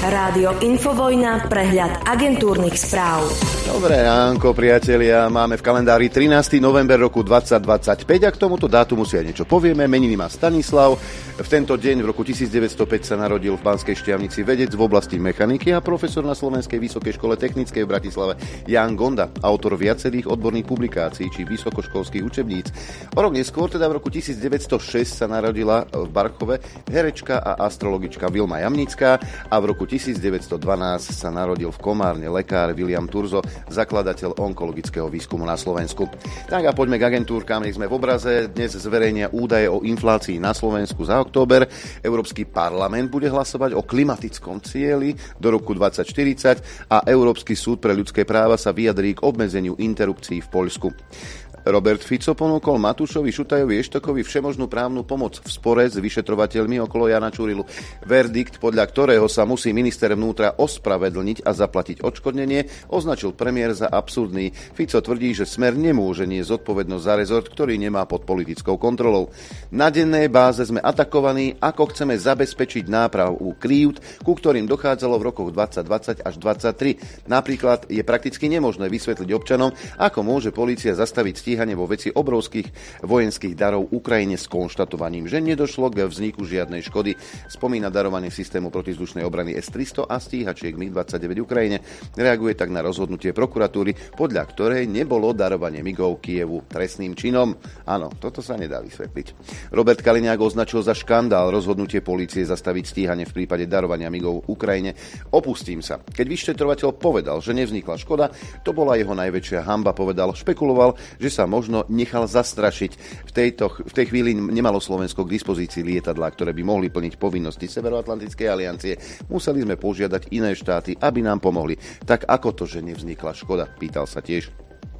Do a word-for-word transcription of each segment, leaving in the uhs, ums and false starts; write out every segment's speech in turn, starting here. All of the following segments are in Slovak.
Rádio Infovojna, prehľad agentúrnych správ. Dobré ránko, priatelia. Máme v kalendári trinásteho november roku dvetisícdvadsaťpäť a k tomuto dátumu si aj niečo povieme. Meniny má Stanislav. V tento deň v roku devätnásťstopäť sa narodil v Banskej Štiavnici vedec v oblasti mechaniky a profesor na Slovenskej vysokej škole technickej v Bratislave Ján Gonda, autor viacerých odborných publikácií či vysokoškolských učebníc. O rok neskôr, teda v roku devätnásťstošesť, sa narodila v Barchove herečka a astrologička Vilma Jamnická a v roku devätnásťstodvanásť sa narodil v Komárne lekár William Turzo, zakladateľ onkologického výskumu na Slovensku. Tak a poďme k agentúrkám, nech sme v obraze. Dnes zverejnia údaje o inflácii na Slovensku za október. Európsky parlament bude hlasovať o klimatickom cieli do roku dvetisícštyridsať a Európsky súd pre ľudské práva sa vyjadrí k obmedzeniu interrupcií v Poľsku. Robert Fico ponúkol Matúšovi, Šutajovi, Eštokovi všemožnú právnu pomoc v spore s vyšetrovateľmi okolo Jana Čurilu. Verdikt, podľa ktorého sa musí minister vnútra ospravedlniť a zaplatiť odškodnenie, označil premiér za absurdný. Fico tvrdí, že Smer nemôže niesť zodpovednosť za rezort, ktorý nemá pod politickou kontrolou. Na dennej báze sme atakovaní, ako chceme zabezpečiť nápravu krívd, ku ktorým dochádzalo v rokoch dvetisícdvadsať až dvadsaťtri. Napríklad je prakticky nemožné vysvetliť občanom, ako môže polícia zastaviť stíhanie vo veci obrovských vojenských darov Ukrajine s konštatovaním, že nedošlo k vzniku žiadnej škody. Spomína darovanie systému protizdušnej obrany es tristo a stíhačiek mig dvadsaťdeväť Ukrajine. Reaguje tak na rozhodnutie prokuratúry, podľa ktorej nebolo darovanie migov Kyjevu trestným činom. Áno, toto sa nedá vysvetliť. Robert Kaliňák označil za škandál rozhodnutie polície zastaviť stíhanie v prípade darovania migov Ukrajine. Opustím sa. Keď vyšetrovateľ povedal, že nevznikla škoda, to bola jeho najväčšia hanba, povedal. Špekuloval, že sa možno nechal zastrašiť. V, tejto, v tej chvíli nemalo Slovensko k dispozícii lietadlá, ktoré by mohli plniť povinnosti Severoatlantickej aliancie. Museli sme požiadať iné štáty, aby nám pomohli. Tak ako to, že nevznikla škoda? Pýtal sa tiež.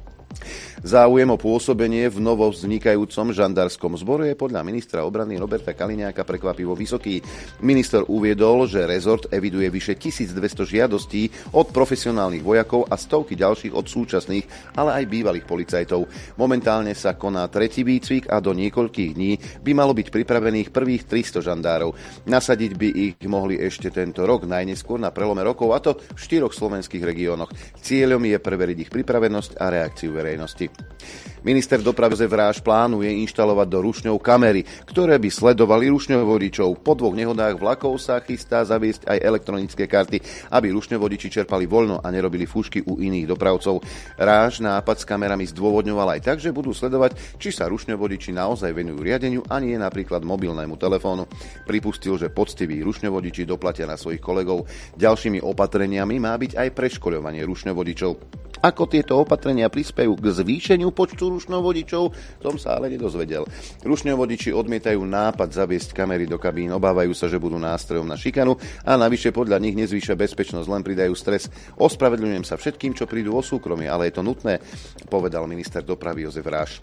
Záujem o pôsobenie v novo vznikajúcom žandárskom zbore je podľa ministra obrany Roberta Kaliňáka prekvapivo vysoký. Minister uviedol, že rezort eviduje vyše tisícdvesto žiadostí od profesionálnych vojakov a stovky ďalších od súčasných, ale aj bývalých policajtov. Momentálne sa koná tretí výcvik a do niekoľkých dní by malo byť pripravených prvých tristo žandárov. Nasadiť by ich mohli ešte tento rok, najneskôr na prelome rokov, a to v štyroch slovenských regiónoch. Cieľom je preveriť ich pripravenosť a reakciu verejnosti. Minister dopravy Jozef Ráš plánuje inštalovať do rušňov kamery, ktoré by sledovali rušňovodičov. Po dvoch nehodách vlakov sa chystá zaviesť aj elektronické karty, aby rušňovodiči čerpali voľno a nerobili fúšky u iných dopravcov. Ráš nápad s kamerami zdôvodňoval aj tak, že budú sledovať, či sa rušňovodiči naozaj venujú riadeniu a nie napríklad mobilnému telefónu. Pripustil, že poctiví rušňovodiči doplatia na svojich kolegov. Ďalšími opatreniami má byť aj preškoľovanie rušňovodičov. Ako tieto opatrenia prispejú k zvýšeniu počtu rušňovodičov, tom sa ale nedozvedel. Rušňovodiči odmietajú nápad zaviesť kamery do kabín, obávajú sa, že budú nástrojom na šikanu a navyše podľa nich nezvýšia bezpečnosť, len pridajú stres. Ospravedlňujem sa všetkým, čo prídu o súkromie, ale je to nutné, povedal minister dopravy Jozef Ráš.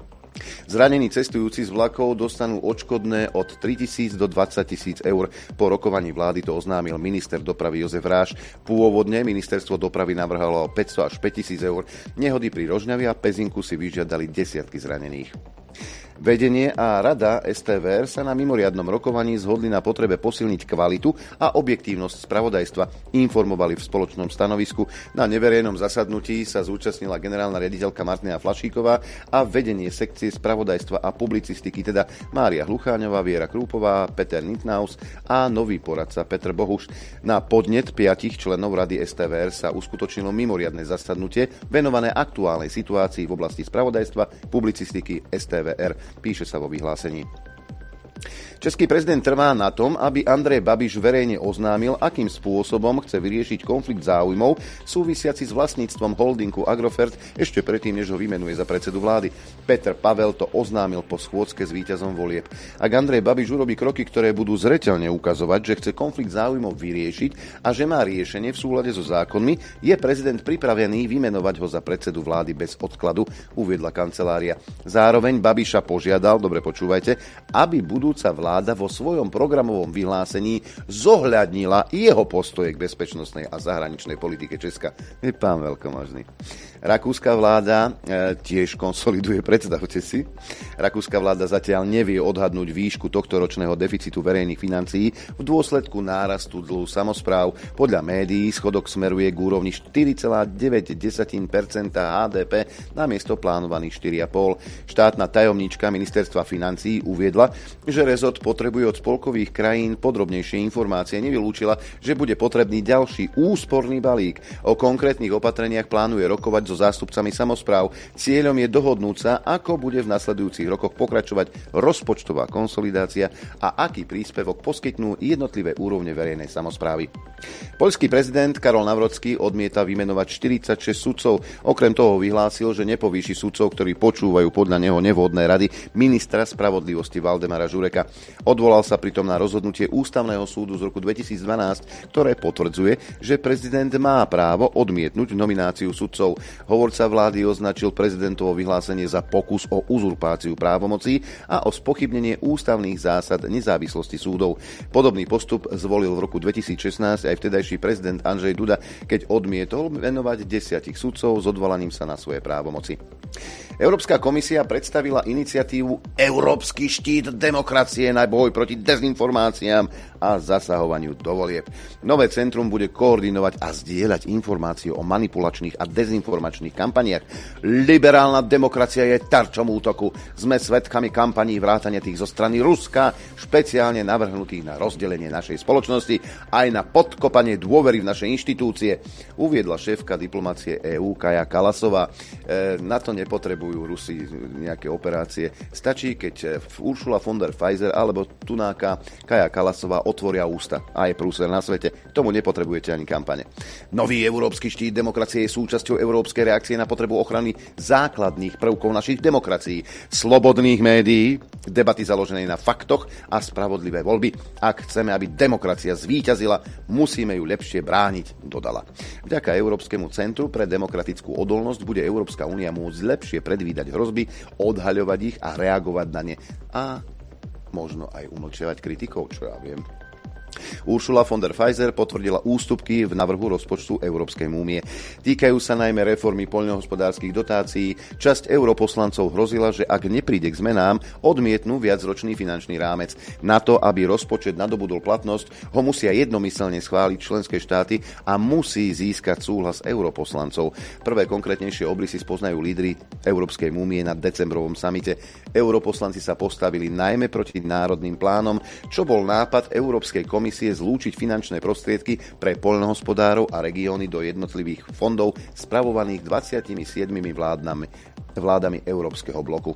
Zranení cestujúci z vlakov dostanú odškodné od tritisíc do dvadsaťtisíc eur. Po rokovaní vlády to oznámil minister dopravy Jozef Ráš. Pôvodne ministerstvo dopravy navrhalo päťsto až päťtisíc eur. Nehody pri Rožňavi a Pezinku si vyžiadali desiatky zranených. Vedenie a rada es té vé er sa na mimoriadnom rokovaní zhodli na potrebe posilniť kvalitu a objektívnosť spravodajstva. Informovali v spoločnom stanovisku. Na neverejnom zasadnutí sa zúčastnila generálna riaditeľka Martina Flašíková a vedenie sekcie spravodajstva a publicistiky, teda Mária Hlucháňová, Viera Krúpová, Peter Nitnaus a nový poradca Petr Bohuš. Na podnet piatich členov rady es té vé er sa uskutočnilo mimoriadne zasadnutie venované aktuálnej situácii v oblasti spravodajstva, publicistiky es té vé er. Píše sa vo vyhlásení. Český prezident trvá na tom, aby Andrej Babiš verejne oznámil, akým spôsobom chce vyriešiť konflikt záujmov súvisiaci s vlastníctvom holdingu Agrofert ešte predtým, než ho vymenuje za predsedu vlády. Peter Pavel to oznámil po schôdzke s víťazom volieb. Ak Andrej Babiš urobí kroky, ktoré budú zreteľne ukazovať, že chce konflikt záujmov vyriešiť a že má riešenie v súlade so zákonmi, je prezident pripravený vymenovať ho za predsedu vlády bez odkladu, uviedla kancelária. Zároveň Babiša požiadal, dobre počúvajte, aby budúca vláda vo svojom programovom vyhlásení zohľadnila jeho postoje k bezpečnostnej a zahraničnej politike Česka. Je pán veľkomožný. Rakúska vláda e, tiež konsoliduje, predstavte si. Rakúska vláda zatiaľ nevie odhadnúť výšku tohto ročného deficitu verejných financií v dôsledku nárastu dlhu samospráv. Podľa médií schodok smeruje k úrovni štyri celé deväť percenta há dé pé namiesto plánovaných štyri celé päť percenta. Štátna tajomníčka ministerstva financií uviedla, že rezort potrebuje od spolkových krajín podrobnejšie informácie. Nevylúčila, že bude potrebný ďalší úsporný balík. O konkrétnych opatreniach plánuje rokovať so zástupcami samospráv. Cieľom je dohodnúť sa, ako bude v nasledujúcich rokoch pokračovať rozpočtová konsolidácia a aký príspevok poskytnú jednotlivé úrovne verejnej samosprávy. Poľský prezident Karol Nawrocki odmieta vymenovať štyridsaťšesť sudcov. Okrem toho vyhlásil, že nepovýši sudcov, ktorí počúvajú podľa neho nevhodné rady ministra spravodlivosti Valdemara Žureka. Odvolal sa pritom na rozhodnutie Ústavného súdu z roku dvetisícdvanásť, ktoré potvrdzuje, že prezident má právo odmietnúť nomináciu sudcov. Hovorca vlády označil prezidentovo vyhlásenie za pokus o uzurpáciu právomocí a o spochybnenie ústavných zásad nezávislosti súdov. Podobný postup zvolil v roku dvetisícšestnásť aj vtedajší prezident Andrzej Duda, keď odmietol menovať desiatich sudcov s odvolaním sa na svoje právomoci. Európska komisia predstavila iniciatívu Európsky štít demokracie na boj proti dezinformáciám a zasahovaniu do volieb. Nové centrum bude koordinovať a zdieľať informácie o manipulačných a dezinformačných kampaniách. Liberálna demokracia je tarčom útoku. Sme svedkami kampaní vrátania tých zo strany Ruska, špeciálne navrhnutých na rozdelenie našej spoločnosti aj na podkopanie dôvery v naše inštitúcie, uviedla šéfka diplomácie EÚ Kaja Kallasová. E, na to nepotrebujú Rusi nejaké operácie. Stačí, keď Ursula von der Leyen alebo tunáka Kaja Kallasová otvoria ústa. A je prúser na svete. K tomu nepotrebujete ani kampane. Nový európsky štít demokracie je súčasťou európskej reakcie na potrebu ochrany základných prvkov našich demokracií, slobodných médií, debaty založené na faktoch a spravodlivé voľby. Ak chceme, aby demokracia zvíťazila, musíme ju lepšie brániť, dodala. Vďaka Európskemu centru pre demokratickú odolnosť bude Európska únia môcť lepšie predvídať hrozby, odhaľovať ich a reagovať na ne. A možno aj umlčiavať kritikov, čo ja viem. Ursula von der Leyen potvrdila ústupky v navrhu rozpočtu Európskej únie. Týkajú sa najmä reformy poľnohospodárskych dotácií. Časť europoslancov hrozila, že ak nepríde k zmenám, odmietnú viacročný finančný rámec. Na to, aby rozpočet nadobudol platnosť, ho musia jednomyselne schváliť členské štáty a musí získať súhlas europoslancov. Prvé konkrétnejšie obrysy spoznajú lídri Európskej únie na decembrovom samite. Europoslanci sa postavili najmä proti národným plánom, čo bol nápad Európskej komisie komisie zlúčiť finančné prostriedky pre poľnohospodárov a regióny do jednotlivých fondov spravovaných dvadsiatimi siedmimi vládami, vládami Európskeho bloku.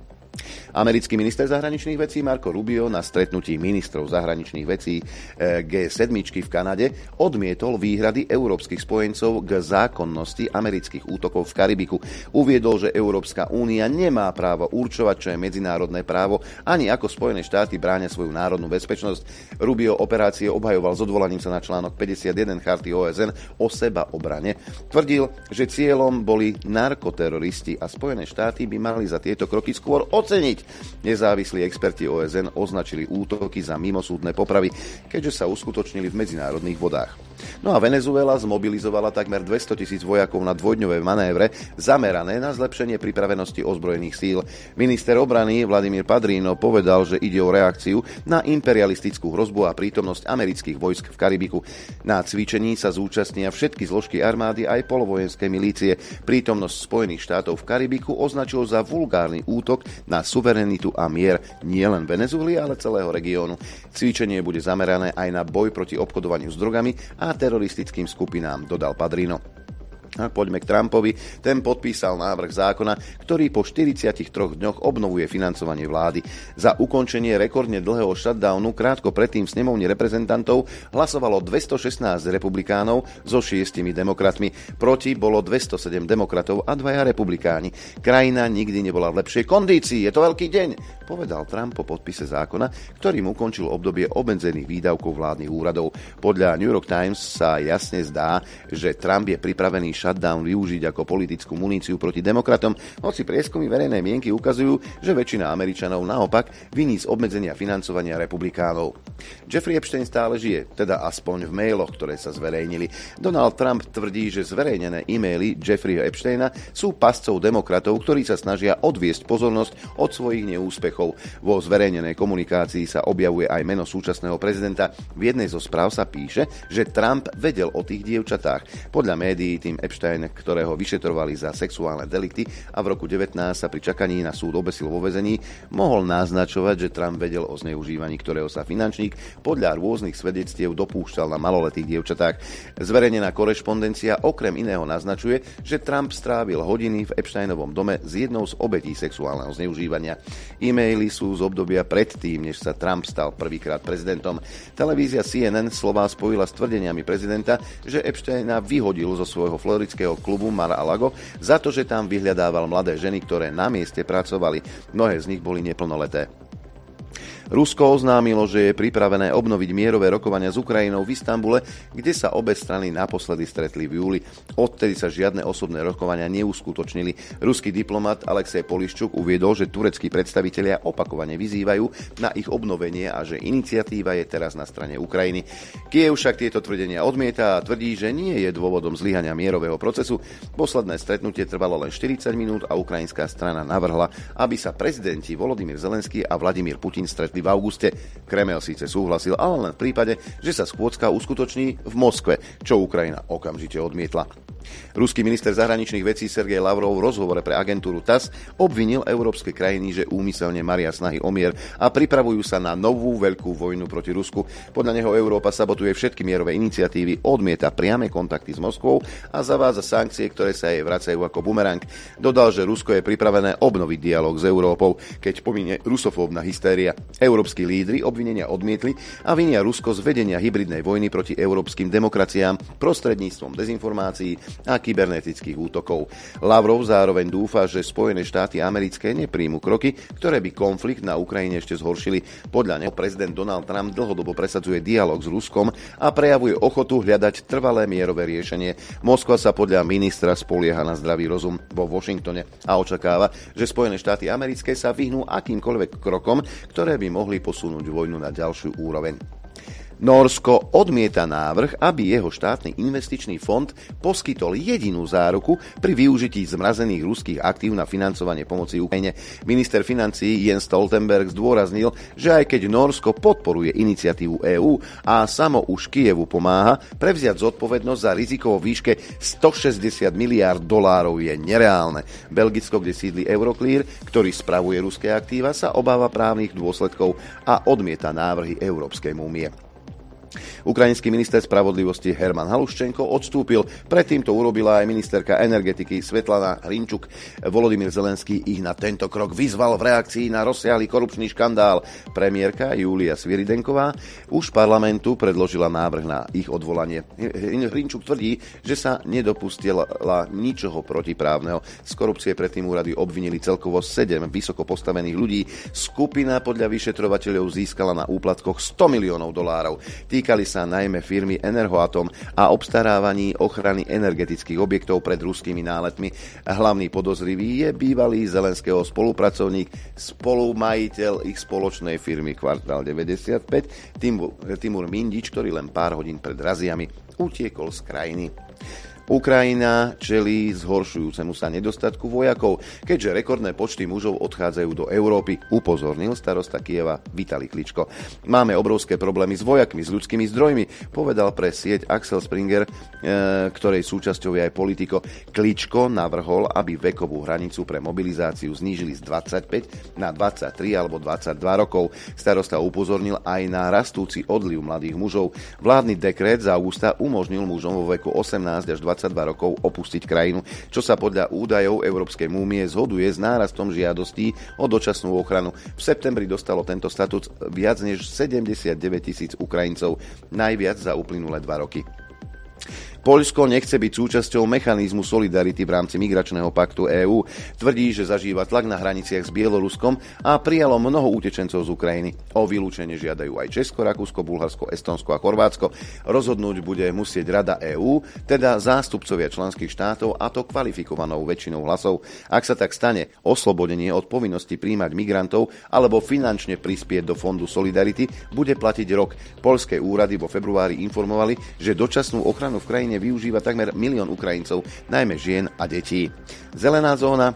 Americký minister zahraničných vecí Marco Rubio na stretnutí ministrov zahraničných vecí gé sedem v Kanade odmietol výhrady európskych spojencov k zákonnosti amerických útokov v Karibiku. Uviedol, že Európska únia nemá právo určovať, čo je medzinárodné právo, ani ako Spojené štáty bránia svoju národnú bezpečnosť. Rubio operácie obhajoval s odvolaním sa na článok päťdesiatjeden Charty ó es en o sebaobrane. Tvrdil, že cieľom boli narkoteroristi a Spojené štáty by mali za tieto kroky skôr oceniť. Nezávislí experti ó es en označili útoky za mimosúdne popravy, keďže sa uskutočnili v medzinárodných vodách. No a Venezuela zmobilizovala takmer dvestotisíc vojakov na dvojdňové manévre zamerané na zlepšenie pripravenosti ozbrojených síl. Minister obrany Vladimír Padrino povedal, že ide o reakciu na imperialistickú hrozbu a prítomnosť amerických vojsk v Karibiku. Na cvičení sa zúčastnia všetky zložky armády aj polovojenské milície. Prítomnosť Spojených štátov v Karibiku označil za vulgárny útok na suverenitu a mier nielen Venezuely, ale celého regiónu. Cvičenie bude zamerané aj na boj proti obchodovaniu s drogami a teroristickým skupinám, dodal Padrino. A poďme k Trumpovi. Ten podpísal návrh zákona, ktorý po štyridsiatich troch dňoch obnovuje financovanie vlády. Za ukončenie rekordne dlhého shutdownu krátko predtým v snemovni reprezentantov hlasovalo dvestošestnásť republikánov so šiestimi demokratmi. Proti bolo dvestosedem demokratov a dvaja republikáni. Krajina nikdy nebola v lepšej kondícii. Je to veľký deň, povedal Trump po podpise zákona, ktorým ukončil obdobie obmedzených výdavkov vládnych úradov. Podľa New York Times sa jasne zdá, že Trump je pripravený shutdown využiť ako politickú muníciu proti demokratom, hoci prieskumy verejnej mienky ukazujú, že väčšina Američanov naopak viní z obmedzenia financovania republikánov. Jeffrey Epstein stále žije, teda aspoň v mailoch, ktoré sa zverejnili. Donald Trump tvrdí, že zverejnené e-maily Jeffreyho Epsteina sú pascov demokratov, ktorí sa snažia odviesť pozornosť od svojich neúspechov. Vo zverejnenej komunikácii sa objavuje aj meno súčasného prezidenta. V jednej zo správ sa píše, že Trump vedel o tých dievčatách. Podľa médií tým Epstein, ktorého vyšetrovali za sexuálne delikty a v roku devätnásť sa pri čakaní na súd obesil vo väzení, mohol naznačovať, že Trump vedel o zneužívaní, ktorého sa finančník podľa rôznych svedectiev dopúšťal na maloletých dievčatách. Zverejnená korešpondencia okrem iného naznačuje, že Trump strávil hodiny v Epsteinovom dome s jednou z obetí sexuálneho zneužívania. E-maily sú z obdobia predtým, než sa Trump stal prvýkrát prezidentom. Televízia C N N slová spojila s tvrdeniami prezidenta, že Epsteina vyhodil zo svojho floridského klubu Mar-a-Lago za to, že tam vyhľadával mladé ženy, ktoré na mieste pracovali. Mnohé z nich boli neplnoleté. Rusko oznámilo, že je pripravené obnoviť mierové rokovania s Ukrajinou v Istanbule, kde sa obe strany naposledy stretli v júli. Odtedy sa žiadne osobné rokovania neuskutočnili. Ruský diplomat Alexej Poliščuk uviedol, že tureckí predstavitelia opakovane vyzývajú na ich obnovenie a že iniciatíva je teraz na strane Ukrajiny. Kyjev však tieto tvrdenia odmieta a tvrdí, že nie je dôvodom zlyhania mierového procesu. Posledné stretnutie trvalo len štyridsať minút a ukrajinská strana navrhla, aby sa prezidenti Volodymyr Zelenský a Vladimír Putin stretli v auguste. Kremel síce súhlasil, ale len v prípade, že sa schôdzka uskutoční v Moskve, čo Ukrajina okamžite odmietla. Ruský minister zahraničných vecí Sergej Lavrov v rozhovore pre agentúru TASS obvinil európske krajiny, že úmyselne maria snahy o mier a pripravujú sa na novú veľkú vojnu proti Rusku. Podľa neho Európa sabotuje všetky mierové iniciatívy, odmieta priame kontakty s Moskvou a zavádza sankcie, ktoré sa jej vracajú ako bumerang. Dodal, že Rusko je pripravené obnoviť dialog s Európou, keď pominie rusofóbna hystéria. Európski lídri obvinenia odmietli a vinia Rusko z vedenia hybridnej vojny proti európskym demokraciám prostredníctvom dezinformácií a kybernetických útokov. Lavrov zároveň dúfa, že Spojené štáty americké nepríjmu kroky, ktoré by konflikt na Ukrajine ešte zhoršili. Podľa neho prezident Donald Trump dlhodobo presadzuje dialog s Ruskom a prejavuje ochotu hľadať trvalé mierové riešenie. Moskva sa podľa ministra spolieha na zdravý rozum vo Washingtone a očakáva, že Spojené štáty americké sa vyhnú akýmkoľvek krokom, ktoré by mohli posunúť vojnu na ďalšiu úroveň. Nórsko odmieta návrh, aby jeho štátny investičný fond poskytol jedinú záruku pri využití zmrazených ruských aktív na financovanie pomoci Ukrajine. Minister financií Jens Stoltenberg zdôraznil, že aj keď Nórsko podporuje iniciatívu EÚ a samo už Kyjevu pomáha, prevziať zodpovednosť za riziko vo výške stošesťdesiat miliárd dolárov je nereálne. Belgicko, kde sídli Euroclear, ktorý spravuje ruské aktíva, sa obáva právnych dôsledkov a odmieta návrhy Európskej múmie. Ukrajinský minister spravodlivosti Herman Haluščenko odstúpil. Predtým to urobila aj ministerka energetiky Svetlana Hrinčuk. Volodymyr Zelenský ich na tento krok vyzval v reakcii na rozsiahly korupčný škandál. Premiérka Júlia Sviridenková už parlamentu predložila návrh na ich odvolanie. Hrinčuk tvrdí, že sa nedopustila ničoho protiprávneho. Z korupcie predtým úrady obvinili celkovo sedem vysoko postavených ľudí. Skupina podľa vyšetrovateľov získala na úplatkoch sto miliónov dolárov. Týkali sa najmä firmy Enerhoatom a obstarávaní ochrany energetických objektov pred ruskými náletmi. Hlavný podozrivý je bývalý Zelenského spolupracovník, spolumajiteľ ich spoločnej firmy Kvartál deväťdesiatpäť, Timur Mindič, ktorý len pár hodín pred raziami utiekol z krajiny. Ukrajina čelí zhoršujúcemu sa nedostatku vojakov, keďže rekordné počty mužov odchádzajú do Európy, upozornil starosta Kyjeva Vitali Kličko. Máme obrovské problémy s vojakmi, s ľudskými zdrojmi, povedal pre sieť Axel Springer, e, ktorej súčasťou je aj Politico. Kličko navrhol, aby vekovú hranicu pre mobilizáciu znížili z dvadsaťpäť na dvadsaťtri alebo dvadsaťdva rokov. Starosta upozornil aj na rastúci odliv mladých mužov. Vládny dekret z augusta umožnil mužom vo veku osemnásť až dvadsaťdva rokov opustiť krajinu, čo sa podľa údajov Európskej múmie zhoduje s nárastom žiadostí o dočasnú ochranu. V septembri dostalo tento statút viac než sedemdesiatdeväť tisíc Ukrajincov, najviac za uplynulé dva roky. Poľsko nechce byť súčasťou mechanizmu solidarity v rámci migračného paktu EÚ. Tvrdí, že zažíva tlak na hraniciach s Bieloruskom a prijalo mnoho utečencov z Ukrajiny. O vylúčenie žiadajú aj Česko, Rakúsko, Bulharsko, Estonsko a Chorvátsko. Rozhodnúť bude musieť Rada EÚ, teda zástupcovia členských štátov, a to kvalifikovanou väčšinou hlasov. Ak sa tak stane, oslobodenie od povinnosti prijímať migrantov alebo finančne prispieť do fondu Solidarity bude platiť rok. Poľské úrady vo februári informovali, že dočasnú ochranu v krajine využíva takmer milión Ukrajincov, najmä žien a detí. Zelená zóna.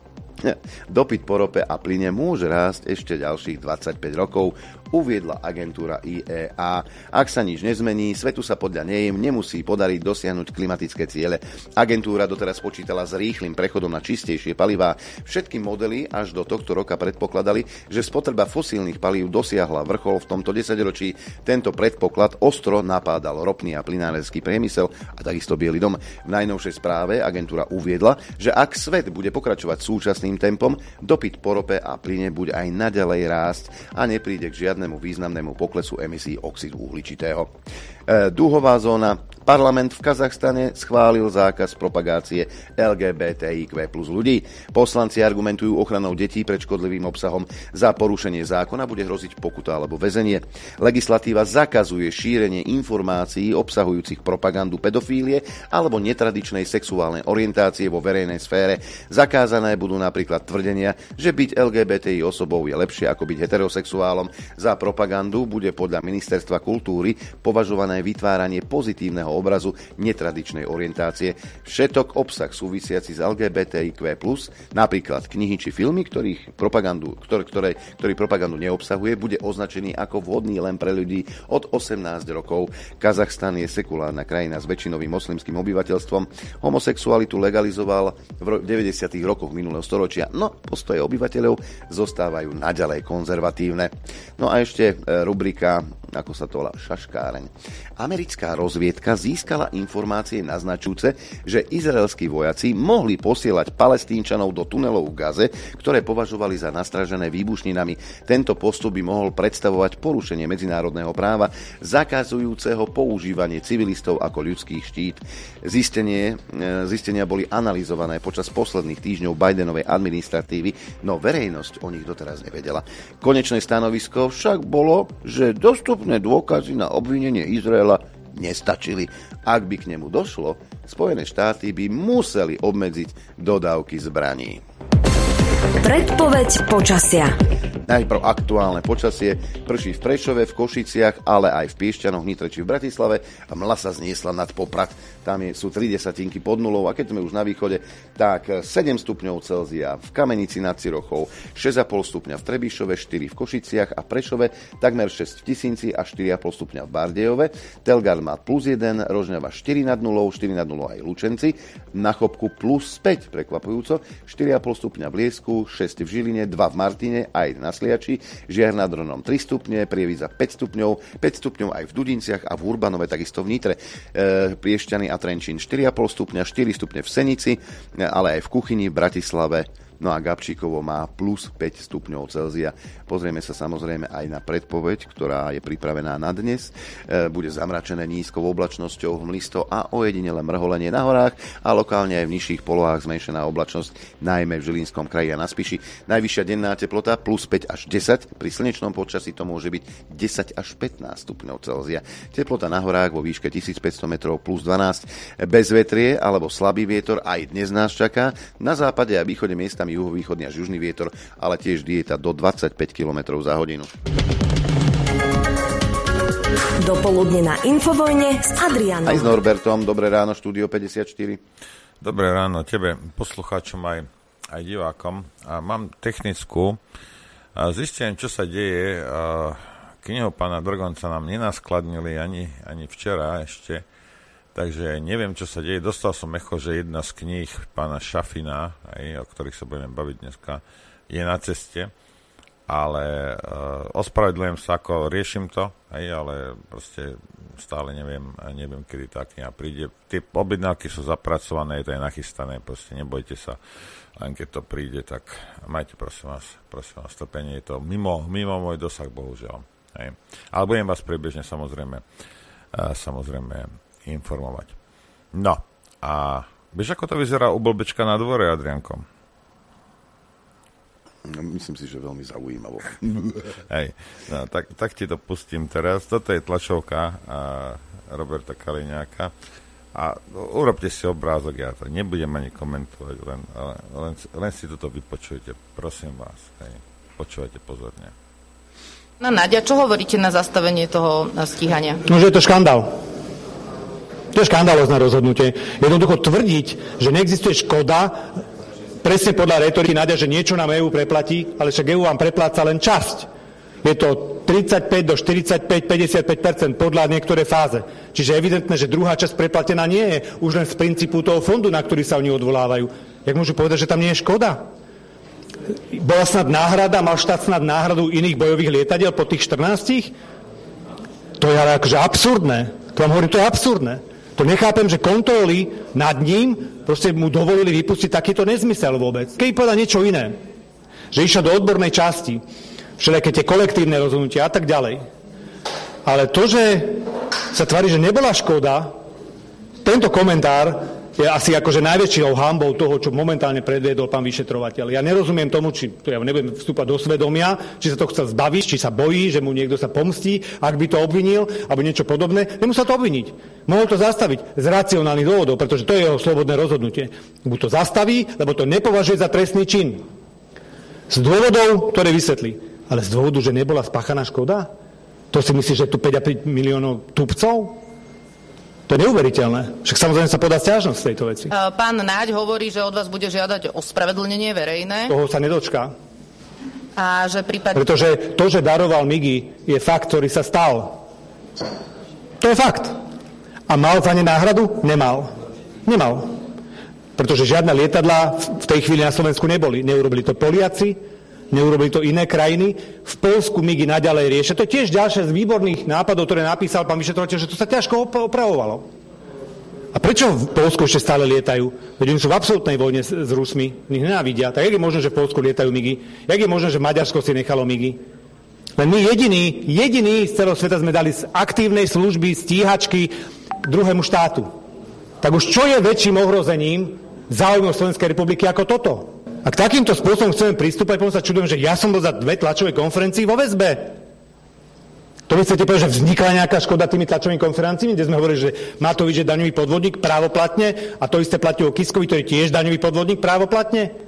Dopyt po rope a plyne môže rásť ešte ďalších dvadsaťpäť rokov, uviedla agentúra í é á. Ak sa nič nezmení, svetu sa podľa nej nemusí podariť dosiahnuť klimatické ciele. Agentúra doteraz počítala s rýchlym prechodom na čistejšie palivá. Všetky modely až do tohto roka predpokladali, že spotreba fosílnych palív dosiahla vrchol v tomto desaťročí. Tento predpoklad ostro napádal ropný a plynárenský priemysel a takisto Biely dom. V najnovšej správe agentúra uviedla, že ak svet bude pokračovať súčasným tempom, dopyt po rope a plyne bude aj naďalej rásť a nepríde k žiadnemu významnému poklesu emisí oxidu uhličitého. E, dúhová zóna. Parlament v Kazachstane schválil zákaz propagácie el gé bé té í kvé plus ľudí. Poslanci argumentujú ochranou detí pred škodlivým obsahom. Za porušenie zákona bude hroziť pokuta alebo väzenie. Legislatíva zakazuje šírenie informácií obsahujúcich propagandu pedofílie alebo netradičnej sexuálnej orientácie vo verejnej sfére. Zakázané budú napríklad tvrdenia, že byť el gé bé té í osobou je lepšie ako byť heterosexuálom. Za propagandu bude podľa Ministerstva kultúry považované vytváranie pozitívneho obrazu netradičnej orientácie. Všetok obsah súvisiaci s el gé bé té í kvé plus, napríklad knihy či filmy, ktorých propagandu, ktoré, ktoré, ktorý propagandu neobsahuje, bude označený ako vhodný len pre ľudí od osemnásť rokov. Kazachstan je sekulárna krajina s väčšinovým moslimským obyvateľstvom. Homosexualitu legalizoval v deväťdesiatych rokoch minulého storočia, no postoje obyvateľov zostávajú naďalej konzervatívne. No a ešte rubrika, ako sa to volá, šaškáreň. Americká rozviedka získala informácie naznačujúce, že izraelskí vojaci mohli posielať Palestínčanov do tunelov v Gaze, ktoré považovali za nastražené výbušninami. Tento postup by mohol predstavovať porušenie medzinárodného práva, zakazujúceho používanie civilistov ako ľudských štít. Zistenie, zistenia boli analyzované počas posledných týždňov Bidenovej administratívy, no verejnosť o nich doteraz nevedela. Konečné stanovisko však bolo, že dostupné dôkazy na obvinenie Izraela nestačili. Ak by k nemu došlo, Spojené štáty by museli obmedziť dodávky zbraní. Predpoveď počasia. Najprv aktuálne počasie. Prší v Prešove, v Košiciach, ale aj v Piešťanoch, Nitre či v Bratislave. A mla sa zniesla nad Poprad. Tam je, sú tri desatinky pod nulou. A keď sme už na východe, tak sedem stupňov Celzia v Kamenici nad Cirochou, šesť a pol stupňa v Trebišove, štyri v Košiciach a Prešove, takmer šesť v Tisinci a štyri a pol stupňa v Bardejove. Telgard má plus jeden, Rožňava štyri nad nulou, štyri nad nulou aj Lučenci. Na Chopku plus päť, prekvapujúco, štyri a pol stupňa v Liesku, šesť v Žiline, dva v Martine, aj na Sliači, Žiar nad Hronom tri stupne, Prievidza päť stupňov, päť stupňov aj v Dudinciach a v Urbanove, takisto v Nitre. E, Piešťany a Trenčín štyri a pol stupňa, štyri stupne v Senici, ale aj v Kuchyni, v Bratislave. No a Gabčíkovo má plus päť stupňov Celzia. Pozrieme sa samozrejme aj na predpoveď, ktorá je pripravená na dnes. E, bude zamračené nízkou oblačnosťou, hmlisto a ojedinele mrholenie na horách a lokálne aj v nižších polohách zmenšená oblačnosť, najmä v Žilinskom kraji a na Spiši. Najvyššia denná teplota plus päť až desať, pri slnečnom počasí to môže byť desať až pätnásť stupňov Celzia. Teplota na horách vo výške tisícpäťsto metrov plus dvanásť. Bez vetrie alebo slabý vietor aj dnes nás čaká. Na západe a východe miestami juhovýchodný až južný vietor, ale tiež dieta do dvadsaťpäť kilometrov za hodinu. Dopoludne na Infovojne s Adrianom. Aj s Norbertom. Dobré ráno, štúdio päťdesiatštyri. Dobré ráno tebe, poslucháčom aj, aj divákom. A mám technickú. A zistím, čo sa deje. A knihu pána Drgonca nám nenaskladnili ani, ani včera ešte. Takže neviem, čo sa deje. Dostal som echo, že jedna z kníh pána Šafina, aj, o ktorých sa budeme baviť dneska, je na ceste. Ale uh, ospravedlňujem sa, ako riešim to, aj, ale proste stále neviem, neviem, kedy tá kniha príde. Tie objednávky sú zapracované, je to aj nachystané, proste nebojte sa. Len keď to príde, tak majte prosím vás, prosím vás strpenie. Je to mimo, mimo môj dosah, bohužiaľ. Aj. Ale budem vás priebežne samozrejme, uh, samozrejme informovať. No, a vieš, ako to vyzerá u blbečka na dvore, Adrianko? No, myslím si, že veľmi zaujímavo. Hej, no, tak, tak ti to pustím teraz. Toto je tlačovka a Roberta Kaliňáka. A urobte si obrázok, ja to nebudem ani komentovať, len, len, len si toto vypočujte, prosím vás. Hej, počúvajte pozorne. No, Naďa, čo hovoríte na zastavenie toho stíhania? No, že je to škandál. To je škandálozné rozhodnutie. Jednoducho tvrdiť, že neexistuje škoda, presne podľa retoriky Naďa, že niečo nám é ú preplatí, ale však é ú vám prepláca len časť. Je to tridsaťpäť do štyridsaťpäť, päťdesiatpäť percent podľa niektorej fáze. Čiže je evidentné, že druhá časť preplatená nie je už len z princípu toho fondu, na ktorý sa oni odvolávajú. Jak môžu povedať, že tam nie je škoda? Bola snad náhrada, mal štát snad náhradu iných bojových lietadiel po tých štrnástich? To je ale akože absurdné. To vám hovorím, to je absurdné. To nechápem, že kontroly nad ním proste mu dovolili vypustiť takýto nezmysel vôbec. Keď povedal niečo iné, že išla do odbornej časti, všelijaké tie kolektívne rozhodnutia a tak ďalej. Ale to, že sa tvári, že nebola škoda, tento komentár je asi akože najväčšou hanbou toho, čo momentálne predviedol pán vyšetrovateľ. Ja nerozumiem tomu, či to ja nebudem vstúpať do svedomia, či sa to chcel zbaviť, či sa bojí, že mu niekto sa pomstí, ak by to obvinil, alebo niečo podobné. Nemusel to obviniť. Mohol to zastaviť z racionálnych dôvodov, pretože to je jeho slobodné rozhodnutie. Buď to zastaví, lebo to nepovažuje za trestný čin. Z dôvodov, ktoré vysvetlí. Ale z dôvodu, že nebola spáchaná škoda? To si myslíš, že tu päť a päť miliónov tupcov? To je neuveriteľné. Však samozrejme sa podá sťažnosť v tejto veci. Pán Naď hovorí, že od vás bude žiadať ospravedlnenie verejné. Toho sa nedočká. A že prípadne... Pretože to, že daroval migy, je fakt, ktorý sa stal. To je fakt. A mal za ne náhradu? Nemal. Nemal. Pretože žiadne lietadlá v tej chvíli na Slovensku neboli. Neurobili to Poliaci, neurobili to iné krajiny. V Poľsku migy naďalej riešia. To je tiež ďalšie z výborných nápadov, ktoré napísal pán vyšetrovateľ, že to sa ťažko opravovalo. A prečo v Poľsku ešte stále lietajú? Veď oni sú v absolútnej vojne s, s Rusmi. Ich nenávidia. Tak jak je možné, že v Poľsku lietajú migy? Jak je možné, že Maďarsko si nechalo migy? Len my jediní, jediní z celého sveta sme dali z aktívnej služby, stíhačky druhému štátu. Tak už čo je väčším ohrozením záujmov Slovenskej republiky ako toto? Ak takýmto spôsobom chceme pristúpať, potom sa čudujem, že ja som bol za dve tlačové konferencii vo väzbe. To vy chcete povedať, že vznikla nejaká škoda tými tlačovými konferenciami, kde sme hovorili, že Matovič je daňový podvodník právoplatne a to isté platí o Kiskovi, to je tiež daňový podvodník právoplatne?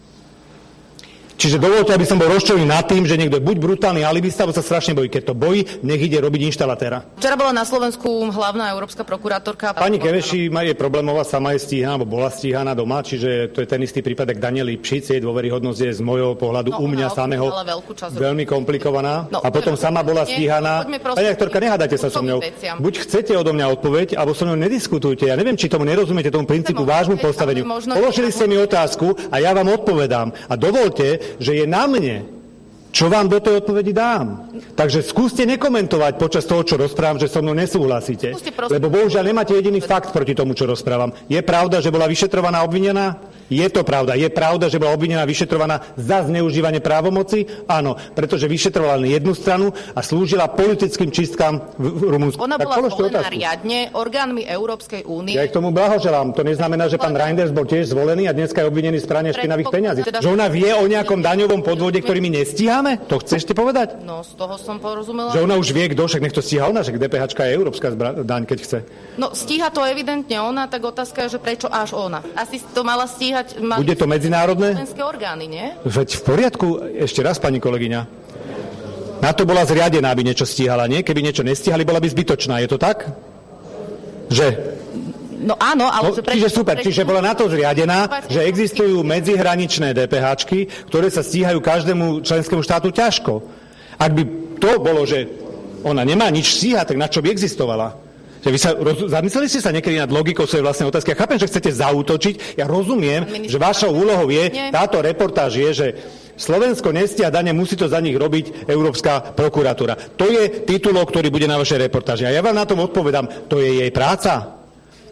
Čiže dovolte, aby som bol rozčulený nad tým, že niekto je buď brutálny alibista, alebo sa strašne bojí. Keď to bojí, nech ide robiť inštalatéra. Včera bola na Slovensku hlavná európska prokurátorka. Pani Keveši je problémová, sama je stíhaná, alebo bola stíhaná doma, čiže to je ten istý prípad, ak Daniely Pšic, jej dôveryhodnosť je z môjho pohľadu no, u mňa samého veľmi komplikovaná. No, a potom sama bola stíhaná. Pani aktorka, nehádajte sa so mňou. Buď chcete odo mňa odpoveď, alebo so mňou nediskutujte. Ja neviem, či tomu nerozumiete, tomu princípu vášmu postaveniu. Položili ste mi otázku a ja vám odpovedám. A dovolte, že je na mne, čo vám do tej odpovedi dám. Takže skúste nekomentovať počas toho, čo rozprávam, že so mnou nesúhlasíte. Lebo bohužiaľ nemáte jediný fakt proti tomu, čo rozprávam. Je pravda, že bola vyšetrovaná, obvinená? Je to pravda. Je pravda, že bola obvinená, vyšetrovaná za zneužívanie právomoci? Áno, pretože vyšetrovala len jednu stranu a slúžila politickým čistkám v Rumunsku. Ona tak bola zvolená riadne orgánmi Európskej únie. Ja k tomu blahoželám. To neznamená, že pán Reinders bol tiež zvolený a dneska je obvinený z prania špinavých peňazí. Že ona vie o nejakom daňovom podvode, ktorý my nestíhame? To chcete povedať? No, z toho som porozumela. Že ona už vie, kto, však nech to stíha ona, že dé pé háčka je európska daň, keď chce. No, stíha to evidentne ona, tak otázka je, že prečo až ona. Asi to mala stíhať. Mali Bude to medzinárodné? Slovenské orgány, nie? Veď v poriadku, ešte raz, pani kolegyňa. Na to bola zriadená, aby niečo stíhala, nie? Keby niečo nestíhali, bola by zbytočná. Je to tak? Že? No áno, ale... No, čiže super, prečo, čiže bola na to zriadená, že existujú medzihraničné dé pé háčky, ktoré sa stíhajú každému členskému štátu ťažko. Ak by to bolo, že ona nemá nič stíhať, tak na čo by existovala? Že vy sa, roz, zamysleli ste sa niekedy nad logikou svojej vlastnej otázky? Ja chápem, že chcete zaútočiť. Ja rozumiem, že vašou úlohou je, táto reportáž je, že Slovensko nestíha dane, musí to za nich robiť Európska prokuratúra. To je titulok, ktorý bude na vašej reportáži. A ja vám na tom odpovedám, to je jej práca.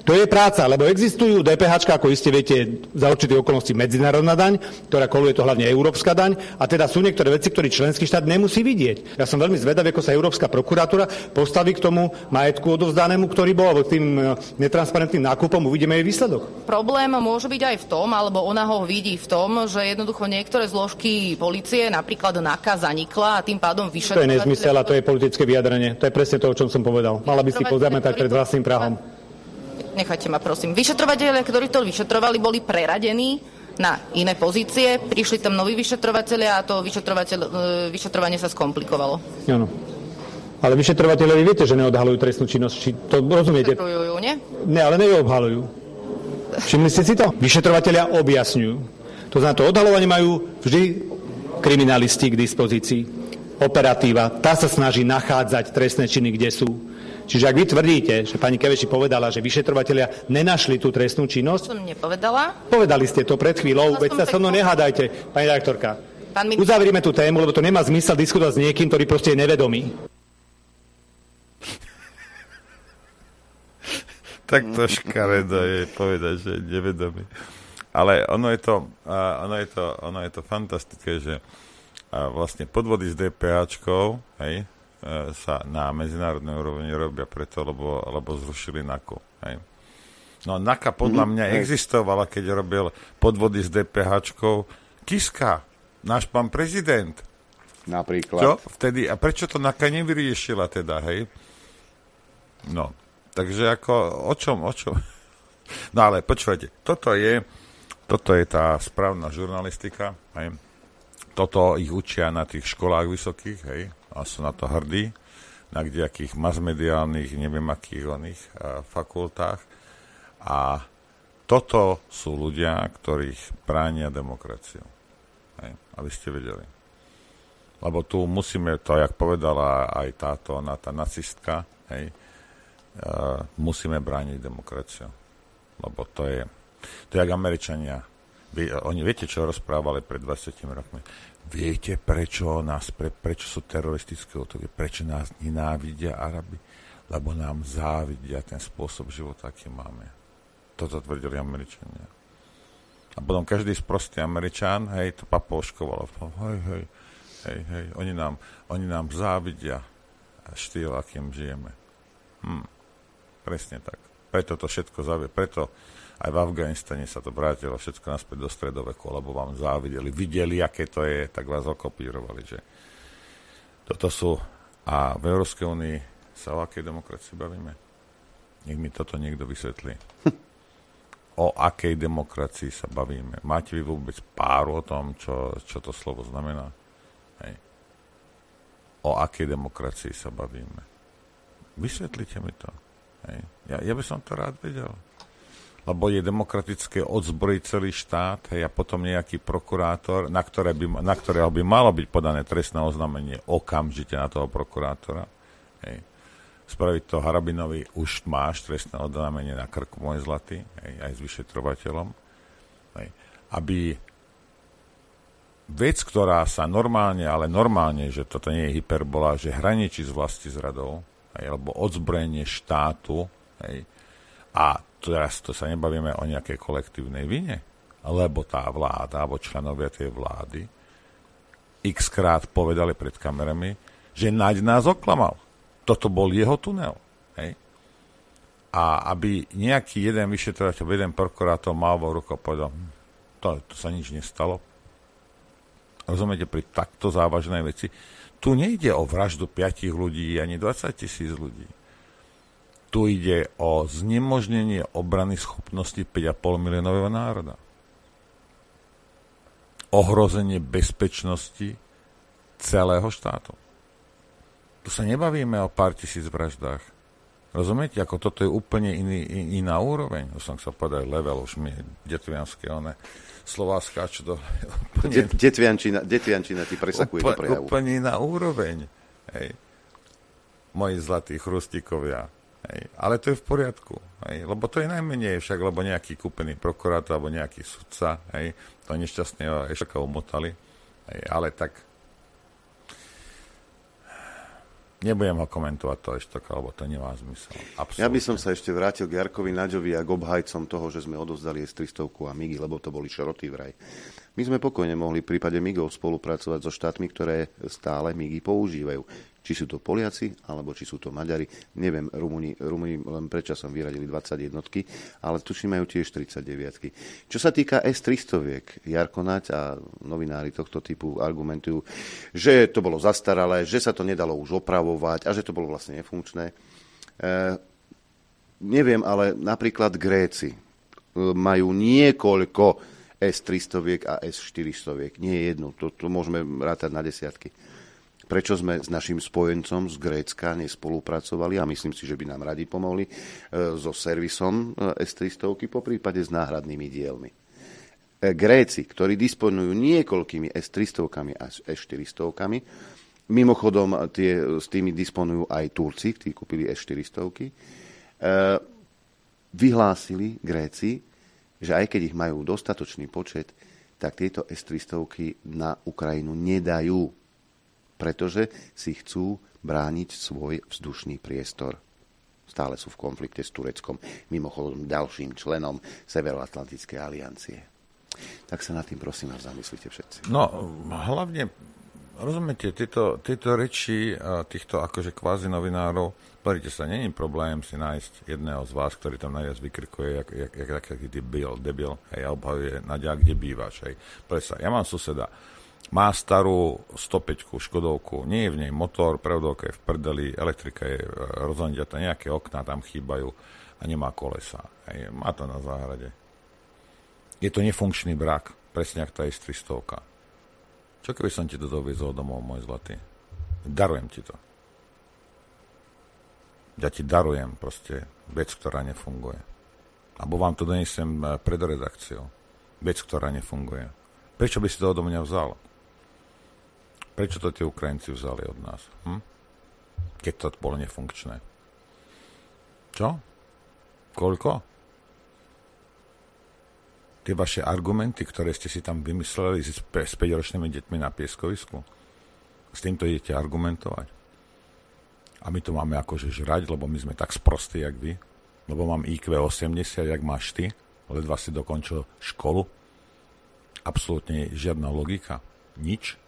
To je práca, lebo existujú DPHčka, ako iste viete, za určitých okolností medzinárodná daň, ktorá koluje to hlavne európska daň, a teda sú niektoré veci, ktoré členský štát nemusí vidieť. Ja som veľmi zvedavý, ako sa Európska prokuratúra postaví k tomu majetku odovzdanému, ktorý bol, alebo k tým netransparentným nákupom. Uvidíme jej výsledok. Problém môže byť aj v tom, alebo ona ho vidí v tom, že jednoducho niektoré zložky polície, napríklad NAKA, zanikla a tým pádom vyšetrovateľ... To je nezmysel a to je politické vyjadrenie. To je presne to, o čom som povedal. Mala by si pozamätať pred vlastným prahom. Nechajte ma, prosím. Vyšetrovatelia, ktorí to vyšetrovali, boli preradení na iné pozície, prišli tam noví vyšetrovatelia a to vyšetrovateľ, vyšetrovanie sa skomplikovalo. Áno. Ale vyšetrovatelia, vy viete, že neodhalujú trestnú činnosť. Či to rozumiete? Vyšetrujú ju, nie? Ne, ale neobhalujú. Všimli ste si to? Vyšetrovatelia objasňujú. To znamená, to odhalovanie majú vždy kriminalisti k dispozícii. Operatíva. Tá sa snaží nachádzať trestné činy, kde sú. Čiže ak vy tvrdíte, že pani Keveši povedala, že vyšetrovatelia nenašli tú trestnú činnosť... Som nepovedala. Povedali ste to pred chvíľou, veď sa so mnou nehádajte, pani redaktorka. Pán minister... Uzavrime tú tému, lebo to nemá zmysel diskutovať s niekým, ktorý proste je nevedomý. Tak to škaredo je povedať, že je nevedomý. Ale ono je to, ono je to, ono je to fantastické, že vlastne podvody s DPHčkou, hej, sa na medzinárodnej úrovni robia preto, lebo, lebo zrušili NAKU. Hej. No NAKA podľa mňa mm, existovala, keď robil podvody s DPHčkou Kiska, náš pán prezident. Napríklad. Čo? Vtedy, a prečo to NAKA nevyriešila teda, hej? No, takže ako, o čom, o čom? No ale počúvajte, toto je, toto je tá správna žurnalistika, hej? Toto ich učia na tých školách vysokých, hej? A sú na to hrdí, na kdejakých masmediálnych, neviem akých oných uh, fakultách. A toto sú ľudia, ktorých bránia demokraciu. Hej, aby ste vedeli. Lebo tu musíme, to jak povedala aj táto, ona, tá nacistka, hej, uh, musíme brániť demokraciu. Lebo to je, to je jak Američania. Vy, oni viete, čo rozprávali pred dvadsiatimi rokmi? Viete, prečo nás, pre, prečo sú teroristické útoky, prečo nás nenávidia Arabi? Lebo nám závidia ten spôsob života, aký máme. Toto tvrdili Američania. A potom každý sprostý Američan, hej, to papouškovalo. Hej, hej, hej, hej, oni nám, oni nám závidia štýl, akým žijeme. Hm, presne tak. Preto to všetko zavie, preto aj v Afganistane sa to vrátilo všetko naspäť do stredoveku, lebo vám závideli, videli, aké to je, tak vás okopírovali, že toto sú, a v Európskej únii sa o akej demokracii bavíme? Nech mi toto niekto vysvetlí. O akej demokracii sa bavíme? Máte vy vôbec páru o tom, čo, čo to slovo znamená? Hej. O akej demokracii sa bavíme? Vysvetlite mi to. Hej. Ja, ja by som to rád vedel. Lebo je demokratické odzbrojiť celý štát, hej, a potom nejaký prokurátor, na, ktoré by, na ktorého by malo byť podané trestné oznámenie okamžite na toho prokurátora. Hej. Spraviť to Harabinovi, už máš trestné oznámenie na krku, môj zlatý, hej, aj s vyšetrovateľom. Hej. Aby vec, ktorá sa normálne, ale normálne, že toto nie je hyperbola, že hraničí s vlastizradou, hej, alebo odzbrojenie štátu, hej, a teraz to sa nebavíme o nejakej kolektívnej vine, lebo tá vláda, alebo členovia tej vlády x-krát povedali pred kamerami, že Naď nás oklamal. Toto bol jeho tunel. Hej? A aby nejaký jeden vyšetrovateľ, jeden prokurátor mal vo rukou a povedal, hm, to, to sa nič nestalo. Rozumiete, pri takto závažnej veci. Tu nejde o vraždu piatich ľudí, ani dvadsať tisíc ľudí. Tu ide o znemožnenie obrany schopnosti päť a pol miliónového národa. Ohrozenie bezpečnosti celého štátu. Tu sa nebavíme o pár tisíc vraždách. Rozumiete? Ako toto je úplne iný, iná úroveň. Už som chcel povedať level, už mi detvianské, one slová skáču do... Úplne, detviančina, detviančina ti presakuje do prejavu. Úplne iná úroveň. Hej. Moji zlatí chrustíkovia. Hej. Ale to je v poriadku, hej. Lebo to je najmenej však, lebo nejaký kúpený prokurátor alebo nejaký sudca, hej, to nešťastne ešte umotali, hej. Ale tak Nebudem ho komentovať to ešte, lebo to nemá zmysel. Absolutne. Ja by som sa ešte vrátil k Jarkovi Naďovi a k obhajcom toho, že sme odovzdali es tristo a MIGy, lebo to boli šroty vraj. My sme pokojne mohli v prípade MIGov spolupracovať so štátmi, ktoré stále MIGy používajú. Či sú to Poliaci, alebo či sú to Maďari. Neviem, Rumúni, Rumúni len predčasom vyradili dvadsať jednotky, ale tuším majú tiež tridsaťdeväť. Čo sa týka es tristo, Jarko Naď a novinári tohto typu argumentujú, že to bolo zastaralé, že sa to nedalo už opravovať a že to bolo vlastne nefunkčné. E, neviem, ale napríklad Gréci majú niekoľko es tristo a es štyristo. Nie je jedno, to, to môžeme rátať na desiatky. Prečo sme s našim spojencom z Grécka nespolupracovali a myslím si, že by nám radi pomohli so servisom es tristo, po prípade s náhradnými dielmi. Gréci, ktorí disponujú niekoľkými es tristo a es štyristo, mimochodom tie, s tými disponujú aj Turci, tí kúpili es štyristo, vyhlásili Gréci, že aj keď ich majú dostatočný počet, tak tieto es tristo na Ukrajinu nedajú, pretože si chcú brániť svoj vzdušný priestor. Stále sú v konflikte s Tureckom, mimochodom ďalším členom Severoatlantickej aliancie. Tak sa nad tým, prosím vás, zamyslite všetci. No, hlavne, rozumiete, tieto, tieto reči týchto akože kvázi novinárov, pozrite sa, není problém si nájsť jedného z vás, ktorý tam najviac vykrikuje, jak, jak, jak, jak, jak debil, debil, hej, a obhajuje Naďa, kde bývaš, hej. Prečo sa, ja mám suseda, má starú stopäť Škodovku, nie je v nej motor, prevodovka je v prdeli, elektrika je rozhodnutá, nejaké okná tam chýbajú a nemá kolesa. Hej, má to na záhrade. Je to nefunkčný brak, presne ako tá es tristo. Čo keby som ti to doviezol domov, môj zlatý? Darujem ti to. Ja ti darujem proste vec, ktorá nefunguje. Abo vám to donesem pred redakciou. Vec, ktorá nefunguje. Prečo by si to odo mňa vzal? Prečo to tie Ukrajinci vzali od nás? Hm? Keď to bolo nefunkčné. Čo? Koľko? Tie vaše argumenty, ktoré ste si tam vymysleli s päťročnými deťmi na pieskovisku, s týmto idete argumentovať. A my to máme akože žrať, lebo my sme tak sprostí, jak vy. Lebo mám í kvé osemdesiat, jak máš ty. Ledva si dokončil školu. Absolútne žiadna logika. Nič.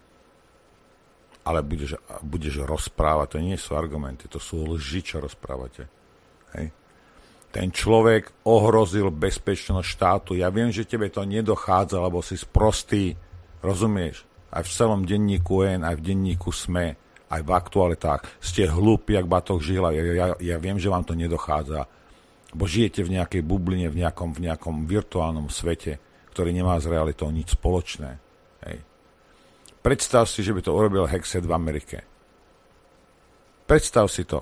Ale budeš, budeš rozprávať, to nie sú argumenty, to sú lži, čo rozprávate. Hej. Ten človek ohrozil bezpečnosť štátu. Ja viem, že tebe to nedochádza, lebo si sprostý, rozumieš? Aj v celom denníku N, aj v denníku SME, aj v aktualitách. Ste hlúpi, jak batoh žihla. Ja, ja, ja viem, že vám to nedochádza. Bo žijete v nejakej bubline, v nejakom, v nejakom virtuálnom svete, ktorý nemá s realitou nič spoločné. Hej. Predstav si, že by to urobil Hexet v Amerike. Predstav si to.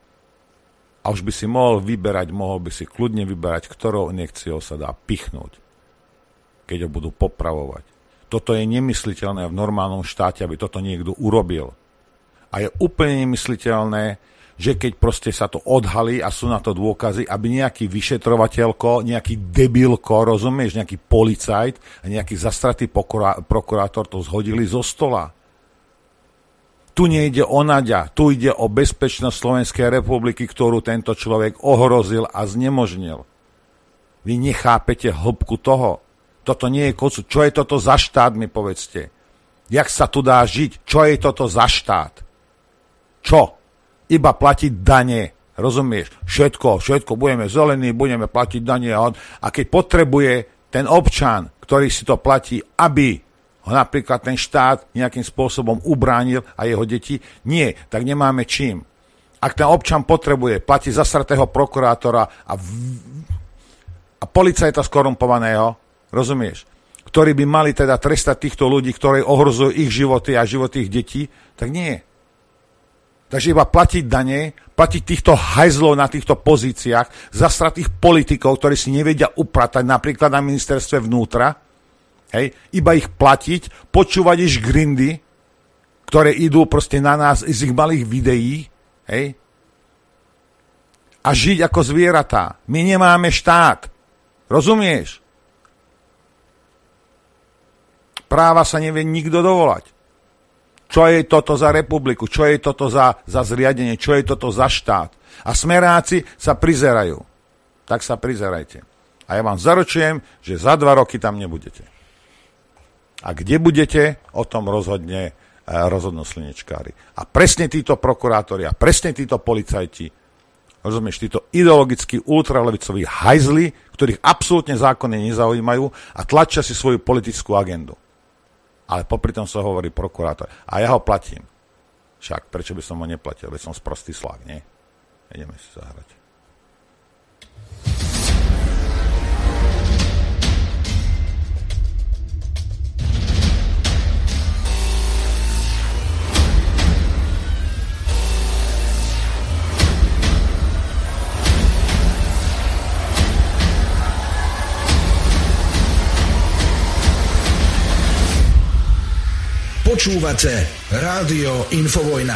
A už by si mohol vyberať, mohol by si kľudne vyberať, ktorou injekciou sa dá pichnúť, keď ho budú popravovať. Toto je nemysliteľné v normálnom štáte, aby toto niekto urobil. A je úplne nemysliteľné, že keď proste sa to odhalí a sú na to dôkazy, aby nejaký vyšetrovateľko, nejaký debilko, rozumieš, nejaký policajt a nejaký zastratý prokurátor to zhodili zo stola. Tu nejde o Naďa, tu ide o bezpečnosť Slovenskej republiky, ktorú tento človek ohrozil a znemožnil. Vy nechápete hĺbku toho. Toto nie je kocu. Čo je toto za štát, mi povedzte? Jak sa tu dá žiť? Čo je toto za štát? Čo? Iba platiť dane, rozumieš? Všetko, všetko, budeme zelení, budeme platiť dane. A keď potrebuje ten občan, ktorý si to platí, aby ho napríklad ten štát nejakým spôsobom ubránil a jeho deti, nie, tak nemáme čím. Ak ten občan potrebuje platiť zasratého prokurátora a, v... a policajta skorumpovaného, rozumieš? Ktorí by mali teda trestať týchto ľudí, ktorí ohrozujú ich životy a životy ich detí, tak nie. Takže iba platiť dane, platiť týchto hajzlov na týchto pozíciách, zasratých politikov, ktorí si nevedia upratať napríklad na ministerstve vnútra, hej, iba ich platiť, počúvať ich grindy, ktoré idú proste na nás z ich malých videí, hej, a žiť ako zvieratá. My nemáme štát. Rozumieš? Práva sa nevie nikto dovolať. Čo je toto za republiku? Čo je toto za, za zriadenie? Čo je toto za štát? A smeráci sa prizerajú. Tak sa prizerajte. A ja vám zaručujem, že za dva roky tam nebudete. A kde budete, o tom rozhodne rozhodnú slnečkári. A presne títo prokurátori a presne títo policajti, rozumieš, títo ideologicky ultralevicoví hajzli, ktorých absolútne zákony nezaujímajú a tlačia si svoju politickú agendu. Ale popri tom sa hovorí prokurátor. A ja ho platím. Však, prečo by som ho neplatil? Veď som sprostý slák, nie? Ideme si zahrať. Počúvate Rádio Infovojna.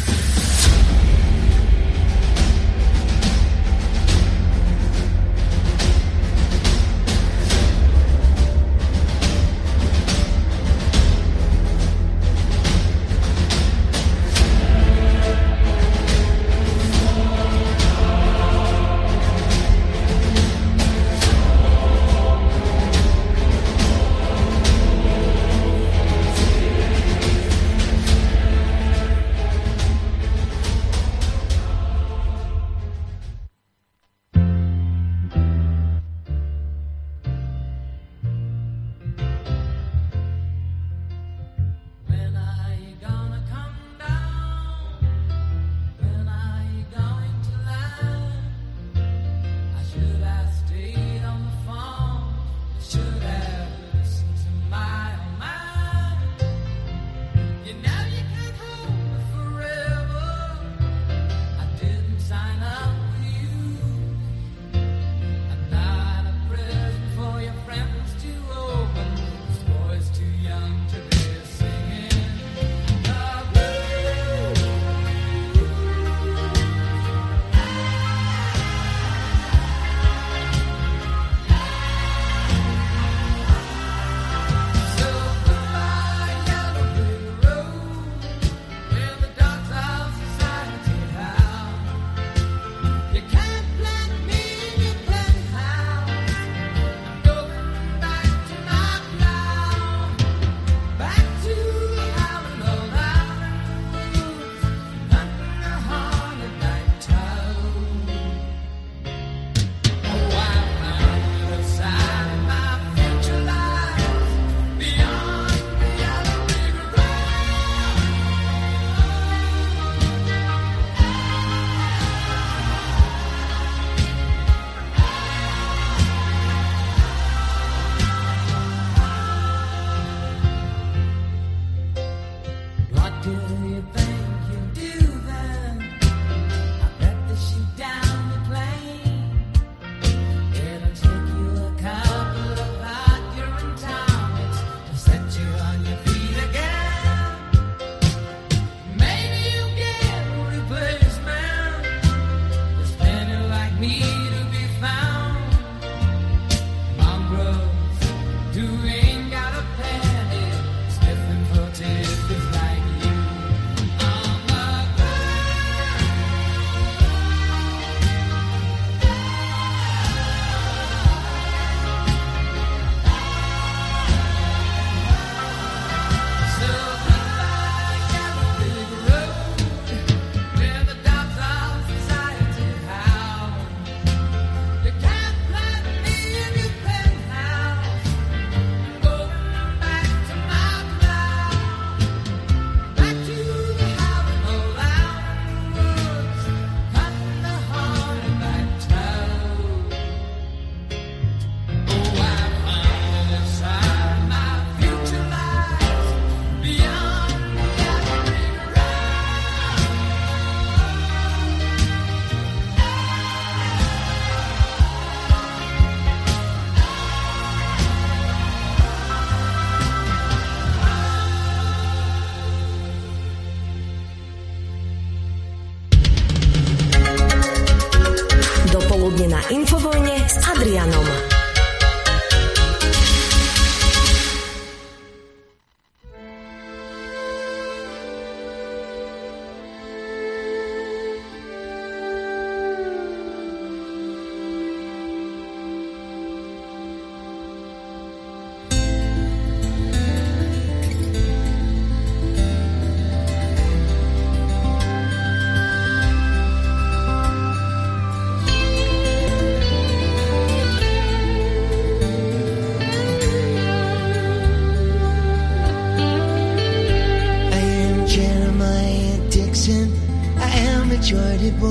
Na Infovojne s Adrianom.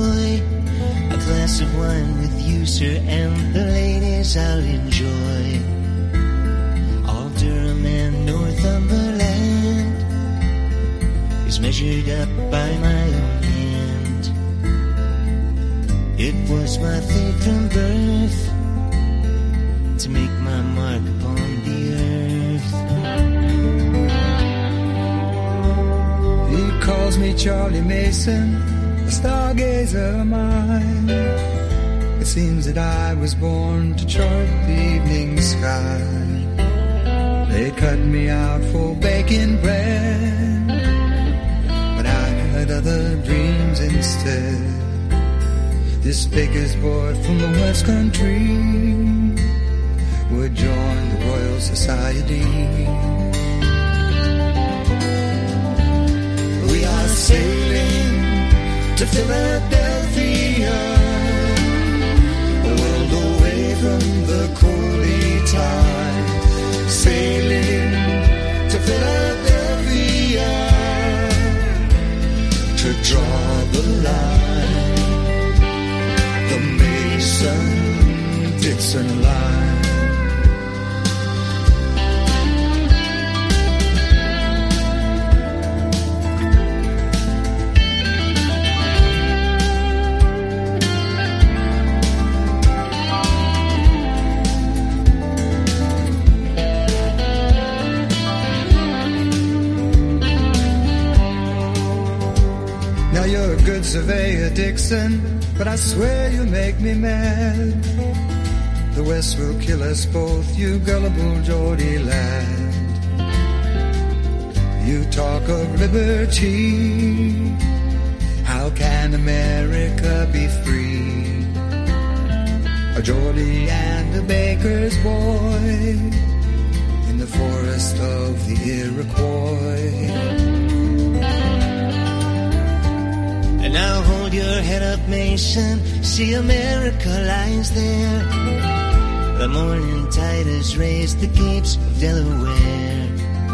boy. A glass of wine with you, sir, and the ladies I'll enjoy. All Durham and Northumberland is measured up by my own hand. It was my fate from birth to make my mark upon the earth. He calls me Charlie Mason, a stargazer of mine. It seems that I was born to chart the evening sky. They cut me out for baking bread, but I had other dreams instead. This baker's boy from the West Country would join the Royal Society. We are sailing to Philadelphia, a world away from the coaly tide. Sailing to Philadelphia to draw the line, the Mason-Dixon line. You're a good surveyor, Dixon, but I swear you make me mad. The West will kill us both, you gullible Geordie lad. You talk of liberty, how can America be free? A Geordie and a baker's boy in the forest of the Iroquois. And now hold your head up, Mason, see America lies there. The morning tide has raised the capes of Delaware.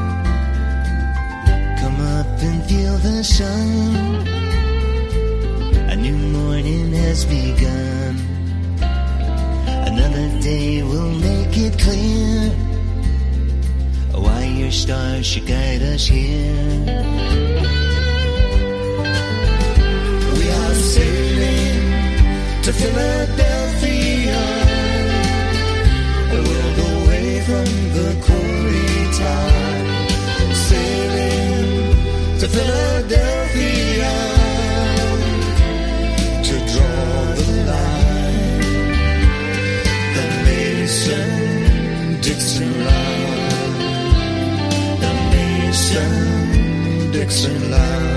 Come up and feel the sun, a new morning has begun. Another day will make it clear why your stars should guide us here. Sailing to Philadelphia, a world away from the coaly tide. Sailing to Philadelphia to draw the line, the Mason-Dixon line, the Mason-Dixon line.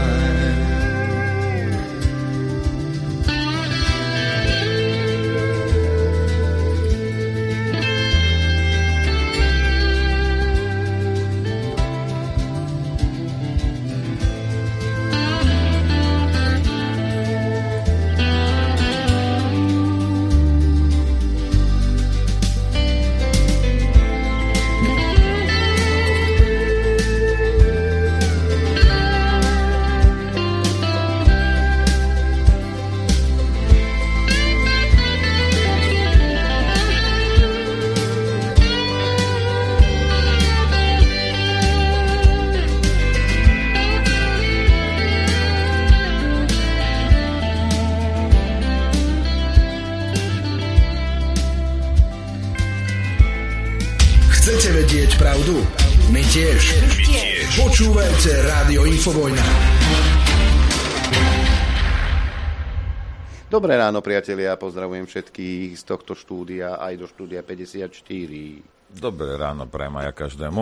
Pravdu? My tiež. My tiež. Počúvajte Rádio Infovojna. Dobré ráno, priatelia, pozdravujem všetkých z tohto štúdia aj do štúdia päťdesiatštyri. Dobré ráno, prajem aj každému.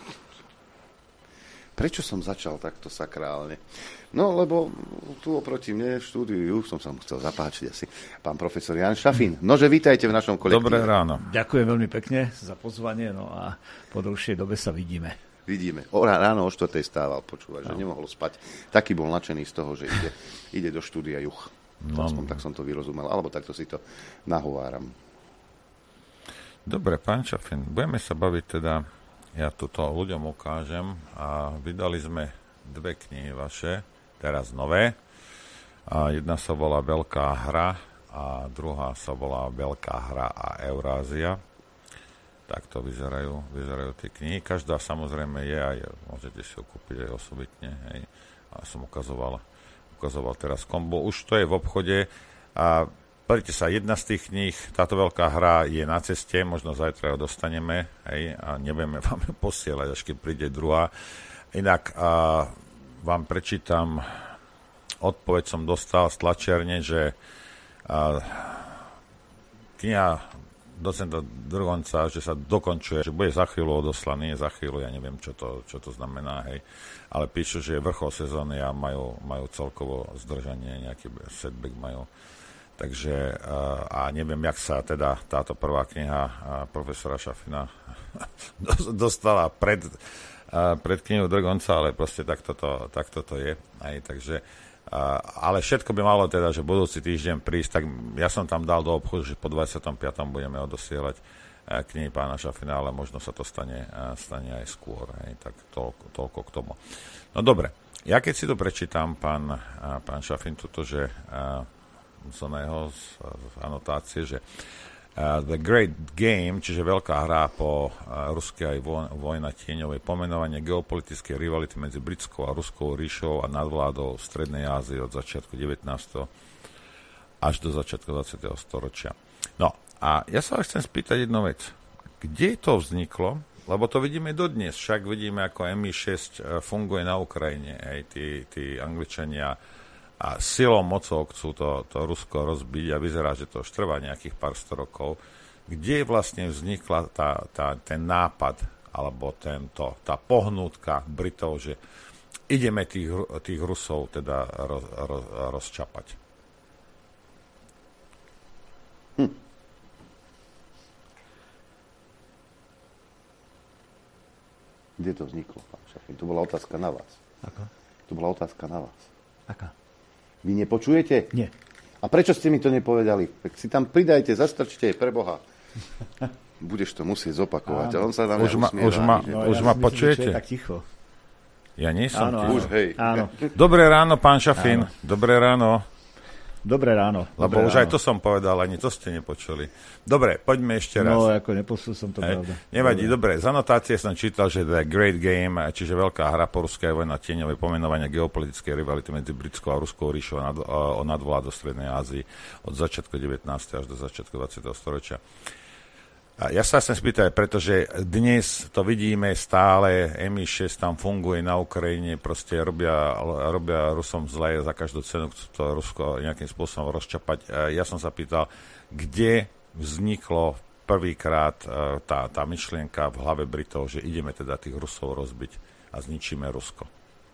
Prečo som začal takto sakrálne? No, lebo tu oproti mne v štúdiu som sa mu chcel zapáčiť asi pán profesor Jan Šafín. Nože, vítajte v našom kolektíve. Dobré ráno. Ďakujem veľmi pekne za pozvanie, no a po dlhšej dobe sa vidíme. Vidíme. O, ráno o štvrtej stával, počúvať, no. Že nemohol spať. Taký bol nadšený z toho, že ide, ide do štúdia Juch. No. Aspoň tak som to vyrozumel, alebo takto si to nahováram. Dobre, pán Šafín, budeme sa baviť teda, ja toto ľuďom ukážem a vydali sme dve knihy vaše, teraz nové. A jedna sa volá Veľká hra a druhá sa volá Veľká hra a Eurázia. Tak to vyzerajú, vyzerajú tie knihy. Každá samozrejme je aj, môžete si ho kúpiť aj osobitne. Hej. A som ukazoval, ukazoval teraz kombo. Už to je v obchode. A pozrite sa, jedna z tých kníh, táto Veľká hra je na ceste, možno zajtra ho dostaneme, hej, a nebudeme vám ju posielať, až keď príde druhá. Inak a, vám prečítam, odpoveď som dostal z tlačiarne, že a, kniha docenta Drgonca, že sa dokončuje, že bude za chvíľu odoslaný, za chvíľu, ja neviem, čo to, čo to znamená, hej, ale píšu, že je vrchol sezóny a majú, majú celkovo zdržanie, nejaký setback majú. Takže a neviem, jak sa teda táto prvá kniha profesora Šafina dostala pred, pred knihu Drgonca, ale proste takto to, takto to je. Aj, takže, ale všetko by malo teda, že budúci týždeň prísť, tak ja som tam dal do obchodu, že po dvadsiatom piatom budeme odosielať knihy pána Šafina, ale možno sa to stane, stane aj skôr. Aj, tak toľko, toľko k tomu. No dobre, ja keď si to prečítam, pán, pán Šafin, toto, že som na jeho z, z anotácie, že uh, The Great Game, čiže veľká hra po uh, ruskej aj voj, vojna tieňovej, pomenovanie geopolitickej rivality medzi britskou a ruskou ríšou a nadvládou v Strednej Ázii od začiatku devätnásteho až do začiatku dvadsiateho storočia. No a ja sa chcem spýtať jednu vec. Kde to vzniklo? Lebo to vidíme dodnes. Však vidíme, ako em í šesť funguje na Ukrajine. Aj tí, tí Angličania a silou, mocou chcú to, to Rusko rozbiť a vyzerá, že to už trvá nejakých pár sto rokov. Kde vlastne vznikla tá, tá, ten nápad alebo tento, tá pohnútka Britov, že ideme tých, tých Rusov teda roz, roz, rozčapať? Hm. Kde to vzniklo, pán Šafin? To bola otázka na vás. Ako? To bola otázka na vás. Aká? Vy nepočujete? Nie. A prečo ste mi to nepovedali? Tak si tam pridajte, zastrčte, pre Boha. Budeš to musieť zopakovať. A on sa tam už ma, už ma, no, už ja ma myslím, počujete? tak ticho. Ja nie som áno, ticho. Už, hej. Áno. Dobré ráno, pán Šafin. Áno. Dobré ráno. Dobré ráno. Lebo Dobré už ráno. aj to som povedal, ani to ste nepočuli. Dobre, poďme ešte raz. No, ako nepočul som to, Hej. pravda. Nevadí, dobre. Z anotácie som čítal, že The Great Game, čiže veľká hra po ruskej vojna tieňové pomenovania geopolitickej rivality medzi britskou a ruskou ríšou nad, o nadvládu v Strednej Ázii od začiatku devätnásteho až do začiatku dvadsiateho storočia. A ja sa chcem spýtať, pretože dnes to vidíme stále, em í šesť tam funguje na Ukrajine, proste robia, robia Rusom zle, za každú cenu chcú to Rusko nejakým spôsobom rozčapať. Ja som sa pýtal, kde vzniklo prvýkrát tá, tá myšlienka v hlave Britov, že ideme teda tých Rusov rozbiť a zničíme Rusko.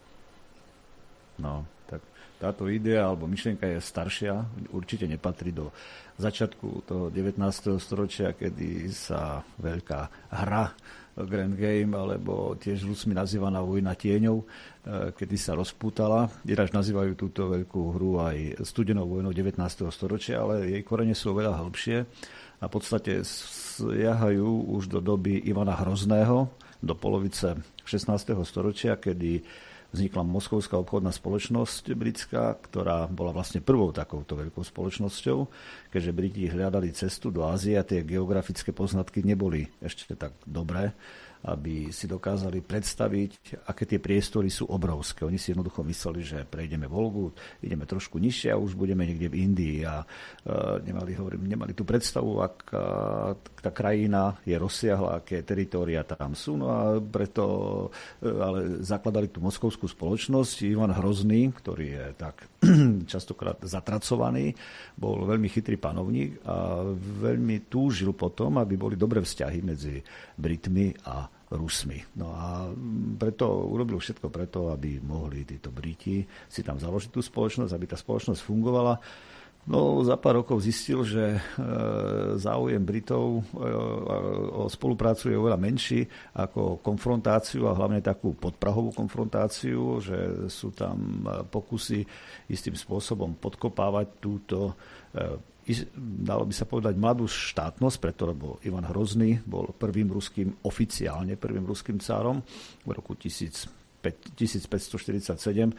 No, tak táto idea alebo myšlienka je staršia, určite nepatrí do začiatku toho devätnásteho storočia, kedy sa veľká hra Grand Game, alebo tiež Rusmi nazývaná vojna tieňov, kedy sa rozpútala. Ináč nazývajú túto veľkú hru aj studenou vojnou devätnásteho storočia, ale jej korene sú oveľa hĺbšie a v podstate siahajú už do doby Ivana Hrozného, do polovice šestnásteho storočia, kedy vznikla Moskovská obchodná spoločnosť britská, ktorá bola vlastne prvou takouto veľkou spoločnosťou, keďže Briti hľadali cestu do Ázie a tie geografické poznatky neboli ešte tak dobré, aby si dokázali predstaviť, aké tie priestory sú obrovské. Oni si jednoducho mysleli, že prejdeme Volgu, ideme trošku nižšie a už budeme niekde v Indii a uh, nemali, hovorím, nemali tú predstavu, aká tá krajina je rozsiahla, aké teritória tam sú. No a preto uh, ale zakladali tú moskovskú spoločnosť. Ivan Hrozný, ktorý je tak častokrát zatracovaný, bol veľmi chytrý panovník a veľmi túžil potom, aby boli dobré vzťahy medzi Britmi a Rusmi. No a preto urobil všetko preto, aby mohli títo Briti si tam založiť tú spoločnosť, aby tá spoločnosť fungovala. No za pár rokov zistil, že e, záujem Britov e, o spoluprácu je oveľa menší ako konfrontáciu a hlavne takú podprahovú konfrontáciu, že sú tam pokusy istým spôsobom podkopávať túto e, dalo by sa povedať mladú štátnosť, preto lebo Ivan Hrozný bol prvým ruským, oficiálne prvým ruským cárom v roku tisícpäťstoštyridsaťsedem.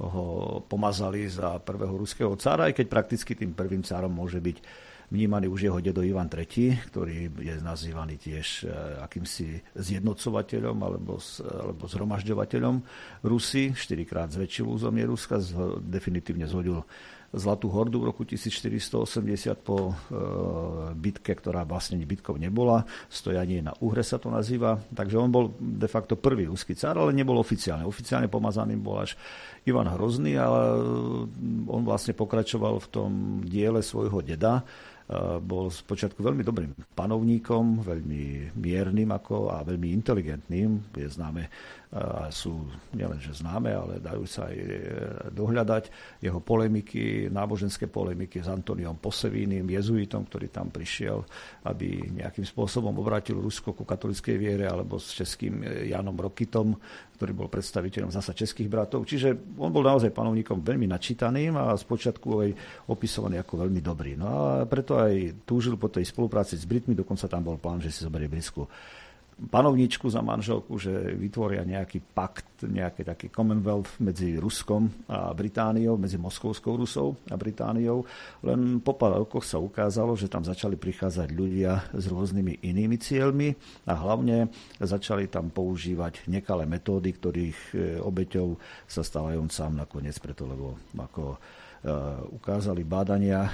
ho pomazali za prvého ruského cára, aj keď prakticky tým prvým cárom môže byť vnímaný už jeho dedo Ivan tretí, ktorý je nazývaný tiež akýmsi zjednocovateľom alebo, alebo zhromažďovateľom Rusy. Štyrikrát zväčšil územie Ruska, definitívne zhodil Zlatú hordu v roku tisícštyristoosemdesiat po e, bitke, ktorá vlastne bitkou nebola. Stojanie na Uhre sa to nazýva. Takže on bol de facto prvý ruský cár, ale nebol oficiálne. Oficiálne pomazaným bol až Ivan Hrozný, ale on vlastne pokračoval v tom diele svojho deda. Bol spočiatku veľmi dobrým panovníkom, veľmi miernym ako a veľmi inteligentným. Je známe, sú nielenže známe, ale dajú sa aj dohľadať jeho polemiky, náboženské polemiky s Antoniom Posevínim, jezuitom, ktorý tam prišiel, aby nejakým spôsobom obrátil Rusko ku katolíckej viere, alebo s českým Jánom Rokytom, ktorý bol predstaviteľom zasa českých bratov. Čiže on bol naozaj panovníkom veľmi načítaným a spočiatku aj opisovaný ako veľmi dobrý. No a preto aj túžil po tej spolupráci s Britmi, dokonca tam bol plán, že si zoberie britskú panovničku za manželku, že vytvoria nejaký pakt, nejaký taký Commonwealth medzi Ruskom a Britániou, medzi Moskovskou Rusou a Britániou. Len po pár rokoch sa ukázalo, že tam začali prichádzať ľudia s rôznymi inými cieľmi a hlavne začali tam používať nekalé metódy, ktorých obeťou sa stal aj on sám nakoniec, preto lebo ako ukázali bádania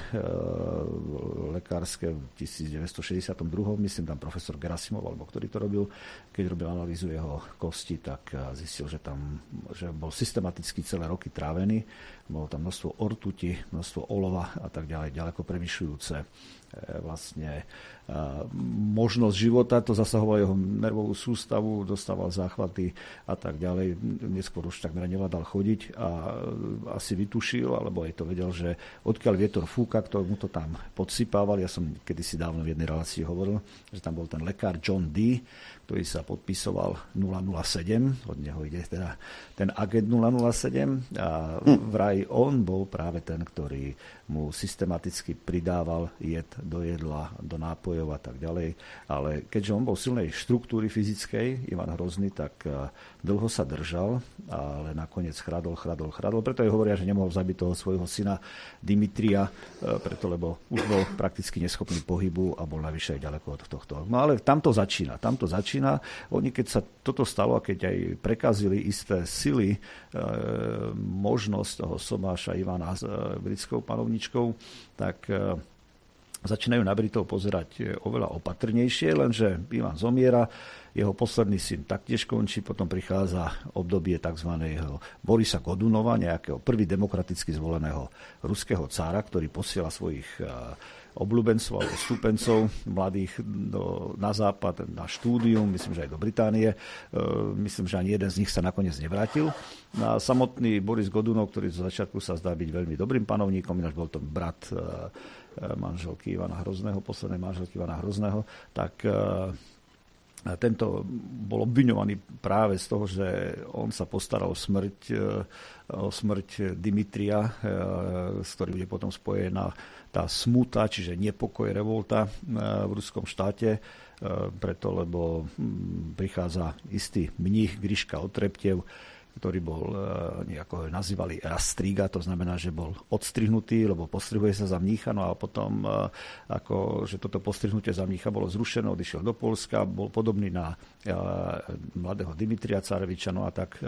lekárske v devätnásťstošesťdesiatdva, myslím tam profesor Gerasimov, alebo ktorý to robil, keď robil analýzu jeho kosti, tak zistil, že tam že bol systematicky celé roky trávený, bolo tam množstvo ortuti, množstvo olova a tak ďalej, ďaleko prevyšujúce vlastne možnosť života, to zasahovalo jeho nervovú sústavu, dostával záchvaty a tak ďalej. Neskôr už takmer nevládal chodiť a asi vytušil, alebo aj to vedel, že odkiaľ vietor fúka, kto mu to tam podsypával. Ja som kedysi dávno v jednej relácii hovoril, že tam bol ten lekár John Dee, ktorý sa podpisoval nula nula sedem, od neho ide teda ten agent nula nula sedem a vraj on bol práve ten, ktorý mu systematicky pridával jed do jedla, do nápojov a tak ďalej. Ale keďže on bol silnej štruktúry fyzickej, Ivan Hrozný, tak dlho sa držal, ale nakoniec chradol, chradol, chradol. Preto aj hovoria, že nemohol zabiť toho svojho syna Dimitria, preto lebo už bol prakticky neschopný pohybu a bol navyše aj ďaleko od tohto. No ale tam to začína, tam to začína. Oni keď sa toto stalo a keď aj prekazili isté sily, e, možnosť toho Somáša Ivana s e, britskou panovničkou, tak e, začínajú na Britov pozerať oveľa opatrnejšie, lenže Ivan zomiera, jeho posledný syn taktiež končí, potom prichádza obdobie tzv. Borisa Godunova, nejakého prvý demokraticky zvoleného ruského cára, ktorý posiela svojich obľúbencov alebo stúpencov mladých do, na západ, na štúdium, myslím, že aj do Británie. Myslím, že ani jeden z nich sa nakoniec nevrátil. A samotný Boris Godunov, ktorý zo začiatku sa zdá byť veľmi dobrým panovníkom, ináč bol to brat manželky Ivana Hrozného, poslednej manželky Ivana Hrozného, tak tento bol obviňovaný práve z toho, že on sa postaral o smrť, o smrť Dimitria, s ktorým je potom spojená tá smuta, čiže nepokoj, revolta v ruskom štáte, preto lebo prichádza istý mních Griška Otreptev, ktorý bol, nejako nazývali rastriga, to znamená, že bol odstrihnutý, lebo postrihuje sa za mnícha, no a potom, ako, že toto postrihnutie za mnícha bolo zrušené, odišiel do Poľska, bol podobný na mladého Dimitria Cáreviča, no a tak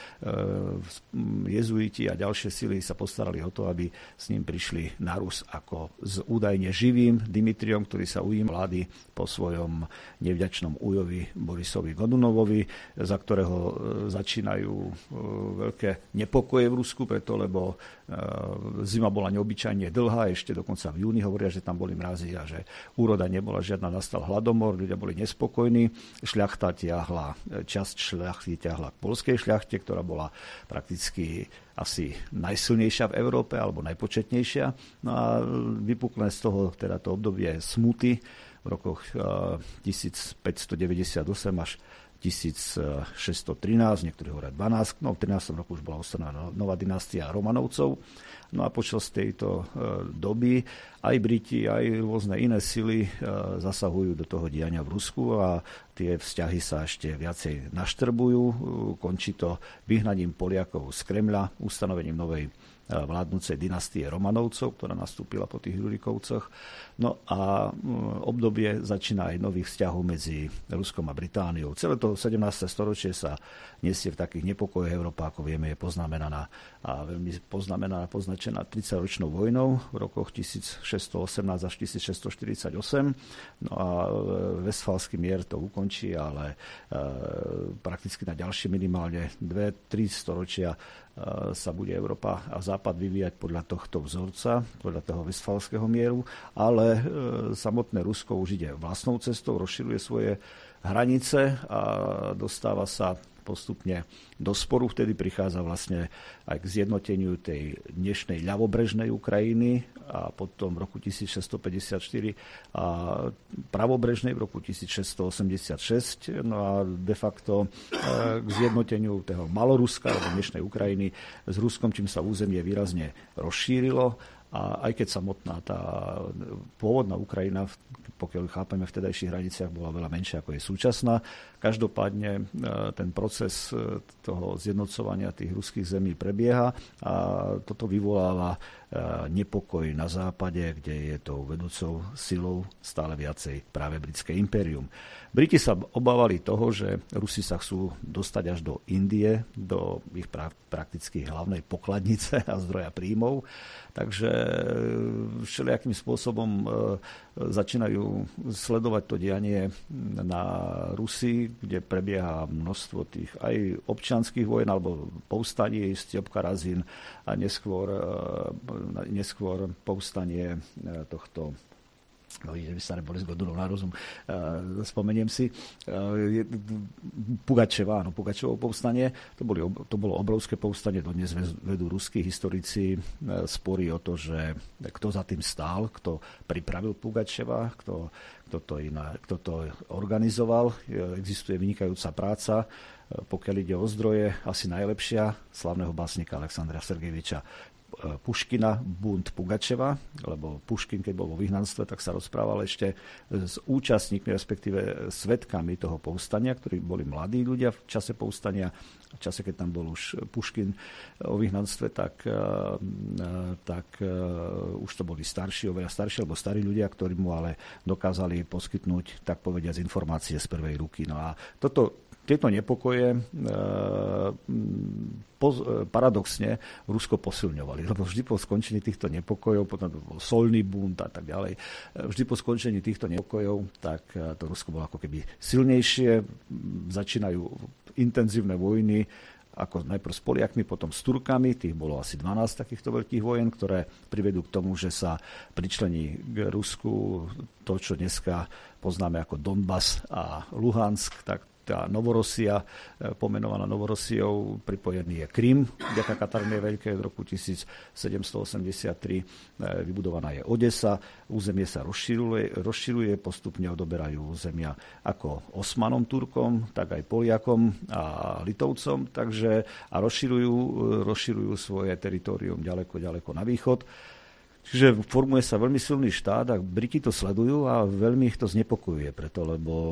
jezuiti a ďalšie sily sa postarali o to, aby s ním prišli na Rus ako s údajne živým Dimitriom, ktorý sa ujíma vlády po svojom nevďačnom újovi Borisovi Godunovovi, za ktorého začínajú veľké nepokoje v Rusku, preto lebo zima bola neobyčajne dlhá, ešte dokonca v júni hovoria, že tam boli mrazy a že úroda nebola žiadna, nastal hladomor, ľudia boli nespokojní, šľachta tiahla, časť šľachty tiahla k poľskej šľachte, ktorá bola prakticky asi najsilnejšia v Európe alebo najpočetnejšia. No a vypukne z toho teda to obdobie smuty v rokoch tisícpäťstodeväťdesiatosem až tisícšesťstotrinásť, niektorí hovoria dvanásť, no v trinástom roku už bola ustanovená nová dynastia Romanovcov. No a počas tejto doby aj Briti, aj rôzne iné sily zasahujú do toho diania v Rusku a tie vzťahy sa ešte viacej naštrbujú. Končí to vyhnaním Poliakov z Kremľa, ustanovením novej vládnúcej dynastie Romanovcov, ktorá nastúpila po tých Rurikovcoch. No a obdobie začína aj nových vzťahov medzi Ruskom a Britániou. Celé to sedemnáste storočie sa nesie v takých nepokojoch. Európa, ako vieme, je poznamenaná a veľmi poznamenaná, poznačená tridsaťročnou vojnou v rokoch tisícšesťstoosemnásť až tisícšesťstoštyridsaťosem. No a Westfalský mier to ukončí, ale prakticky na ďalšie minimálne dve tri storočia sa bude Európa a Západ vyvíjať podľa tohto vzorca, podľa toho Westfalského mieru, ale e, samotné Rusko už ide vlastnou cestou, rozširuje svoje hranice a dostáva sa postupne do sporu. Vtedy prichádza vlastne aj k zjednoteniu tej dnešnej ľavobrežnej Ukrajiny a potom v roku tisícšesťstopäťdesiatštyri a pravobrežnej v roku tisícšesťstoosemdesiatšesť. No a de facto k zjednoteniu toho Maloruska alebo dnešnej Ukrajiny s Ruskom, čím sa územie výrazne rozšírilo. A aj keď samotná tá pôvodná Ukrajina, pokiaľ chápeme v vtedajších hraniciach, bola veľa menšia ako je súčasná, každopádne ten proces toho zjednocovania tých ruských zemí prebieha a toto vyvoláva nepokoj na západe, kde je tou vedúcou silou stále viacej práve britské impérium. Briti sa obávali toho, že Rusi sa chcú dostať až do Indie, do ich pra- prakticky hlavnej pokladnice a zdroja príjmov, takže všelijakým spôsobom e, začínajú sledovať to dianie na Rusi, kde prebieha množstvo tých aj občianskych vojen alebo povstaní, Stjopka Razin a neskôr, e, neskôr povstanie e, tohto no, že by sa neboli z Godunov na rozum, spomeniem si, Pugačeva, áno, Pugačevo povstanie, to, boli, to bolo obrovské povstanie, dodnes vedú ruskí historici spory o to, že kto za tým stál, kto pripravil Pugačeva, kto, kto, to, iná, kto to organizoval. Existuje vynikajúca práca, pokiaľ ide o zdroje, asi najlepšia, slavného básnika Alexandra Sergejeviča Puškina, Bunt Pugačeva, lebo Puškin, keď bol vo vyhnanstve, tak sa rozprával ešte s účastníkmi, respektíve svedkami toho povstania, ktorí boli mladí ľudia v čase povstania. V čase, keď tam bol už Puškin o vyhnanstve, tak, tak už to boli starší, oveľa starší, alebo starí ľudia, ktorí mu ale dokázali poskytnúť, tak povediať, informácie z prvej ruky. No a toto Tieto nepokoje e, po, paradoxne Rusko posilňovali, lebo vždy po skončení týchto nepokojov, potom bol solný bunt a tak ďalej, vždy po skončení týchto nepokojov, tak to Rusko bolo ako keby silnejšie, začínajú intenzívne vojny, ako najprv s Poliakmi, potom s Turkami, tých bolo asi dvanásť takýchto veľkých vojen, ktoré privedú k tomu, že sa pričlení k Rusku to, čo dneska poznáme ako Donbas a Luhansk, tak tá Novorosia, pomenovaná Novorosiou, pripojený je Krym, vďaka Kataríne Veľkej od roku tisícsedemstoosemdesiattri, vybudovaná je Odesa, územie sa rozširuje, rozširuje, postupne odoberajú územia ako Osmanom, Turkom, tak aj Poliakom a Litovcom, takže a rozširujú, rozširujú svoje teritorium ďaleko, ďaleko na východ. Čiže formuje sa veľmi silný štát a Briti to sledujú a veľmi ich to znepokojuje preto, lebo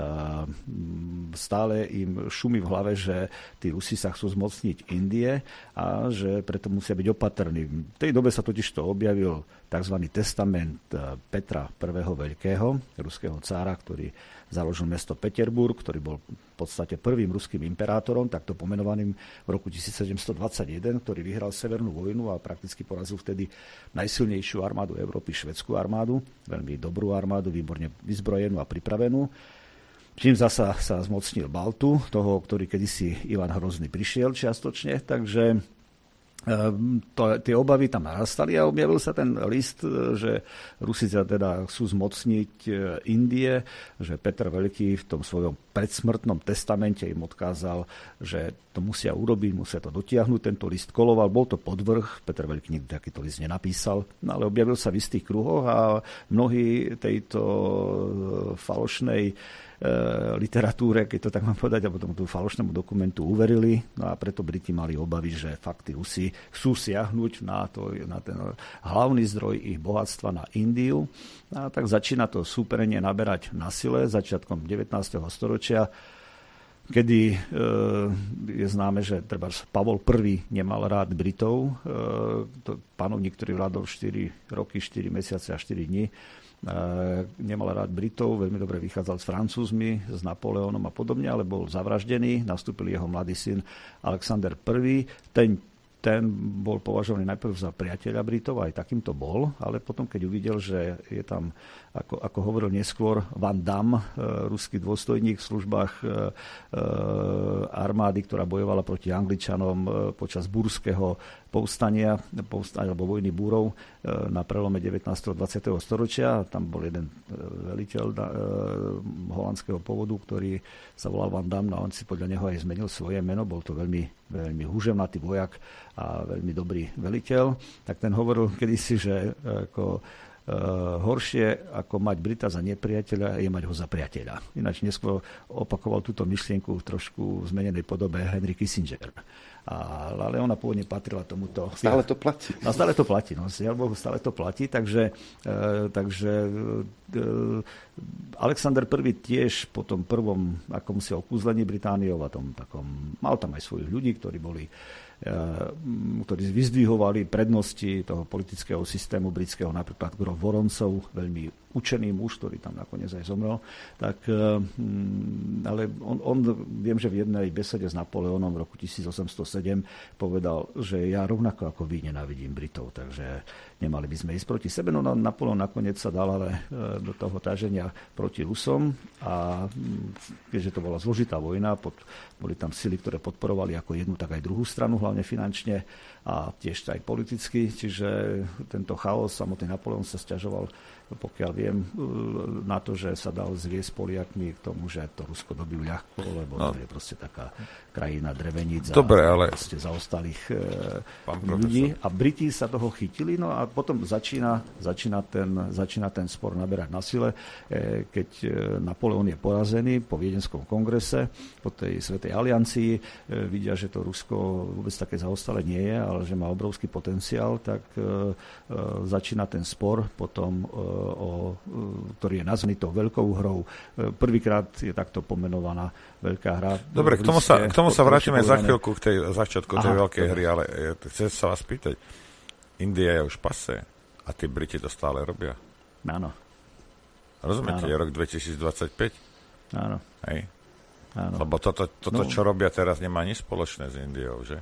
stále im šumí v hlave, že tí Rusi sa chcú zmocniť Indie a že preto musia byť opatrní. V tej dobe sa totiž to objavil tzv. Testament Petra prvého. Veľkého, ruského cára, ktorý založil mesto Peterburg, ktorý bol v podstate prvým ruským imperátorom, takto pomenovaným v roku tisícsedemstodvadsaťjeden, ktorý vyhral Severnú vojnu a prakticky porazil vtedy najsilnejšiu armádu Európy, švédsku armádu, veľmi dobrú armádu, výborne vyzbrojenú a pripravenú. Čím zasa sa zmocnil Baltu, toho, ktorý kedysi Ivan Hrozný prišiel čiastočne, takže To, tie obavy tam narastali a objavil sa ten list, že Rusi teda chcú zmocniť Indie, že Petr Veľký v tom svojom predsmrtnom testamente im odkázal, že to musia urobiť, musia to dotiahnuť, tento list koloval, bol to podvrh, Peter Veľký nikdy takýto list nenapísal, no ale objavil sa v istých kruhoch a mnohí tejto falošnej literatúre, keď to tak mám povedať, alebo tomu falošnému dokumentu uverili, no a preto Briti mali obavy, že fakty Rusi chcú siahnuť na, to, na ten hlavný zdroj ich bohatstva, na Indiu. A tak začína to súperenie naberať na sile začiatkom devätnásteho storočia, kedy e, je známe, že treba Pavol I. nemal rád Britov, e, to panovník, ktorý vládol štyri roky, štyri mesiace a štyri dni, nemal rád Britov, veľmi dobre vychádzal s Francúzmi, s Napoleónom a podobne, ale bol zavraždený, nastúpil jeho mladý syn Alexander I. Ten, ten bol považovaný najprv za priateľa Britov, aj takýmto bol, ale potom, keď uvidel, že je tam, ako, ako hovoril neskôr, Van Damme, ruský dôstojník v službách armády, ktorá bojovala proti Angličanom počas burského povstania, povstania alebo vojny búrov na prelome devätnásteho a dvadsiateho storočia. Tam bol jeden veliteľ holandského pôvodu, ktorý sa volal Van Damme, a on si podľa neho aj zmenil svoje meno. Bol to veľmi, veľmi húževnatý vojak a veľmi dobrý veliteľ. Tak ten hovoril kedysi, že ako horšie ako mať Brita za nepriateľa je mať ho za priateľa. Ináč neskôr opakoval túto myšlienku v trošku zmenenej podobe Henry Kissinger. A, ale ona pôvodne patrila tomuto. Stále to platí. No, stále to platí. No, Bohu, stále to platí. Takže, e, takže e, Alexander I. tiež po tom prvom akomsi okúzlení Britániou a tom takom, mal tam aj svojich ľudí, ktorí boli ktorí vyzdvihovali prednosti toho politického systému britského, napríklad Grof Voroncov, veľmi učený muž, ktorý tam nakoniec aj zomrel. Tak, ale on, on, viem, že v jednej besede s Napoleónom v roku tisícosemstosedem povedal, že ja rovnako ako vy nenávidím Britov, takže nemali by sme ísť proti sebe. No Napoleón nakoniec sa dal ale do toho táženia proti Rusom a keďže to bola zložitá vojna, pod, boli tam sily, ktoré podporovali ako jednu, tak aj druhú stranu, hlavne finančne a tiež aj politicky, čiže tento chaos, samotný Napoleón sa sťažoval, pokiaľ viem, na to, že sa dal zviesť Poliakmi k tomu, že to Rusko dobil ľahko, lebo no. to je proste taká krajina dreveníc a ale... zaostalých ľudí. A Briti sa toho chytili, no a potom začína, začína, ten, začína ten spor naberať na sile, keď Napoleón je porazený po Viedenskom kongrese, po tej Svätej aliancii, vidia, že to Rusko vôbec také zaostalé nie je, ale že má obrovský potenciál, tak začína ten spor potom O, ktorý je nazvaný tou veľkou hrou. Prvýkrát je takto pomenovaná veľká hra. Dobre, k tomu sa, k tomu sa vrátime za chvíľku, k tej začiatku tej Aha, veľkej dobre. hry, ale chcem sa vás pýtať, India je už pase a tí Briti to stále robia? Áno. Rozumiete, je rok dvetisícdvadsaťpäť? Áno. Hej? Áno. Lebo toto, toto no. čo robia teraz, nemá nič spoločné s Indiou, že?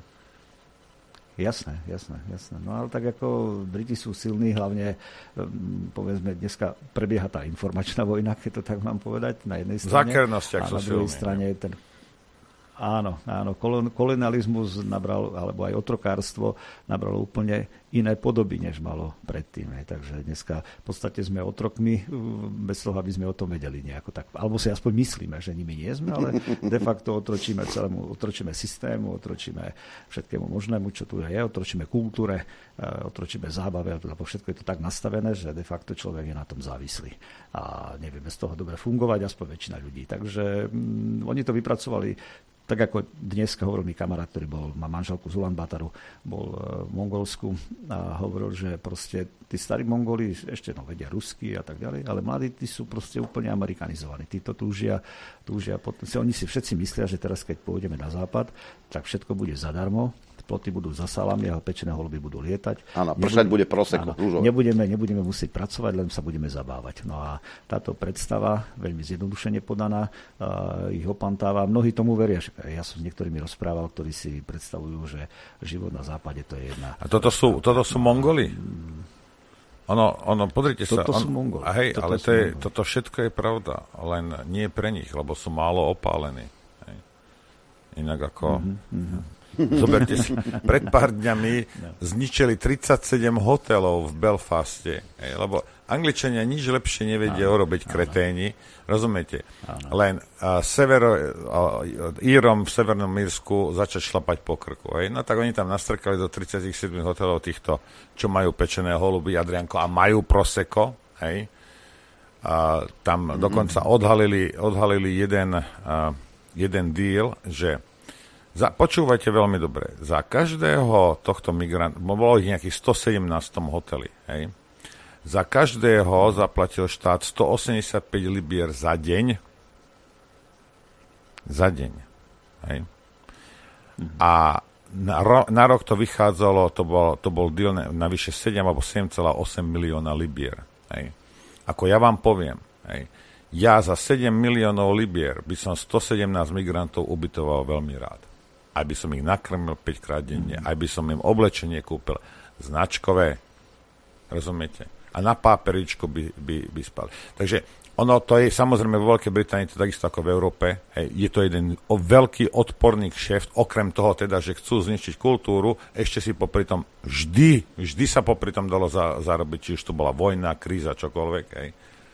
Jasné, jasné, jasné. No ale tak ako Briti sú silní, hlavne povedzme dneska prebieha tá informačná vojna, keď to tak mám povedať, na jednej strane. Zákernosť, ak a sú na druhej silní, strane ne? ten Áno, áno, kolonializmus nabral, alebo aj otrokárstvo nabralo úplne iné podoby, než malo predtým. Takže dneska v podstate sme otrokmi, bez toho, aby sme o tom vedeli nejako tak. Alebo si aspoň myslíme, že nimi nie sme, ale de facto otročíme celému, otročíme systému, otročíme všetkému možnému, čo tu je, otročíme kultúre, otročíme zábave, lebo všetko je to tak nastavené, že de facto človek je na tom závislý. A nevieme z toho dobre fungovať, aspoň väčšina ľudí. Takže mm, oni to vypracovali. Tak ako dneska hovoril mi kamarát, ktorý bol, má manželku z Ulan-Bataru, bol v Mongolsku a hovoril, že proste tí starí Mongoli ešte no, vedia rusky a tak ďalej, ale mladí tí sú proste úplne amerikanizovaní. Títo túžia, túžia oni si všetci myslia, že teraz keď pôjdeme na západ, tak všetko bude zadarmo, ploty budú za salami a pečené holuby budú lietať. Áno, pršať bude proseko, rúžové. Nebudeme, nebudeme musieť pracovať, len sa budeme zabávať. No a táto predstava, veľmi zjednodušene podaná, uh, ich opantáva. Mnohí tomu veria. Ja som s niektorými rozprával, ktorí si predstavujú, že život na západe to je jedna... A toto sú, toto sú Mongoli? Ono, ono, podrite sa. Toto on, sú Mongoli. A hej, toto ale to je, toto všetko je pravda, len nie pre nich, lebo sú málo opálení. Hej. Inak ako... Mm-hmm, mm-hmm. Zoberte si, pred pár dňami zničili tridsaťsedem hotelov v Belfaste, hej, lebo Angličania nič lepšie nevedia urobiť kreténi, rozumiete? Áno. Len uh, severo, uh, Írom v Severnom Írsku začať šlapať po krku. Hej? No tak oni tam nastrkali do tridsaťsedem hotelov týchto, čo majú pečené holuby, Adrianko, a majú prosecco, hej? Uh, tam mm-hmm. dokonca odhalili, odhalili jeden, uh, jeden deal, že za, počúvajte veľmi dobre, za každého tohto migranta, bolo ich nejakých stosedemnásť v tom hoteli, hej? Za každého zaplatil štát stoosemdesiatpäť libier za deň. Za deň. Hej. A na, ro, na rok to vychádzalo, to bol, to bol deal na, na vyše sedem alebo sedem celá osem milióna libier. Hej. Ako ja vám poviem, hej, ja za sedem miliónov libier by som stosedemnásť migrantov ubytoval veľmi rád. Aj by som ich nakrmil päťkrát denne, aj by som im oblečenie kúpil značkové. Rozumiete? A na páperičku by, by, by spali. Takže ono to je samozrejme vo Veľkej Británii to takisto ako v Európe. Hej, je to jeden o veľký odporný kšeft, okrem toho teda, že chcú zničiť kultúru, ešte si popri tom vždy, vždy sa popri tom dalo za, zarobiť, či už to bola vojna, kríza, čokoľvek. Hej.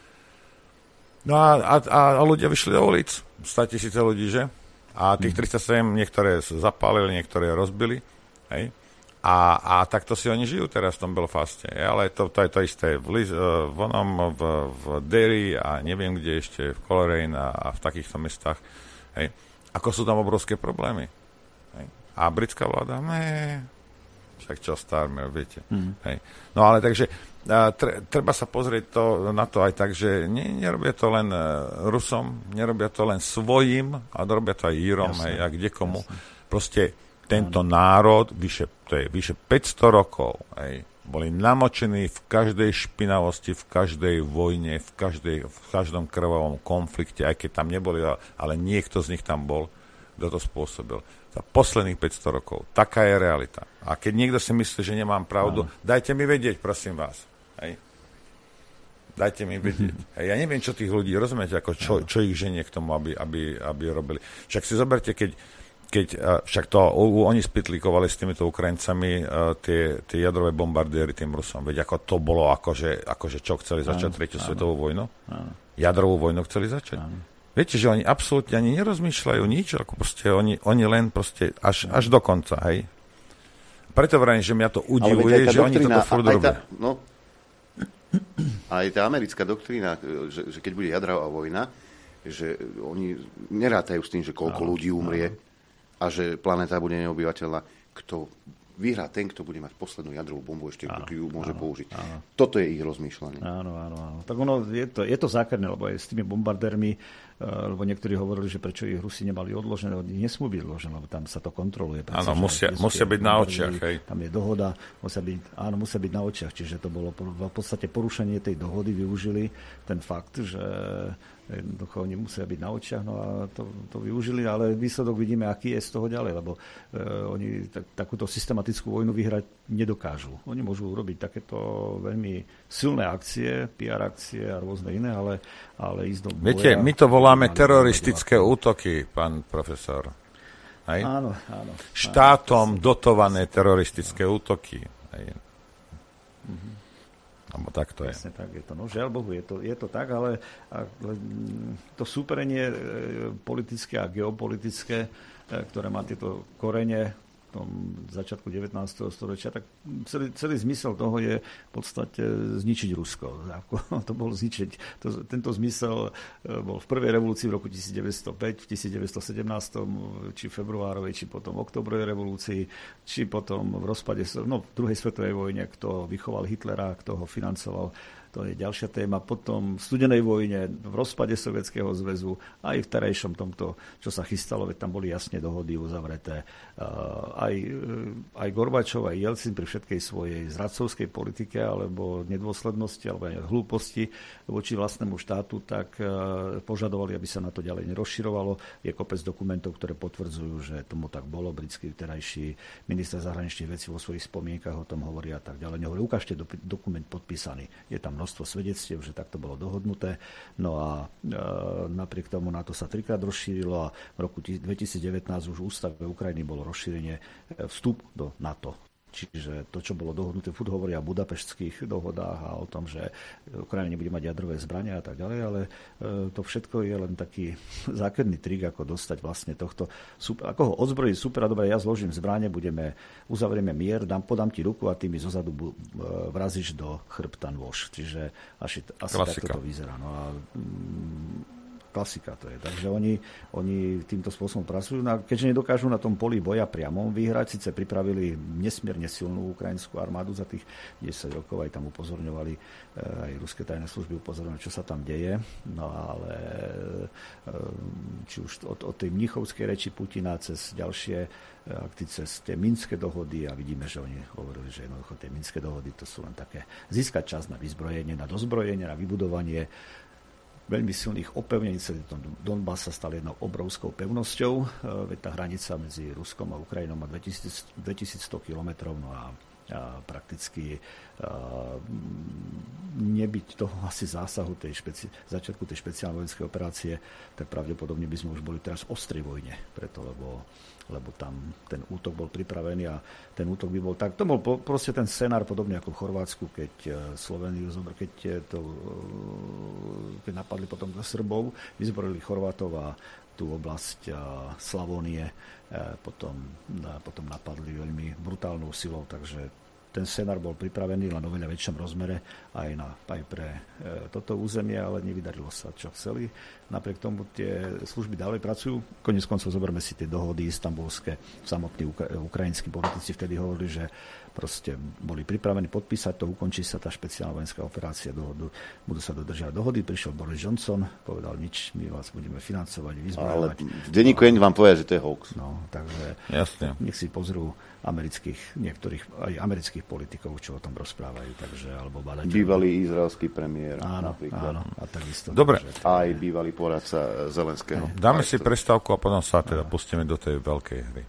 No a, a, a ľudia vyšli do ulic. Státisíce ľudí, že? A tých tridsaťsedem niektoré zapálili, niektoré rozbili. Hej. A, a takto si oni žijú teraz v tom Belfaste. Ale to, to je to isté v, Liz, v onom, v, v Derry a neviem kde ešte, v Coleraine a, a v takýchto mestách. Hej. Ako sú tam obrovské problémy. Hej. A britská vláda, ne, však čo Starmer, viete. Mm. Hej. No ale takže tre, treba sa pozrieť to, na to aj tak, že ne, nerobia to len Rusom, nerobia to len svojim, ale robia to aj Írom, hej, a kde komu. Jasne. Proste tento národ, vyše, to je vyše päťsto rokov, hej, boli namočení v každej špinavosti, v každej vojne, v, každej, v každom krvavom konflikte, aj keď tam neboli, ale niekto z nich tam bol, kto to spôsobil. Za posledných päťsto rokov. Taká je realita. A keď niekto si myslí, že nemám pravdu, no. Dajte mi vedieť, prosím vás. Hej. Dajte mi vedieť. Mm-hmm. Hej, ja neviem, čo tých ľudí, rozumiete, ako čo, čo ich ženie k tomu, aby, aby, aby robili. Však si zoberte, keď keď však to oni spytlíkovali s týmito Ukrajincami uh, tie, tie jadrové bombardéry tým Rusom. Veď ako to bolo, akože, akože čo chceli začať tretiu svetovú vojnu? Áno. Jadrovú vojnu chceli začať? Áno. Viete, že oni absolútne ani nerozmýšľajú nič, ako proste oni, oni len proste až, až do konca, hej? Preto vrajím, že mňa to udivuje, že oni toto furt robia. No, aj tá americká doktrína, že, že keď bude jadrová vojna, že oni nerátajú s tým, že koľko áno, ľudí umrie, áno. A že planéta bude neobyvateľná. Kto vyhrá ten, kto bude mať poslednú jadrovú bombu, ešte áno, ju môže áno, použiť. Áno. Toto je ich rozmýšľanie. Áno, áno, áno. Tak ono, je to, je to zákerné, lebo aj s tými bombardérmi, lebo niektorí hovorili, že prečo ich Rusi nemali odložené, oni nesmú byť odložené, lebo tam sa to kontroluje. Áno, musia, musia byť na očiach. Hej. Tam je dohoda, musia byť, áno, musia byť na očiach. Čiže to bolo v podstate porušenie tej dohody, využili ten fakt, že jednoducho oni musia byť na očiach, no a to, to využili, ale výsledok vidíme, aký je z toho ďalej, lebo e, oni tak, takúto systematickú vojnu vyhrať nedokážu. Oni môžu urobiť takéto veľmi silné akcie, pé er akcie a rôzne iné, ale, ale ísť do boja... Viete, my to voláme teroristické útoky, pán profesor. Hej? Áno, áno. Štátom áno, dotované teroristické útoky. Hej. Mhm. Alebo tak to je. Presne tak je to. No žiaľ Bohu, je to, je to tak, ale, ale to súperenie e, politické a geopolitické, e, ktoré má tieto korene v tom začiatku devätnásteho storočia, tak celý, celý zmysel toho je v podstate zničiť Rusko. To bol zničiť. To, tento zmysel bol v prvej revolúcii v roku devätnásťstopäť, v devätnásťstosedemnásť, či februárovej, či potom oktobrovej revolúcii, či potom v rozpade, no v druhej svetovej vojne, kto vychoval Hitlera, kto ho financoval. To je ďalšia téma. Potom v studenej vojne, v rozpade Sovietskeho zväzu, aj v terajšom tomto, čo sa chystalo, veď tam boli jasne dohody uzavreté. Aj, aj Gorbačov, aj Jelcin pri všetkej svojej zradcovskej politike alebo nedôslednosti, alebo aj hlúposti voči vlastnému štátu, tak požadovali, aby sa na to ďalej nerozširovalo. Je kopec dokumentov, ktoré potvrdzujú, že tomu tak bolo. Britský terajší minister zahraničných vecí vo svojich spomienkach o tom hovorí a tak ďalej. Nehovorí, ukážte do, dokument podpísaný. Je tam množstvo svedectiev, že takto bolo dohodnuté. No a e, napriek tomu NATO sa trikrát rozšírilo a v roku dvetisícdevätnásť už v ústave Ukrajiny bolo rozšírenie vstup do NATO. Čiže to, čo bolo dohodnuté, furt hovoria o budapešťských dohodách a o tom, že Ukrajina nebude mať jadrové zbrania a tak ďalej, ale to všetko je len taký zákerný trik, ako dostať vlastne tohto, ako ho odzbrojiť super a dobre, ja zložím zbranie, budeme, uzavrieme mier, dám, podám ti ruku a ty mi zozadu vrazíš do chrbta nôž. Čiže asi, asi takto to vyzerá. No a, mm, klasika to je. Takže oni, oni týmto spôsobom pracujú. No, keďže nedokážu na tom poli boja priamo vyhrať, síce pripravili nesmierne silnú ukrajinskú armádu za tých desať rokov, aj tam upozorňovali, aj ruské tajné služby upozorňovali, čo sa tam deje. No ale či už od, od tej mnichovskej reči Putina cez ďalšie akty, cez tie minské dohody a vidíme, že oni hovorili, že jednoducho tie minské dohody to sú len také získať čas na vyzbrojenie, na dozbrojenie, na vybudovanie veľmi silných opevnení. Celý Donbas sa stal jednou obrovskou pevnosťou, veď tá hranica medzi Ruskom a Ukrajinou má dvetisícsto kilometrov, no a, a prakticky a, nebyť toho asi zásahu tej špeci- začiatku tej špeciálnej vojenskej operácie, tak pravdepodobne by sme už boli teraz v ostrej vojne, preto lebo lebo tam ten útok bol pripravený a ten útok by bol tak. To bol proste ten scenár podobne ako v Chorvátsku, keď Slovéniu, keď, to, keď napadli potom Srbov, vyzbrojili Chorvátov a tú oblasť Slavónie potom, potom napadli veľmi brutálnou silou, takže ten scenár bol pripravený len o veľa väčšom rozmere aj, na, aj pre e, toto územie, ale nevydarilo sa, čo chceli. Napriek tomu tie služby ďalej pracujú. Koniec koncov zoberme si tie dohody istambulské. Samotní ukra- ukrajinskí politici vtedy hovorili, že proste boli pripravení podpísať to, ukončí sa tá špeciálna vojenská operácia, dohodu, budú sa dodržiavať dohody. Prišiel Boris Johnson, povedal nič, my vás budeme financovať, vyzbrojovať. Ale v denníku N vám povedal, že to je hoax. No, takže jasne. Nech si pozrú amerických, niektorých aj amerických politikov, čo o tom rozprávajú, takže, alebo badateľov. Bývalý izraelský premiér, áno, napríklad. Áno, a takisto. Dobre. Takže, aj bývalý poradca Zelenského. Dáme si prestávku a potom sa teda pustíme do tej veľkej hry.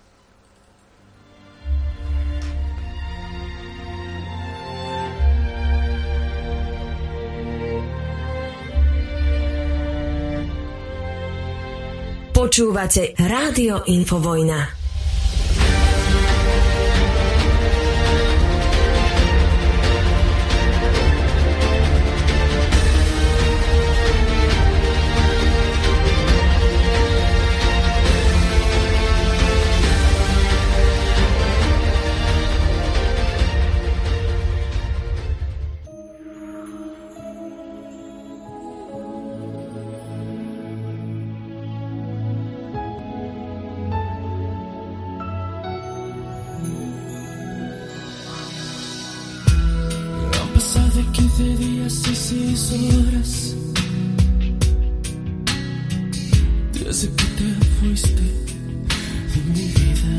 Počúvate Rádio Infovojna. Horas desde que te fuiste de mi vida,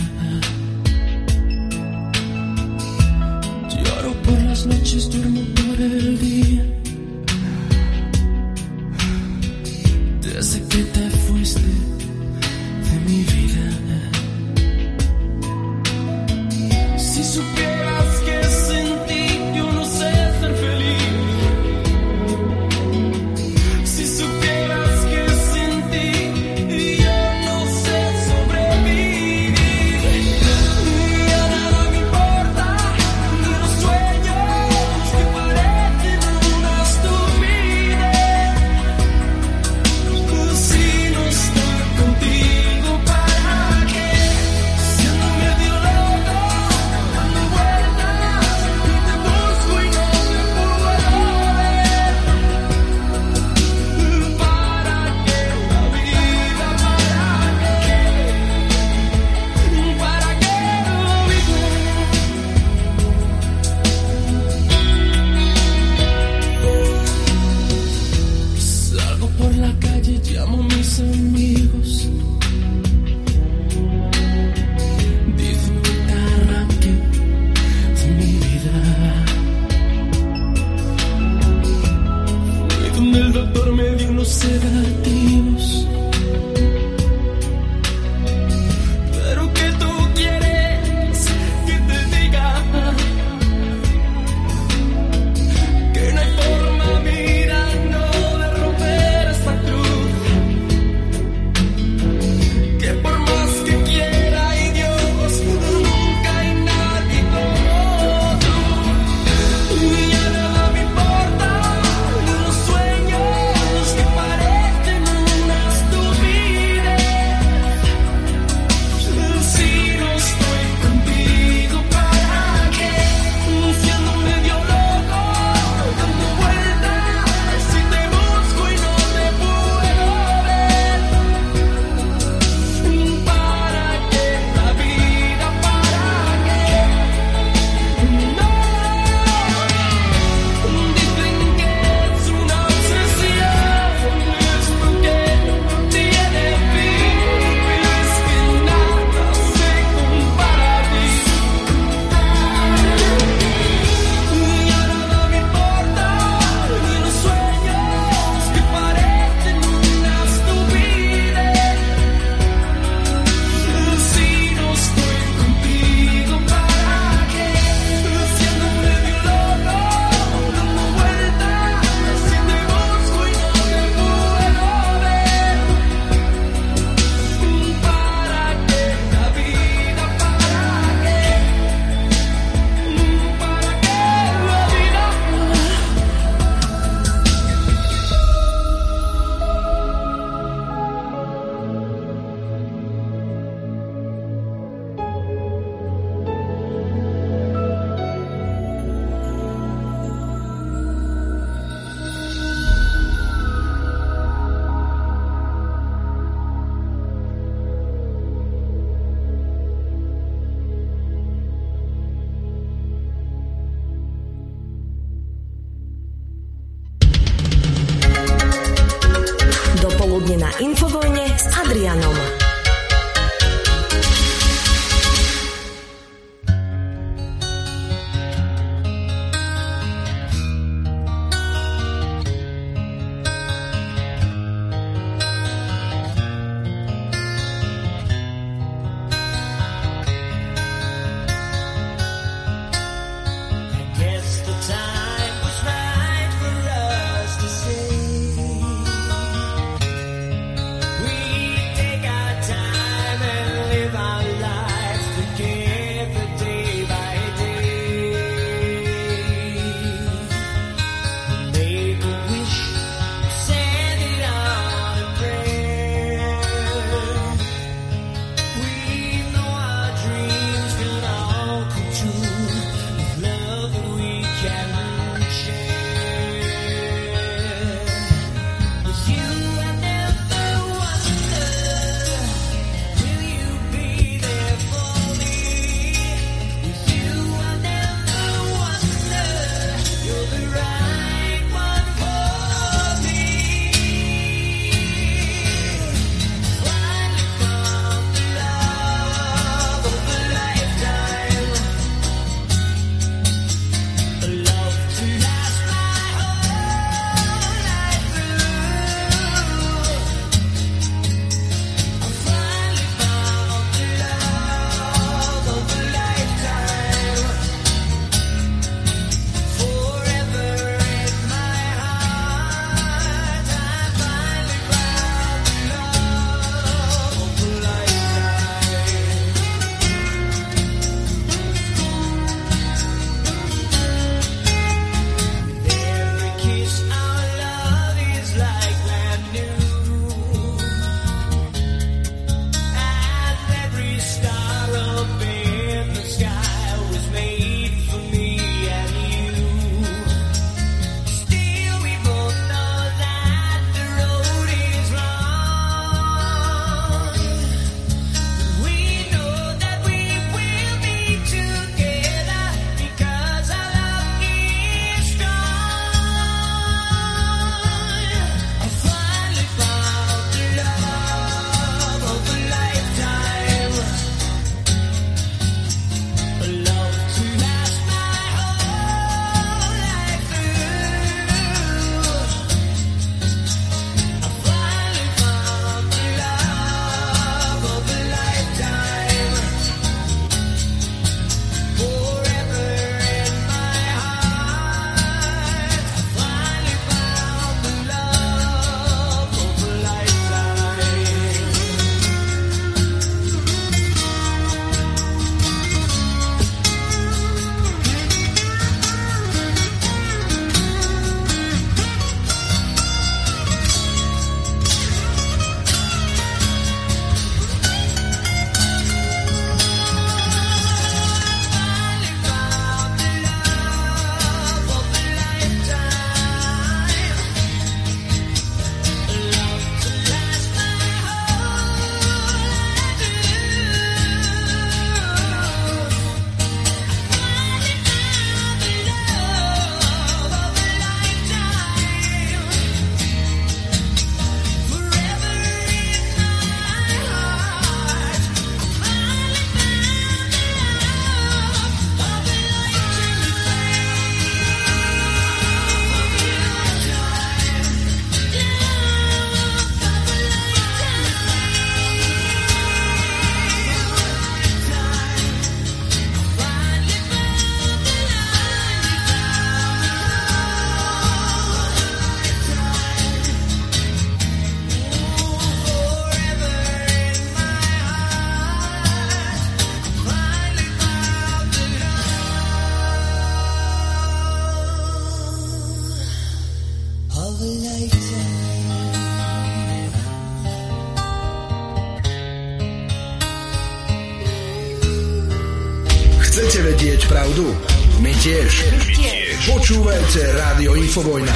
lloro por las noches, duermo por el día, desde que te fuiste de mi vida. Si supieras que sin ti yo no sé ser feliz. Que por más que quiera y Dios, nunca hay nadie como Popoludne na Infovojne s Adrianom. Chcete vedieť pravdu? My tiež. My tiež. Počúvajte Rádio Infovojna.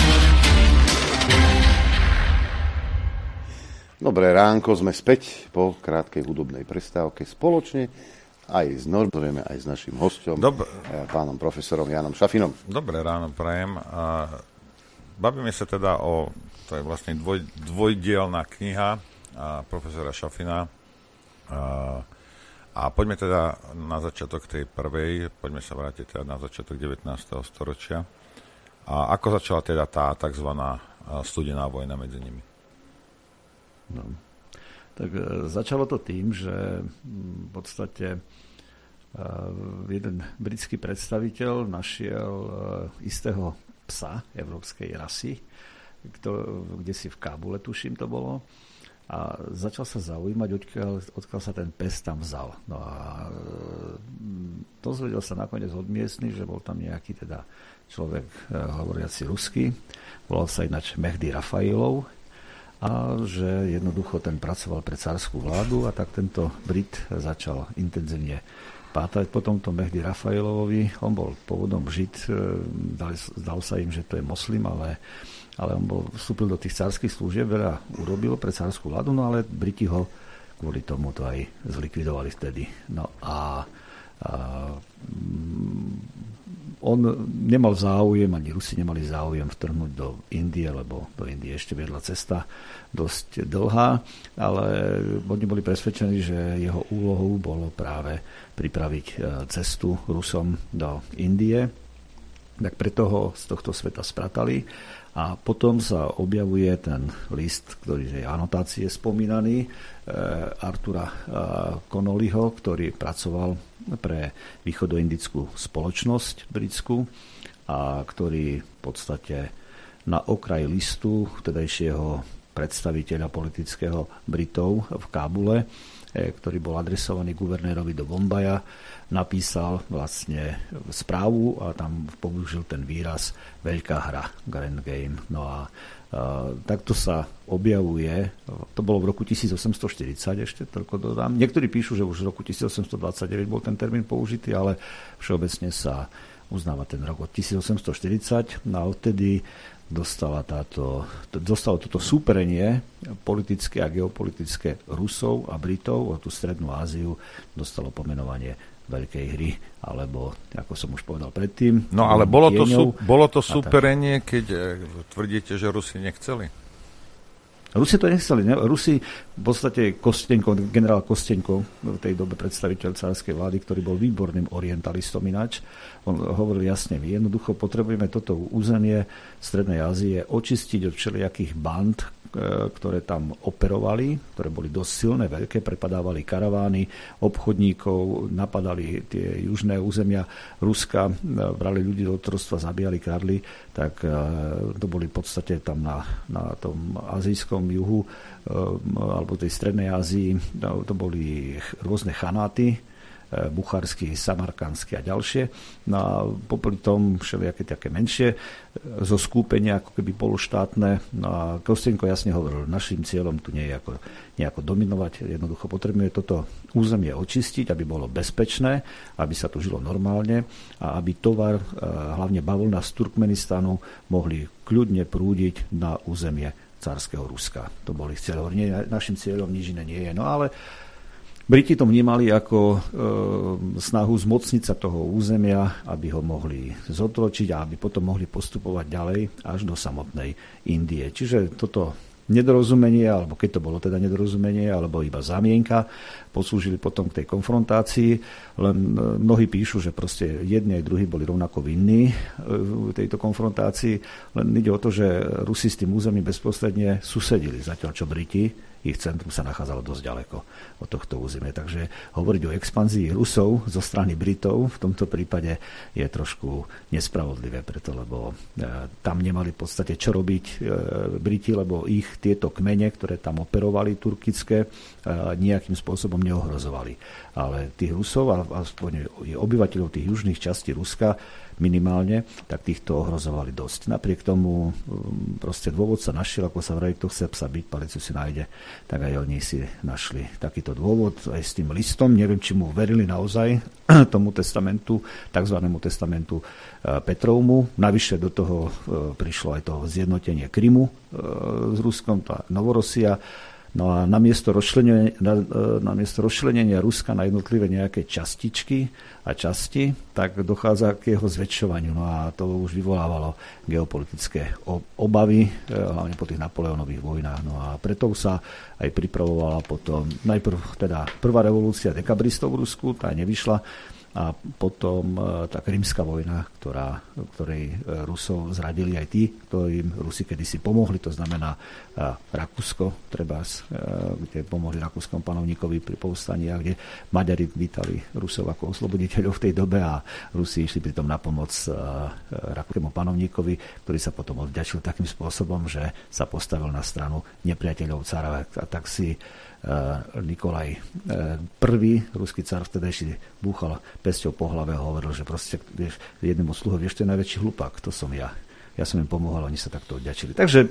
Dobré ránko, sme späť po krátkej hudobnej prestávke spoločne aj s Norbom, aj s našim hosťom, Dob- pánom profesorom Jánom Šafinom. Dobré ráno prajem. Bavíme sa teda o to je vlastne dvoj, dvojdielná kniha a profesora Šafina. A, a poďme teda na začiatok tej prvej, poďme sa vrátiť teda na začiatok devätnásteho storočia. A ako začala teda tá takzvaná studená vojna medzi nimi? No, tak začalo to tým, že v podstate jeden britský predstaviteľ našiel istého psa európskej rasy, kde si v Kábule, tuším, to bolo, a začal sa zaujímať, odkiaľ, odkiaľ sa ten pes tam vzal. No a dozvedel sa nakoniec od miestnych, že bol tam nejaký teda človek hovoriaci rusky, volal sa ináč Mehdi Rafailov, a že jednoducho ten pracoval pre carskú vládu, a tak tento Brit začal intenzívne pátať po tomto Mehdi Rafailovovi. On bol pôvodom Žid, zdal sa im, že to je moslim, ale ale on bol, vstúpil do tých carských služieb, veľa urobil pre carskú vládu, no ale Briti ho kvôli tomu to aj zlikvidovali vtedy. No a, a on nemal záujem, ani Rusi nemali záujem vtrhnúť do Indie, lebo do Indie ešte viedla cesta dosť dlhá, ale oni boli presvedčení, že jeho úlohou bolo práve pripraviť cestu Rusom do Indie. Tak preto ho z tohto sveta spratali. A potom sa objavuje ten list, ktorý je anotácie spomínaný, Artura Connollyho, ktorý pracoval pre východoindickú spoločnosť britskú a ktorý v podstate na okraj listu vtedajšieho predstaviteľa politického Britov v Kábule, ktorý bol adresovaný guvernérovi do Bombaja, napísal vlastne správu a tam použil ten výraz veľká hra, Grand Game. No a, a takto sa objavuje, to bolo v roku tisícosemstoštyridsať, ešte toľko dodám. Niektorí píšu, že už v roku tisícosemstodvadsaťdeväť bol ten termín použitý, ale všeobecne sa uznáva ten rok od tisícosemstoštyridsať. No a odtedy dostala táto, dostalo toto súperenie politické a geopolitické Rusov a Britov o tú Strednú Áziu, dostalo pomenovanie veľkej hry, alebo, ako som už povedal predtým... No ale bolo to, sú, bolo to súperenie, keď tvrdíte, že Rusi nechceli? Rusi to nechceli. Ne? Rusi v podstate Kostenko, generál Kostenko, v tej dobe predstaviteľ cárskej vlády, ktorý bol výborným orientalistom ináč, on hovoril jasne, my jednoducho potrebujeme toto územie Strednej Ázie očistiť od všelijakých band, ktoré tam operovali, ktoré boli dosť silné, veľké, prepadávali karavány obchodníkov, napadali tie južné územia Ruska, brali ľudí do otroctva, zabíjali, kradli, tak to boli v podstate tam na, na tom azijskom juhu alebo tej Strednej Ázii, to boli rôzne chanáty, bucharský, samarkandský a ďalšie. No a popri tom všelijaké také menšie zo skúpenia, ako keby pološtátne. No a Kostenko jasne hovoril, našim cieľom tu nie je ako nejako dominovať. Jednoducho potrebujeme toto územie očistiť, aby bolo bezpečné, aby sa tu žilo normálne a aby tovar, hlavne bavlna z Turkmenistanu, mohli kľudne prúdiť na územie cárskeho Ruska. To boli cieľom. Našim cieľom nič iné nie je. No ale Briti to vnímali ako e, snahu zmocniť sa toho územia, aby ho mohli zotročiť a aby potom mohli postupovať ďalej až do samotnej Indie. Čiže toto nedorozumenie, alebo keď to bolo teda nedorozumenie, alebo iba zámienka, poslúžili potom k tej konfrontácii. Len mnohí píšu, že proste jedni aj druhí boli rovnako vinní v tejto konfrontácii. Len ide o to, že Rusi s tým územím bezprostredne susedili, zatiaľ čo Briti, ich centrum sa nachádzalo dosť ďaleko od tohto územia. Takže hovoriť o expanzii Rusov zo strany Britov v tomto prípade je trošku nespravodlivé, preto lebo tam nemali v podstate čo robiť Briti, lebo ich tieto kmene, ktoré tam operovali turkické, nejakým spôsobom neohrozovali. Ale tých Rusov, a aspoň obyvateľov tých južných častí Ruska minimálne, tak týchto ohrozovali dosť. Napriek tomu proste dôvod sa našiel, ako sa vraví, kto chce psa byť, palicu si nájde, tak aj oni si našli takýto dôvod aj s tým listom. Neviem, či mu verili naozaj tomu testamentu, takzvanému testamentu Petrovmu. Navyše do toho prišlo aj to zjednotenie Krymu s Ruskom, tá Novorosia. No a namiesto rozčlenenia, na, namiesto rozčlenenia Ruska na jednotlivé nejaké častičky a časti, tak dochádza k jeho zväčšovaniu. No a to už vyvolávalo geopolitické obavy, hlavne po tých Napoleónových vojnách. No a preto sa aj pripravovala potom najprv teda prvá revolúcia dekabristov v Rusku, tá nevyšla, a potom tá Krymská vojna, ktorá, ktorej Rusov zradili aj tí, ktorým Rusi kedysi pomohli, to znamená Rakúsko, trebárs, kde pomohli rakúskom panovníkovi pri povstaní, a kde Maďari vítali Rusov ako osloboditeľov v tej dobe a Rusi išli pritom na pomoc rakúskému panovníkovi, ktorý sa potom odvďačil takým spôsobom, že sa postavil na stranu nepriateľov cara. A tak si Nikolaj prvý, ruský car, vtedajší búchal pesťou po hlave a hovoril, že proste vieš, jednému sluhovi, vieš, to je najväčší hlupák, to som ja. Ja som im pomohol, oni sa takto odďačili. Takže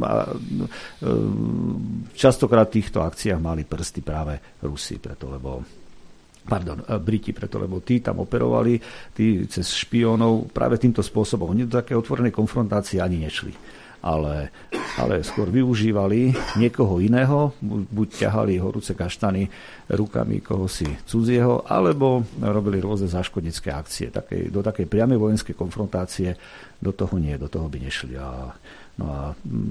častokrát v týchto akciách mali prsty práve Rusi, preto lebo pardon, Briti, preto lebo tí tam operovali, tí cez špiónov práve týmto spôsobom. Oni do také otvorenej konfrontácie ani nešli. Ale, ale skôr využívali niekoho iného, buď ťahali horúce kaštany rukami kohosi cudzieho, alebo robili rôzne záškodnícke akcie. Takej, do takej priamej vojenskej konfrontácie do toho nie, do toho by nešli. A, no a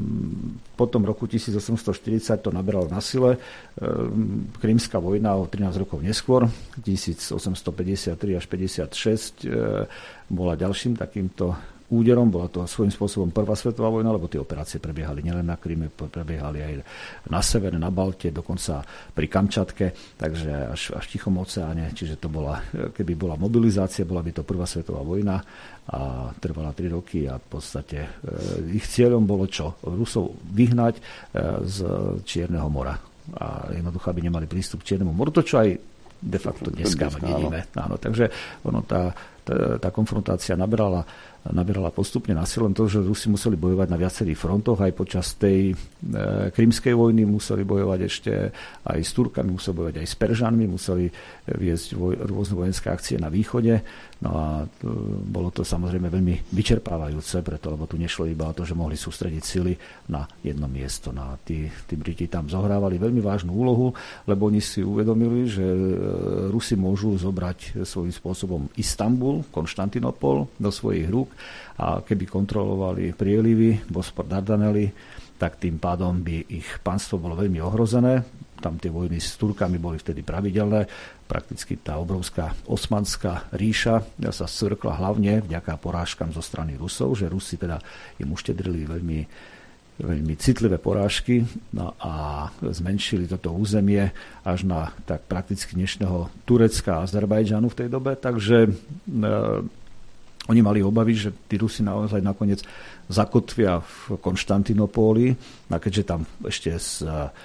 mm, potom roku tisícosemstoštyridsať to naberalo na sile. Ehm, Krymská vojna o trinásť rokov neskôr, tisícosemstopäťdesiattri až päťdesiatšesť, e, bola ďalším takýmto úderom. Bola to svojím spôsobom prvá svetová vojna, lebo tie operácie prebiehali nielen na Kryme, prebiehali aj na severe, na Balte, dokonca pri Kamčatke, takže až, až v Tichom oceáne. Čiže to bola, keby bola mobilizácia, bola by to prvá svetová vojna a trvala tri roky a v podstate e, ich cieľom bolo čo? Rusov vyhnať e, z Čierneho mora. A jednoducho, aby nemali prístup k Čiernemu moru, to čo aj de facto dneska vidíme. Áno, takže ono, tá, tá, tá konfrontácia nabrala naberala postupne na silu, len to, že Rusi museli bojovať na viacerých frontoch, aj počas tej e, Krymskej vojny museli bojovať ešte aj s Turkami, museli bojovať aj s Peržanmi, museli viesť voj, rôzne vojenské akcie na východe. No a e, bolo to samozrejme veľmi vyčerpávajúce, preto, lebo tu nešlo iba o to, že mohli sústrediť sily na jedno miesto. No a tí, tí Briti tam zohrávali veľmi vážnu úlohu, lebo oni si uvedomili, že e, Rusi môžu zobrať svojím spôsobom Istanbul, Konštantinopol do svojich rúk, a keby kontrolovali prielivy Bospor, Dardanely, tak tým pádom by ich pánstvo bolo veľmi ohrozené. Tam tie vojny s Turkami boli vtedy pravidelné. Prakticky tá obrovská osmanská ríša sa scvrkla hlavne vďaka porážkam zo strany Rusov, že Rusi teda im uštedrili veľmi, veľmi citlivé porážky, no a zmenšili toto územie až na tak prakticky dnešného Turecka a Azerbajdžanu v tej dobe. Takže e, oni mali obavy, že tí Rusi naozaj nakoniec zakotvia v Konštantinopóli, a keďže tam ešte z,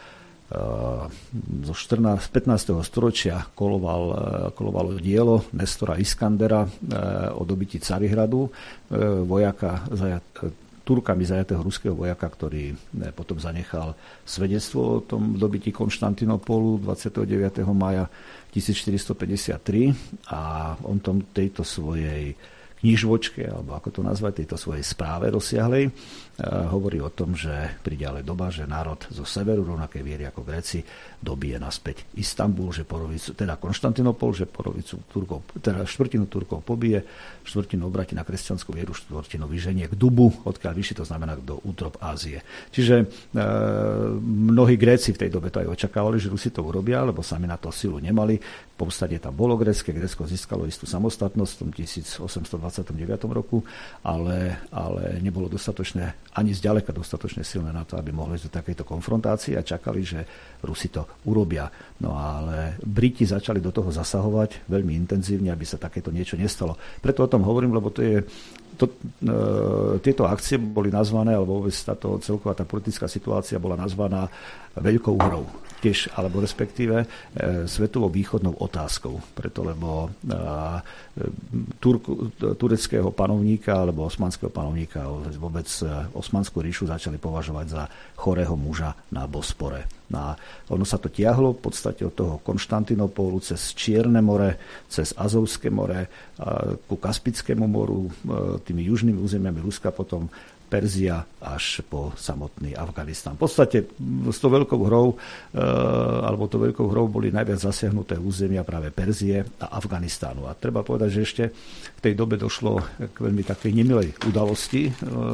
zo štrnásteho, pätnásteho storočia koloval, kolovalo dielo Nestora Iskandera o dobití Carihradu, vojaka zajat, Turkami zajatého ruského vojaka, ktorý potom zanechal svedectvo o tom dobití Konštantinopólu dvadsiateho deviateho mája tisícštyristopäťdesiattri, a on tom tejto svojej knižvočke, alebo ako to nazvať, tejto svojej správe rozsiahlej, hovorí o tom, že príde ale doba, že národ zo severu, rovnakej viery ako Gréci, dobije naspäť Istanbul, že polovicu, teda Konštantinopol, že polovicu Turkov, teda štvrtinu Turkov pobije, štvrtinu obráti na kresťanskú vieru, štvrtinu vyženie k Dubu, odkiaľ vyšší, to znamená do útrop Ázie. Čiže e, mnohí Gréci v tej dobe to aj očakávali, že Rusi to urobia, lebo sami na to silu nemali. Povstanie tam bolo grécke, Grécko získalo istú samostatnosť v tom tisícosemstodvadsiatom deviatom roku, ale, ale nebolo dostatočné, ani zďaleka dostatočne silné na to, aby mohli ísť do takejto konfrontácie, a čakali, že Rusi to urobia. No ale Briti začali do toho zasahovať veľmi intenzívne, aby sa takéto niečo nestalo. Preto o tom hovorím, lebo to je To, e, tieto akcie boli nazvané, alebo vôbec táto celková tá politická situácia bola nazvaná veľkou hrou. Tiež, alebo respektíve e, svetovou východnou otázkou. Preto, lebo e, Turku, tureckého panovníka alebo osmanského panovníka, vôbec Osmanskú ríšu začali považovať za chorého muža na Bospore. No a ono sa to tiahlo v podstate od toho Konštantinopólu cez Čierne more, cez Azovské more, ku Kaspickému moru, tými južnými územiami Ruska, potom Perzia až po samotný Afganistan. V podstate s tou veľkou hrou, alebo tou veľkou hrou boli najviac zasiahnuté územia práve Perzie a Afganistánu. A treba povedať, že ešte v tej dobe došlo k veľmi takej nemilej udalosti.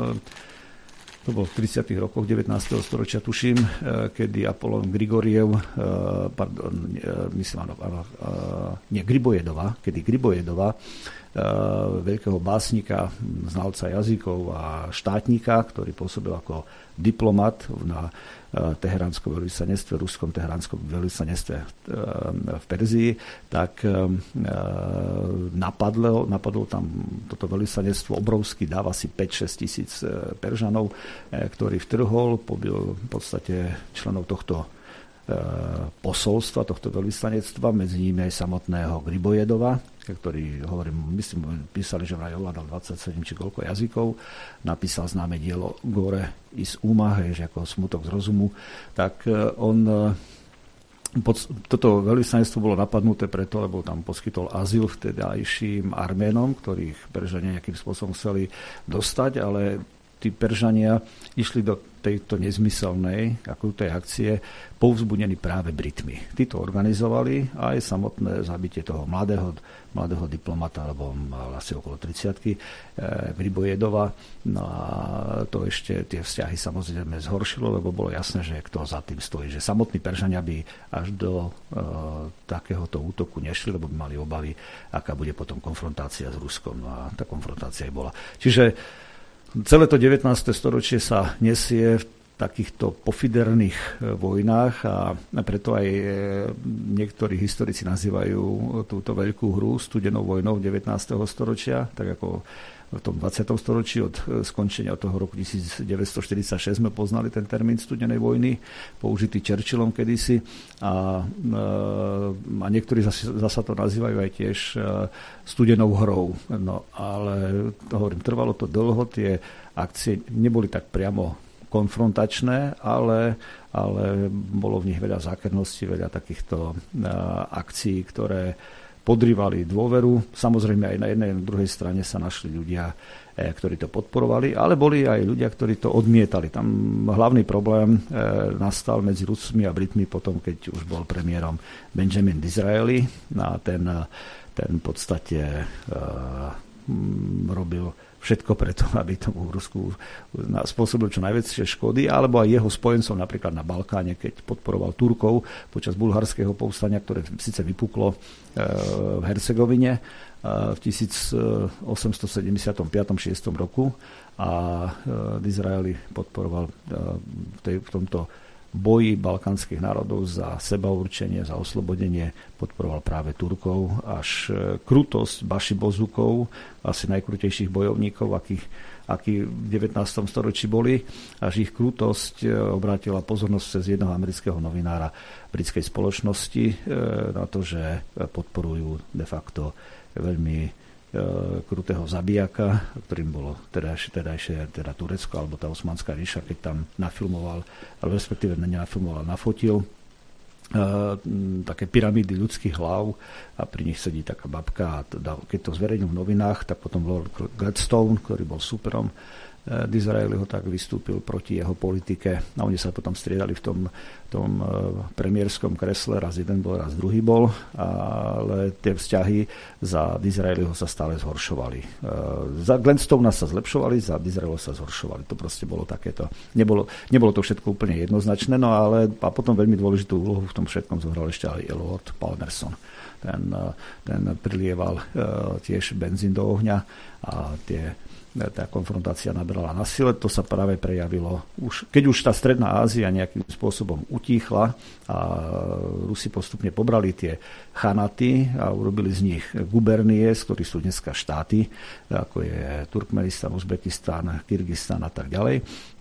To bolo v tridsiatych rokoch devätnásteho storočia, tuším, kedy Apollon Grigoriev, pardon, myslím, nie, Gribojedova, kedy Gribojedova, veľkého básnika, znalca jazykov a štátnika, ktorý pôsobil ako diplomat na teheránskom veľvyslanectve, ruskom teheránskom veľvyslanectve v Perzii, tak napadlo, napadlo tam toto veľvyslanectvo obrovský dáv, asi päť šesť tisíc Peržanov, ktorý vtrhol, pobil v podstate členov tohto posolstva, tohto veľvyslanectva, medzi nimi aj samotného Gribojedova, ktorý, hovorím, myslím, písali, že vraj ovládal dvadsaťsedem či koľko jazykov, napísal známe dielo Gore is Uma, že ako Smutok z rozumu, tak on pod, toto veľvyslanectvo bolo napadnuté preto, lebo tam poskytol azyl vtedajším Arménom, ktorých Peržania nejakým spôsobom chceli dostať, ale tí Peržania išli do tejto nezmyselnej akutnej akcie povzbudení práve Britmi. Tí to organizovali a aj samotné zabitie toho mladého, mladého diplomata, alebo mal asi okolo tridsiatky, e, Gribojedova. No a to ešte tie vzťahy samozrejme zhoršilo, lebo bolo jasné, že kto za tým stojí. Že samotní Peržania by až do e, takéhoto útoku nešli, lebo by mali obavy, aká bude potom konfrontácia s Ruskom. No a tá konfrontácia aj bola. Čiže celé to devätnáste storočie sa nesie v takýchto pofiderných vojnách a preto aj niektorí historici nazývajú túto veľkú hru studenou vojnou devätnásteho storočia, tak ako v tom dvadsiatom storočí od skončenia od toho roku devätnásťstoštyridsaťšesť sme poznali ten termín studenej vojny, použitý Churchillom kedysi a, a niektorí zasa, zasa to nazývajú aj tiež studenou hrou. No ale to hovorím, trvalo to dlho, tie akcie neboli tak priamo konfrontačné, ale, ale bolo v nich veľa zákernosti, veľa takýchto akcií, ktoré podrývali dôveru. Samozrejme aj na jednej a na druhej strane sa našli ľudia, ktorí to podporovali, ale boli aj ľudia, ktorí to odmietali. Tam hlavný problém nastal medzi Rusmi a Britmi potom, keď už bol premiérom Benjamin Disraeli. A ten, ten v podstate robil všetko preto, aby tomu Rusku spôsobil čo najväčšie škody, alebo aj jeho spojencov napríklad na Balkáne, keď podporoval Turkov počas bulharského povstania, ktoré síce vypuklo v Hercegovine v tisícosemstosedemdesiatpäť šesť roku a Disraeli podporoval v, tej, v tomto boji balkánskych národov za sebaurčenie, za oslobodenie podporoval práve Turkov, až krutosť Baši Bozukov, asi najkrutejších bojovníkov, akých, akí v devätnástom storočí boli, až ich krutosť obrátila pozornosť cez jedného amerického novinára britskej spoločnosti na to, že podporujú de facto veľmi krutého zabijaka, ktorým bolo tedajšie, tedajšie teda Turecko alebo tá Osmanská ríša, keď tam nafilmoval, alebo respektíve nenafilmoval, nafotil uh, také pyramídy ľudských hlav a pri nich sedí taká babka a teda, keď to zverejnil v novinách, tak potom Lord Gladstone, ktorý bol súperom Disraeliho, tak vystúpil proti jeho politike a oni sa potom striedali v tom, tom premiérskom kresle, raz jeden bol, raz druhý bol, ale tie vzťahy za Disraeliho sa stále zhoršovali. Za Gladstona sa zlepšovali, za Disraeliho sa zhoršovali. To proste bolo takéto. Nebolo, nebolo to všetko úplne jednoznačné, no ale a potom veľmi dôležitú úlohu v tom všetkom zohral ešte aj Lord Palmerston. Ten, ten prilieval tiež benzín do ohňa a tie tá konfrontácia nabrala na sile. To sa práve prejavilo, už, keď už tá Stredná Ázia nejakým spôsobom utíchla a Rusi postupne pobrali tie chanaty a urobili z nich gubernie, z ktorých sú dneska štáty, ako je Turkmenistan, Uzbekistan, Kyrgyzstan a tak ďalej,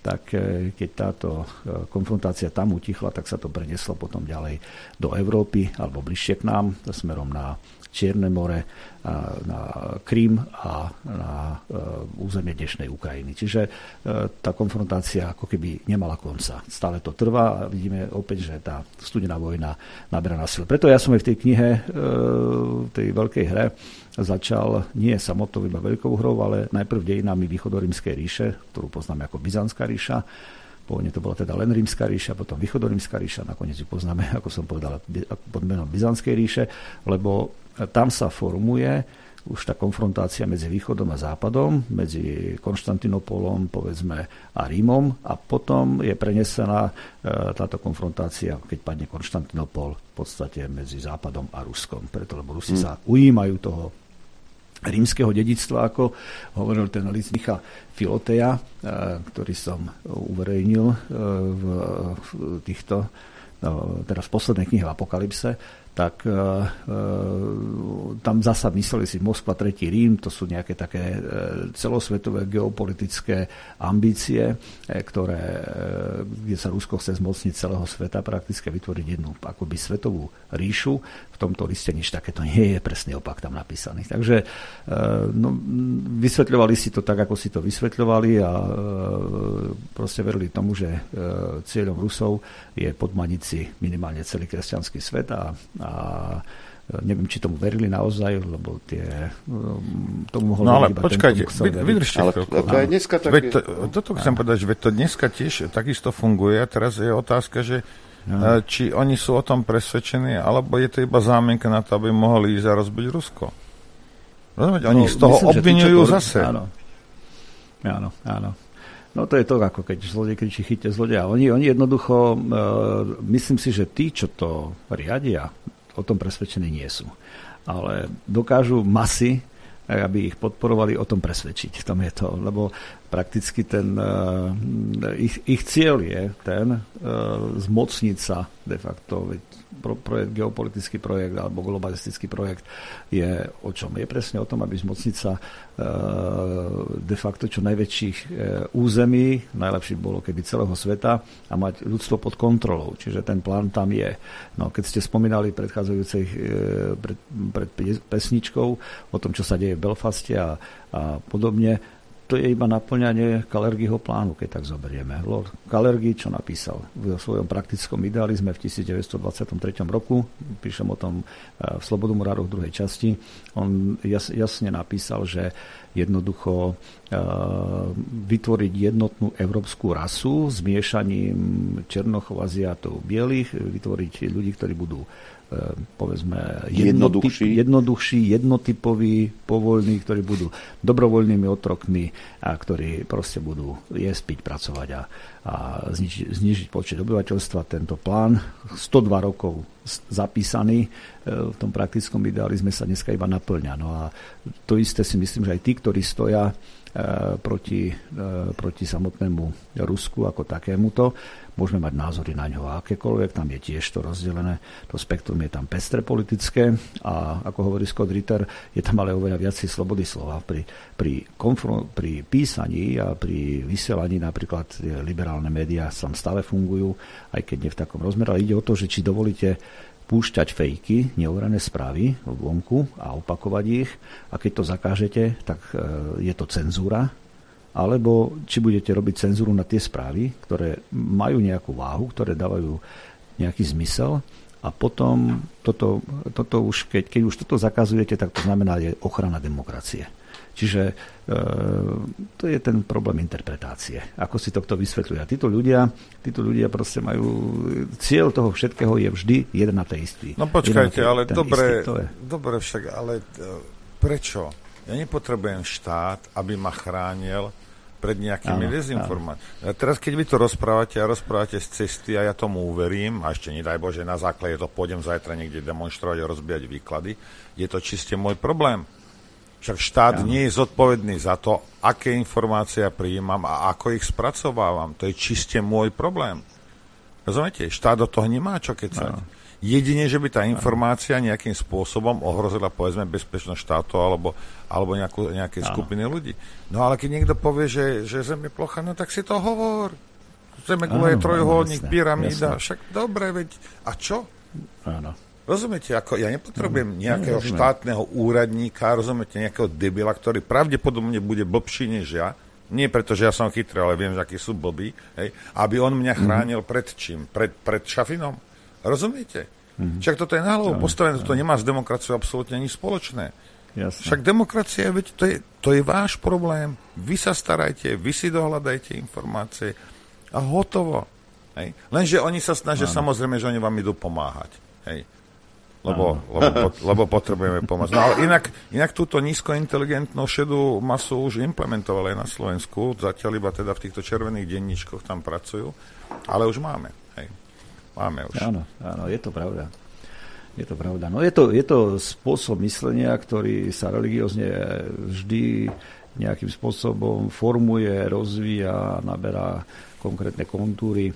tak keď táto konfrontácia tam utichla, tak sa to prenieslo potom ďalej do Európy alebo bližšie k nám, smerom na Čierne more, na Krym a na územie dnešnej Ukrajiny. Čiže tá konfrontácia ako keby nemala konca. Stále to trvá a vidíme opäť, že tá studená vojna naberá na silu. Preto ja som aj v tej knihe, v tej veľkej hre, začal nie samotnou iba veľkou hrou, ale najprv dejinami východorímskej ríše, ktorú poznáme ako Byzantská ríša. Pôvodne to bola teda len Rímska ríša, potom východorímska ríša, nakoniec ju poznáme, ako som povedal, pod menom Byzantskej ríše, lebo tam sa formuje už tá konfrontácia medzi východom a západom, medzi Konštantinopolom, povedzme, a Rímom a potom je prenesená e, táto konfrontácia, keď padne Konštantinopol, v podstate medzi západom a Ruskom. Preto, lebo Rusi hmm. sa ujímajú toho rímskeho dedičstva, ako hovoril ten list Micha Filoteja, e, ktorý som uverejnil e, v, v týchto, e, teda v poslednej knihe v Apokalypse, tak e, e, tam zasa mysleli si Moskva, Tretí Rím, to sú nejaké také e, celosvetové geopolitické ambície, e, ktoré, e, kde sa Rusko chce zmocniť celého sveta, prakticky vytvoriť jednu akoby svetovú ríšu. V tomto liste nič takéto nie je, presný opak tam napísaný. Takže e, no, vysvetľovali si to tak, ako si to vysvetľovali a e, proste verili tomu, že e, cieľom Rusov je podmaniť si minimálne celý kresťanský svet a a neviem, či tomu verili naozaj, lebo tie tomu mohol no ale iba počkajte, ten, vydržte chvíľku. Tak... Toto chcem povedať, že veď to dneska tiež takisto funguje a teraz je otázka, že no. či oni sú o tom presvedčení, alebo je to iba zámienka na to, aby mohli ísť a rozbiť Rusko. Rozumiete? Oni no, z toho myslím, obvinujú to, zase. Áno, áno, áno. No to je to, ako keď zlodej kričí chyťte zlodeja. Oni, oni jednoducho, uh, myslím si, že tí, čo to riadia, o tom presvedčení nie sú. Ale dokážu masy, aby ich podporovali, o tom presvedčiť. V tom je to, lebo prakticky ten, uh, ich, ich cieľ je ten uh, zmocniť sa de facto, veď pro, projekt, geopolitický projekt alebo globalistický projekt je o čom? Je presne o tom, aby zmocniť sa uh, de facto čo najväčších uh, území, najlepšie bolo keby celého sveta a mať ľudstvo pod kontrolou. Čiže ten plán tam je. No, keď ste spomínali predchádzajúcej uh, pred, pred pesničkou o tom, čo sa deje v Belfaste a, a podobne, to je iba naplňanie Kalergyho plánu, keď tak zoberieme. Lord Kalergy, čo napísal v svojom praktickom idealizme v devätnásťstodvadsaťtri roku, píšem o tom v Slobodomurároch druhej časti, on jas, jasne napísal, že jednoducho uh, vytvoriť jednotnú európsku rasu zmiešaním Černochov, Aziatov, bielých, vytvoriť ľudí, ktorí budú povedzme jednoduchší. jednoduchší, jednotypoví, povoľní, ktorí budú dobrovoľnými otrokmi a ktorí proste budú jesť, piť, pracovať a, a znižiť, znižiť počet obyvateľstva. Tento plán, sto dva rokov zapísaný v tom praktickom idealizme, sa dneska iba naplňa. No a to isté si myslím, že aj tí, ktorí stoja proti, proti samotnému Rusku ako takémuto. Môžeme mať názory na ňo akékoľvek, tam je tiež to rozdelené, to spektrum je tam pestre politické a ako hovorí Scott Ritter, je tam ale oveľa viacej slobody slova. Pri, pri, konfron- pri písaní a pri vysielaní napríklad liberálne médiá tam stále fungujú, aj keď nie v takom rozmere, ale ide o to, že či dovolíte púšťať fejky, neoverené správy vonku a opakovať ich. A keď to zakážete, tak je to cenzúra. Alebo či budete robiť cenzúru na tie správy, ktoré majú nejakú váhu, ktoré dávajú nejaký zmysel. A potom toto, toto už, keď, keď už toto zakazujete, tak to znamená je ochrana demokracie. Čiže e, to je ten problém interpretácie. Ako si to kto vysvetľuje. A títo ľudia, títo ľudia proste majú... Cieľ toho všetkého je vždy jeden a ten istý. No počkajte, ale dobre, dobre však, ale prečo? Ja nepotrebujem štát, aby ma chránil pred nejakými dezinformáciami. Teraz, keď vy to rozprávate a rozprávate z cesty a ja tomu uverím, a ešte nedaj Bože, na základe to pôjdem zajtra niekde demonštrovať a rozbíjať výklady, je to čiste môj problém. Však štát ano. nie je zodpovedný za to, aké informácie ja prijímam a ako ich spracovávam. To je čiste môj problém. Rozumiete? Štát do toho nemá čo kecať. Ano. Jedine, že by tá informácia nejakým spôsobom ohrozila, povedzme, bezpečnosť štátu alebo, alebo nejakú, nejaké skupiny ľudí. No ale keď niekto povie, že, že Zem je plocha, no tak si to hovor. Zemegula je trojuholník, pyramída, však dobre, veď. A čo? Áno. Rozumiete, ako ja nepotrebujem nejakého no, štátneho úradníka, rozumiete, nejakého debila, ktorý pravdepodobne bude blbší než ja. Nie preto, že ja som chytrý, ale viem, že akí sú blbí. Hej, aby on mňa chránil mm. pred čím? Pred, pred šafinom? Rozumiete? Mm. Však toto je na hlavu postavené, toto nemá s demokraciou absolútne nič spoločné. Jasne. Však demokracia, veď to je, to je váš problém. Vy sa starajte, vy si dohľadajte informácie a hotovo. Hej. Lenže oni sa snažia, ano. Samozrejme, že oni vám idú pomáhať. Hej. Lebo, lebo, lebo potrebujeme pomoc. No ale inak, inak túto nízkointeligentnú šedú masu už implementovali aj na Slovensku, zatiaľ iba teda v týchto červených denníčkoch tam pracujú, ale už máme. Hej. Máme už. Áno, áno, je to pravda. Je to pravda. No je to, je to spôsob myslenia, ktorý sa religiózne vždy nejakým spôsobom formuje, rozvíja, naberá konkrétne kontúry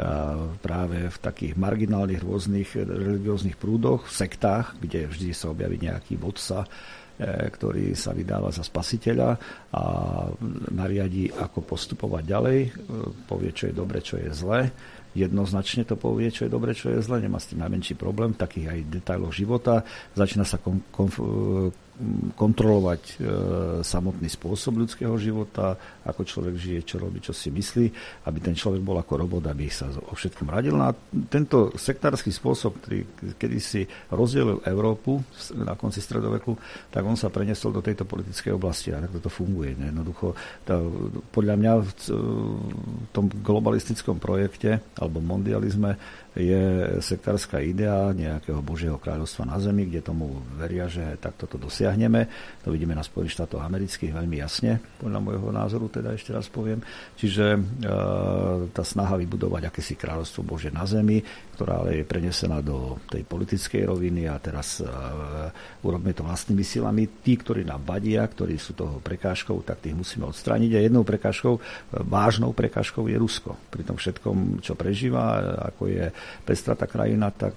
práve v takých marginálnych rôznych religióznych prúdoch, v sektách, kde vždy sa objaví nejaký vodca, ktorý sa vydáva za spasiteľa a nariadí, ako postupovať ďalej, povie, čo je dobre, čo je zlé. Jednoznačne to povie, čo je dobre, čo je zlé, nemá s tým najmenší problém, takých aj detailoch života. Začína sa kon, kon, kontrolovať e, samotný spôsob ľudského života, ako človek žije, čo robí, čo si myslí, aby ten človek bol ako robot, aby sa o všetkom radil. No a tento sektársky spôsob, ktorý kedysi rozdielil Európu na konci stredoveku, tak on sa preniesol do tejto politickej oblasti a tak toto funguje. Ne? Jednoducho, tá, podľa mňa v, v tom globalistickom projekte alebo mondializme je sektárska idea nejakého Božieho kráľovstva na zemi, kde tomu veria, že takto to dosiahneme. To vidíme na Spojených štátoch amerických veľmi jasne, podľa môjho názoru, teda ešte raz poviem. Čiže e, tá snaha vybudovať akési kráľovstvo Božie na zemi, ktorá ale je prenesená do tej politickej roviny a teraz e, urobíme to vlastnými silami. Tí, ktorí nám vadia, ktorí sú toho prekážkou, tak tých musíme odstrániť. A jednou prekážkou, vážnou prekážkou je Rusko. Pri tom všetkom, čo prežíva, ako je pestrá tá krajina, tak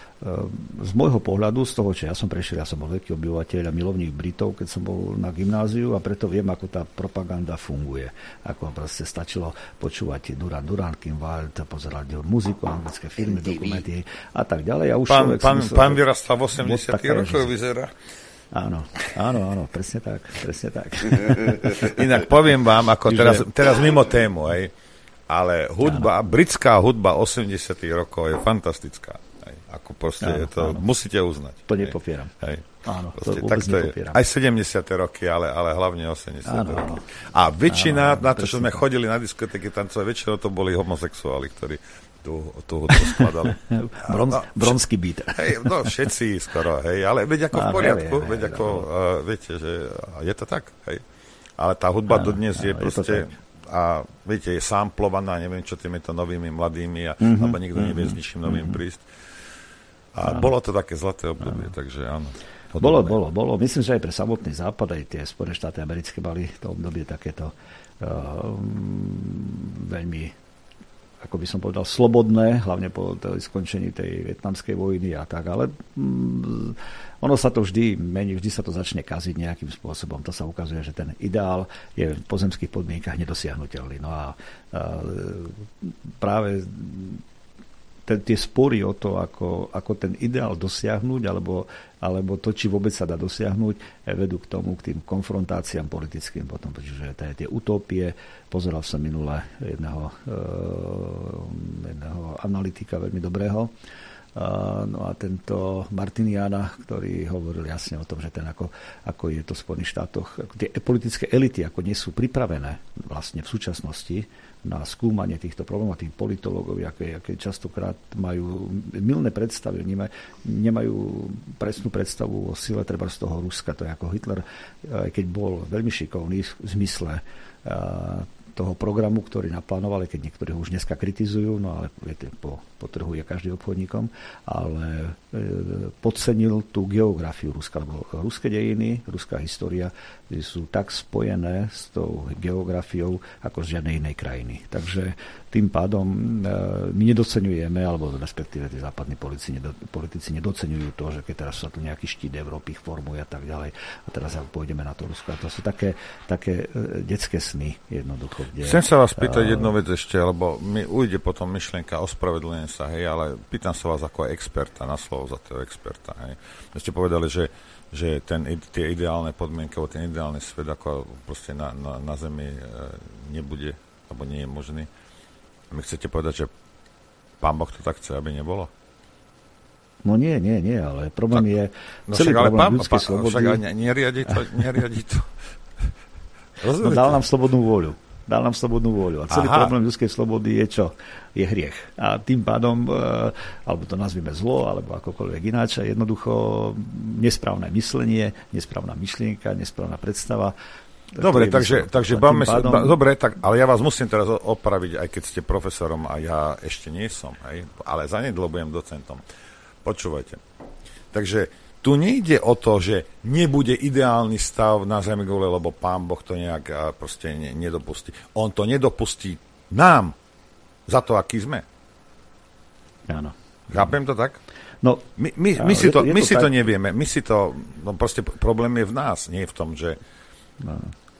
z môjho pohľadu, z toho, čo ja som prešiel, ja som bol veľký obyvateľ a milovník Britov, keď som bol na gymnáziu a preto viem, ako tá propaganda funguje. Ako proste stačilo počúvať Duran Duran, Kim Wilde, pozerať muziku, anglické filmy, dokumenty a tak ďalej. A už pán, pán, myslel, pán vyrastal v osemdesiatych rokoch, vyzerá. Áno, áno, áno, presne tak, presne tak. Inak poviem vám, ako teraz, teraz mimo tému, hej, ale hudba, áno. Britská hudba osemdesiatych rokov je fantastická. Hej. Ako proste áno, je to, áno. Musíte uznať. To nepopieram. Hej. Áno, proste, to vôbec nepopieram. Aj sedemdesiate roky, ale, ale hlavne osemdesiate roky. A väčšina, áno, áno, na to, čo sme tak. chodili na diskotéky tancovať, väčšinou to boli homosexuáli, ktorí tú, tú hudbu skladali. Bronz, no, bronský beat. Hej, no všetci skoro, hej, ale veď ako v poriadku, áno, veď ako, uh, viete, že je to tak, hej. Ale tá hudba áno, dodnes áno, je proste... Je a viete, je samplovaná, neviem čo týmito novými mladými, a, mm-hmm, lebo nikto nevie mm-hmm, s ničím novým mm-hmm. prísť. A áno. Bolo to také zlaté obdobie, áno. takže áno. Bolo, bolo, bolo. Myslím, že aj pre samotný západ, aj tie Spojené štáty americké mali to obdobie takéto uh, veľmi, ako by som povedal, slobodné, hlavne po skončení tej vietnamskej vojny a tak, ale um, ono sa to vždy mení, vždy sa to začne kaziť nejakým spôsobom. To sa ukazuje, že ten ideál je v pozemských podmienkach nedosiahnuteľný. No a, a práve te, tie spory o to, ako, ako ten ideál dosiahnuť, alebo, alebo to, či vôbec sa dá dosiahnuť, vedú k tomu, k tým konfrontáciám politickým potom, pretože tie utopie, pozeral som minule jedného, jedného analytika veľmi dobrého, no a tento Martiniana, ktorý hovoril jasne o tom, že ten ako, ako je to v Spojených štátoch, ako tie politické elity ako nie sú pripravené vlastne v súčasnosti na skúmanie týchto problémov, tých politológov, aké, aké častokrát majú mylné predstavy, nemajú, nemajú presnú predstavu o sile treba z toho Ruska, to je ako Hitler, keď bol veľmi šikovný v zmysle toho programu, ktorý naplánovali, keď niektorí ho už dneska kritizujú, no ale viete, po, po trhu je každý obchodníkom, ale e, podcenil tú geografiu Ruska, lebo ruské dejiny, ruská história sú tak spojené s tou geografiou ako z žiadnej inej krajiny. Takže tým pádom e, my nedoceňujeme, alebo respektíve tí západní politici, nedo, politici nedoceňujú to, že keď teraz sa tu nejaký štít Európy formuje a tak ďalej a teraz sa pôjdeme na to Rusko. A to sú také, také e, detské sny jednoducho. Kde, Chcem sa vás pýtať uh, jednu vec ešte, lebo mi ujde potom myšlienka ospravedlnenia sa, hej, ale pýtam sa vás ako experta, na slovo za toho experta, hej. Vy ste povedali, že, že ten, tie ideálne podmienky, alebo ten ideálny svet ako proste na, na, na Zemi e, nebude, alebo nie je možný. My chcete povedať, že Pán Boh to tak chce, aby nebolo? No nie, nie, nie, ale problém tak, je no celý však, problém pán, ľudskej pán, slobody. Však ale neriadi to, neriadi to. No dal nám slobodnú vôľu. Dal nám slobodnú vôľu. A celý Aha. problém ľudskej slobody je čo? Je hriech. A tým pádom, alebo to nazvime zlo, alebo akokoľvek ináč, jednoducho nesprávne myslenie, nesprávna myšlienka, nesprávna predstava. Dobre, takže, takže bavme sa, pádom... ba, dobre, tak, ale ja vás musím teraz opraviť, aj keď ste profesorom a ja ešte nie som, hej, ale zanedlo budem docentom. Počúvajte. Takže tu nejde o to, že nebude ideálny stav na Zemegule, lebo Pán Boh to nejak proste ne, nedopustí. On to nedopustí nám za to, aký sme. Áno. Chápem to tak? No, my my, my áno, si, to, je, je my to si tak... to nevieme. My si to, no proste problém je v nás, nie v tom, že... No.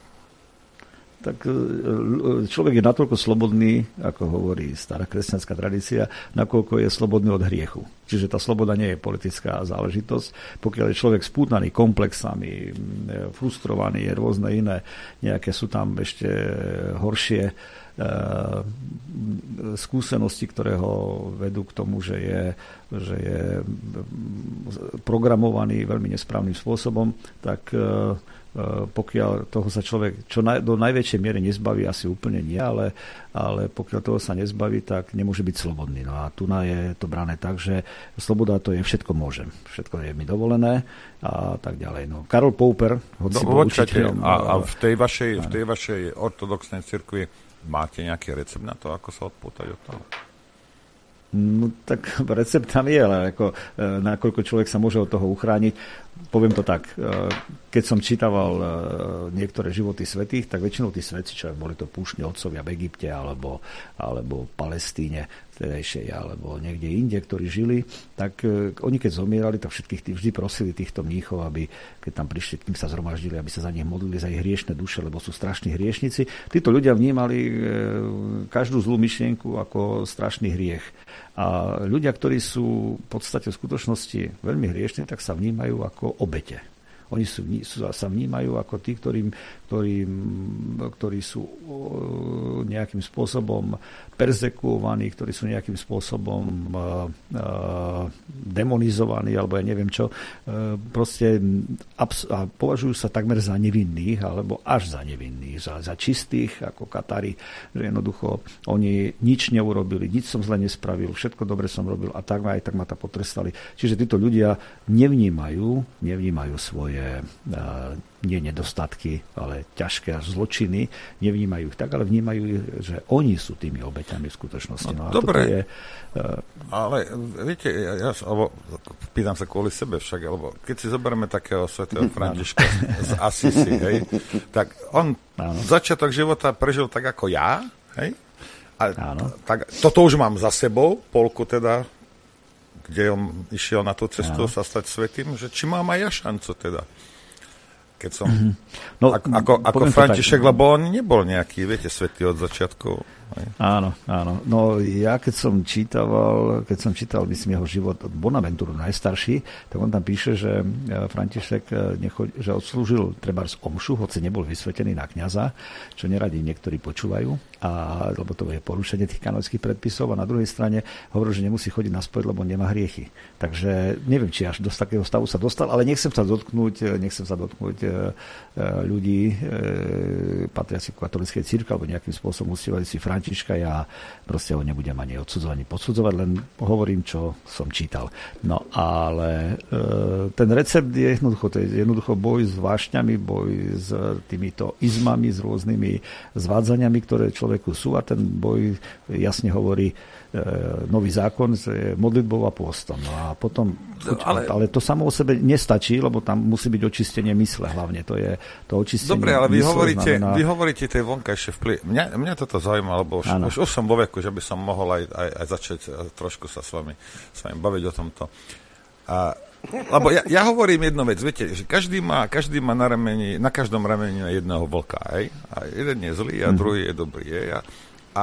Tak človek je natoľko slobodný, ako hovorí stará kresťanská tradícia, nakoľko je slobodný od hriechu. Čiže tá sloboda nie je politická záležitosť. Pokiaľ je človek spútaný komplexami, frustrovaný, je rôzne iné, nejaké sú tam ešte horšie skúsenosti, ktoré ho vedú k tomu, že je, že je programovaný veľmi nesprávnym spôsobom, tak pokiaľ toho sa človek čo naj, do najväčšej miery nezbaví, asi úplne nie, ale, ale pokiaľ toho sa nezbaví, tak nemôže byť slobodný. No a tu je to brané tak, že sloboda to je všetko môžem. Všetko je mi dovolené a tak ďalej. No, Karol Popper, hoci no, bol učiteľom... A, a v tej vašej, v tej vašej ortodoxnej cirkvi máte nejaký recept na to, ako sa odpútať od toho? No tak recept tam je, ale ako, e, nakoľko človek sa môže od toho uchrániť. Poviem to tak, e, keď som čítaval e, niektoré životy svätých, tak väčšinou tí svätci, čo boli to púštni otcovia v Egypte alebo, alebo v Palestíne vtedajšej, alebo niekde inde, ktorí žili, tak e, oni keď zomierali, tak všetkých tých vždy prosili týchto mníchov, aby keď tam prišli, k tým sa zhromaždili, aby sa za nich modlili, za ich hriešne duše, lebo sú strašní hriešnici. Títo ľudia vnímali e, každú zlú myšlienku ako strašný hriech. A ľudia, ktorí sú v podstate v skutočnosti veľmi hriešni, tak sa vnímajú ako obete. Oni sú, sa vnímajú ako tí, ktorým, ktorým, ktorí sú nejakým spôsobom perzekuovaní, ktorí sú nejakým spôsobom uh, uh, demonizovaní, alebo ja neviem čo. Uh, proste abs- a považujú sa takmer za nevinných, alebo až za nevinných, za, za čistých, ako Katári, že jednoducho oni nič neurobili, nič som zle nespravil, všetko dobre som robil a tak aj tak ma to potrestali. Čiže títo ľudia nevnímajú, nevnímajú svoje nie nedostatky, ale ťažké až zločiny, nevnímajú ich tak, ale vnímajú, že oni sú tými obeťami v skutočnosti. No, no, dobre, je, uh... ale viete, ja, ja alebo, pýtam sa kvôli sebe však, alebo keď si zoberieme takého svätého Františka z Assisi, hej, tak on áno. začiatok života prežil tak ako ja, hej, a tak, toto už mám za sebou, polku teda, kde on išiel na tú cestu sa stať svätým, že či mám aj ja šancu teda. Keď som... Mm-hmm. No, ako ako František, lebo on nebol nejaký, viete, svätý od začiatku. Aj. Áno, áno. No ja keď som čítal, keď som čítal, myslím, jeho život od Bonaventuru, najstarší, tak on tam píše, že František necho, že odslúžil trebárs omšu, hoci nebol vysvetený na kňaza, čo neradi niektorí počúvajú, a, lebo to je porušenie tých kanonických predpisov, a na druhej strane hovoril, že nemusí chodiť na spoveď, lebo nemá hriechy. Takže neviem, či až do takého stavu sa dostal, ale nechcem sa dotknúť, nechcem sa dotknúť ľudí patriaci katolíckej cirkvi alebo nejakým spôsobom uctievajúci Františka, Františka, ja proste ho nebudem ani odsudzovať, ani podsudzovať, len hovorím, čo som čítal. No ale e, ten recept je jednoducho, to je jednoducho boj s vášňami, boj s týmito izmami, s rôznymi zvádzaniami, ktoré človeku sú, a ten boj jasne hovorí nový zákon s modlitbou a pôstom. No a potom, ale, ale to samo o sebe nestačí, lebo tam musí byť očistenie mysle hlavne. To je to očistenie. Dobre, ale vy mysle hovoríte, znamená... vy hovoríte tej vonkajšie vplyv. Mňa, mňa toto zaujíma, lebo už, už, už som vo veku, že by som mohol aj, aj, aj začať trošku sa s vami, s vami baviť o tomto. A, lebo ja, ja hovorím jednu vec, viete, že každý má, každý má na rameni, na každom rameni jedného vlka, hej? A jeden je zlý a mm-hmm. druhý je dobrý, hej? A, a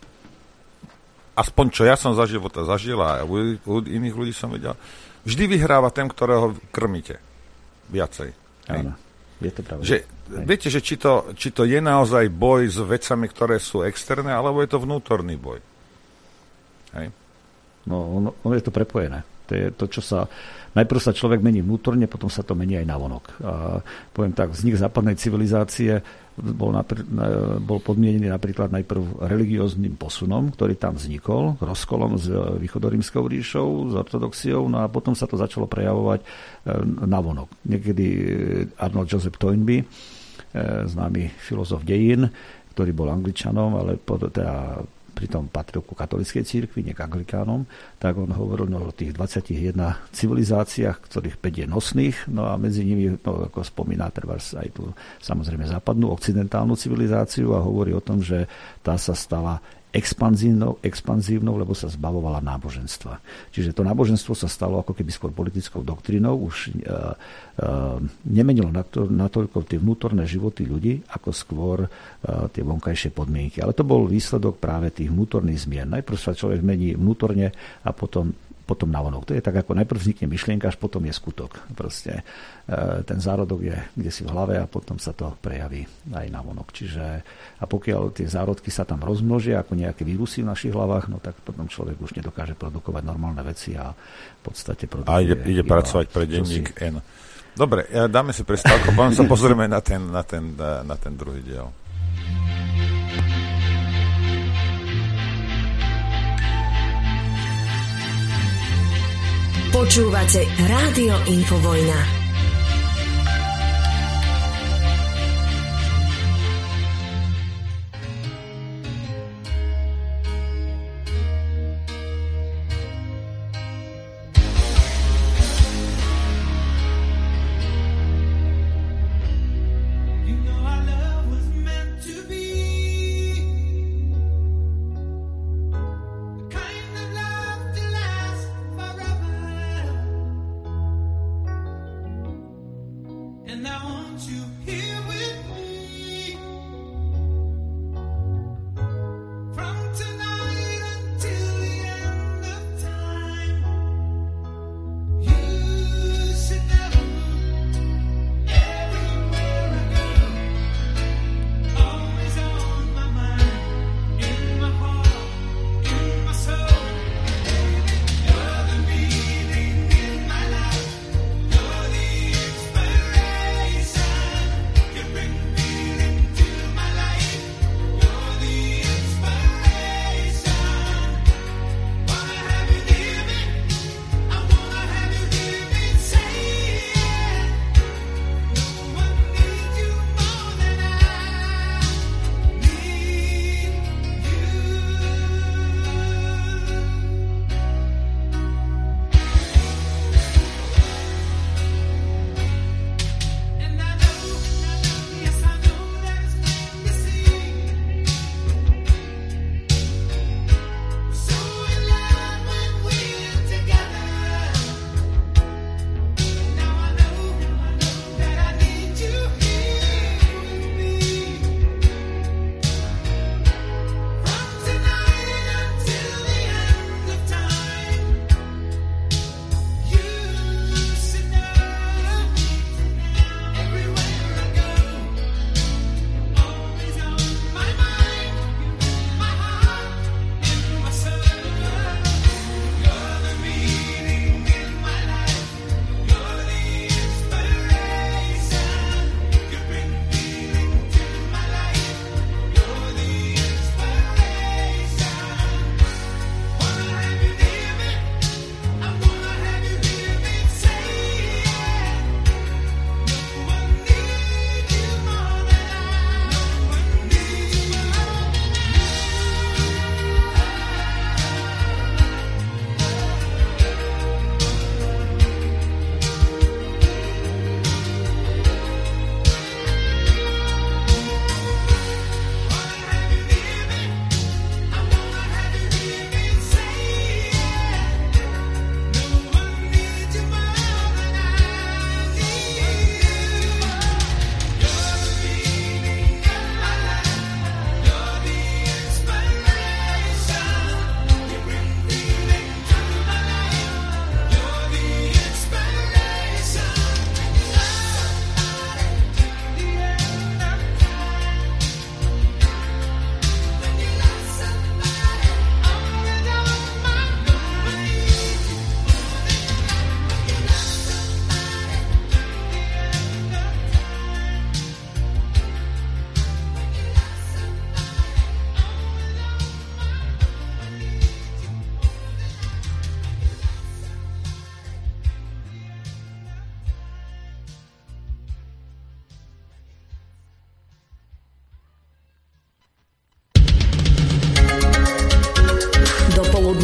aspoň čo ja som za života zažil a u, u iných ľudí som videl, vždy vyhráva ten, ktorého krmíte. Viacej. Áno, je to pravda. Že, viete, že či to, či to je naozaj boj s vecami, ktoré sú externé, alebo je to vnútorný boj. Hej? No, ono, ono je to prepojené. To je to, čo sa... Najprv sa človek mení vnútorne, potom sa to mení aj navonok. A poviem tak, vznik západnej civilizácie bol, napr- bol podmienený napríklad najprv religióznym posunom, ktorý tam vznikol, rozkolom s východorímskou ríšou, s ortodoxiou, no a potom sa to začalo prejavovať navonok. Niekedy Arnold Joseph Toynbee, známy filozof dejín, ktorý bol Angličanom, ale pod, teda pritom patril ku katolíckej cirkvi, nie k anglikánom, tak on hovoril no, o tých dvadsiatich jeden civilizáciách, ktorých päť je nosných, no a medzi nimi, no, ako spomína trebárs aj tú samozrejme západnú, occidentálnu civilizáciu, a hovorí o tom, že tá sa stala expanzívnou, expanzívnou, lebo sa zbavovala náboženstva. Čiže to náboženstvo sa stalo ako keby skôr politickou doktrínou, už uh, uh, nemenilo nato, natoľko tie vnútorné životy ľudí, ako skôr uh, tie vonkajšie podmienky. Ale to bol výsledok práve tých vnútorných zmien. Najprv sa človek mení vnútorne a potom potom navonok. To je tak, ako najprv vznikne myšlienka, až potom je skutok. Proste e, ten zárodok je kdesi v hlave a potom sa to prejaví aj navonok. Čiže, a pokiaľ tie zárodky sa tam rozmnožia ako nejaké vírusy v našich hlavách, no tak potom človek už nedokáže produkovať normálne veci a v podstate produkuje... A ide, ide pracovať pre denník N. Dobre, dáme si prestávku, potom sa pozrieme na ten, na ten, na ten druhý diel. Počúvate Rádio Infovojna.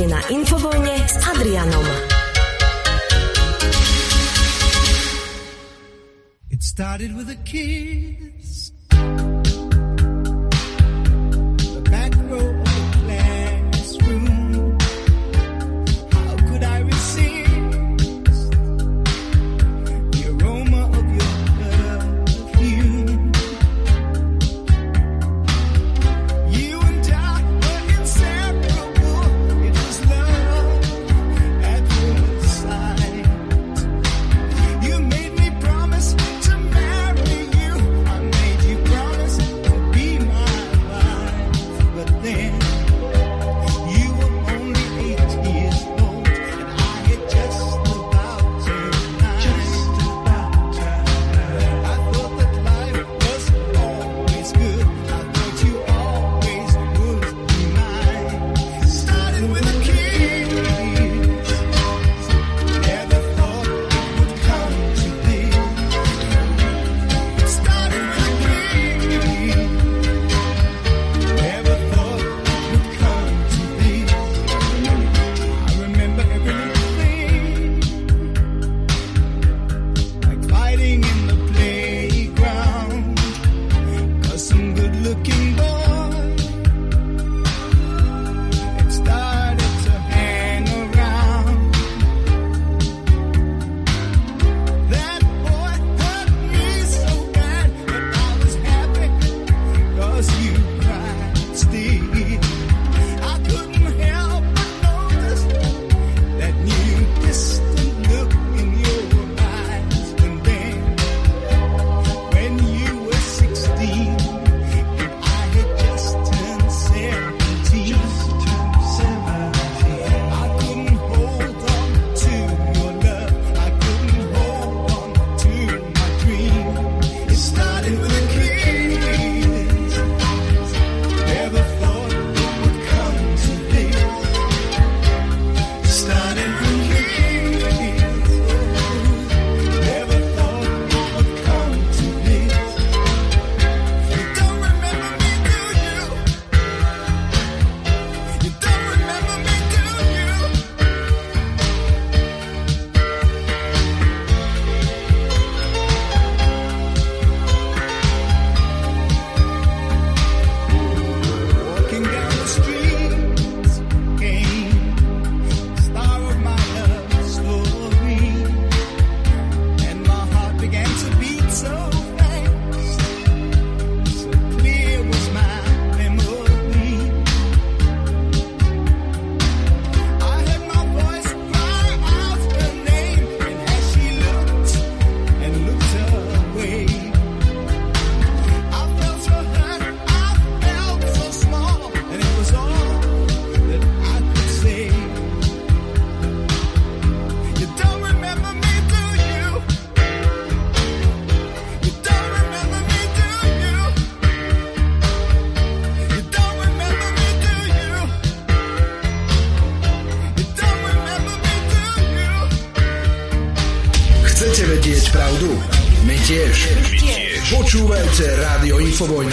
na Infovojne s Adrianom. It started with a kiss. The back row of the classroom. How could I resist the aroma of your perfume? You and I were inseparable. It was love at first sight. You made me promise to marry you. I made you promise to be my wife. But then you were only eight years old, and I had just about turned nine. Just about turned nine. I thought that life was always good. I thought you always would be mine. Started with a kiss. Never thought it would come to this. It started with a kiss. Never thought it would come to this. I remember every little thing, like fighting in the playground, 'cause some good-looking boy had started to hang around. That boy hurt me so bad, but I was happy 'cause you cried still. I couldn't help but notice that new distant look in your eyes. And then when you were sixteen and I had just turned seventeen, I couldn't hold on to your love. I couldn't hold on to my dream. It started with a kiss. Never thought it would come to this. Started with a kiss. Never thought it would come to this. You don't remember me, do you? You don't remember me, do you? Walking down the streets came the star of my love story, and my heart began to beat so fast, so clear was my memory. I heard my voice cry out her name, and as she looked and looked away, I felt so hurt, I felt so small, and it was all that I could say. You don't remember me, do you? You don't remember me, do you? You don't remember me, do you? You don't remember me, do you? Chcete vedieť pravdu? My tiež. My tiež. Počúvajte Rádio Infovojna.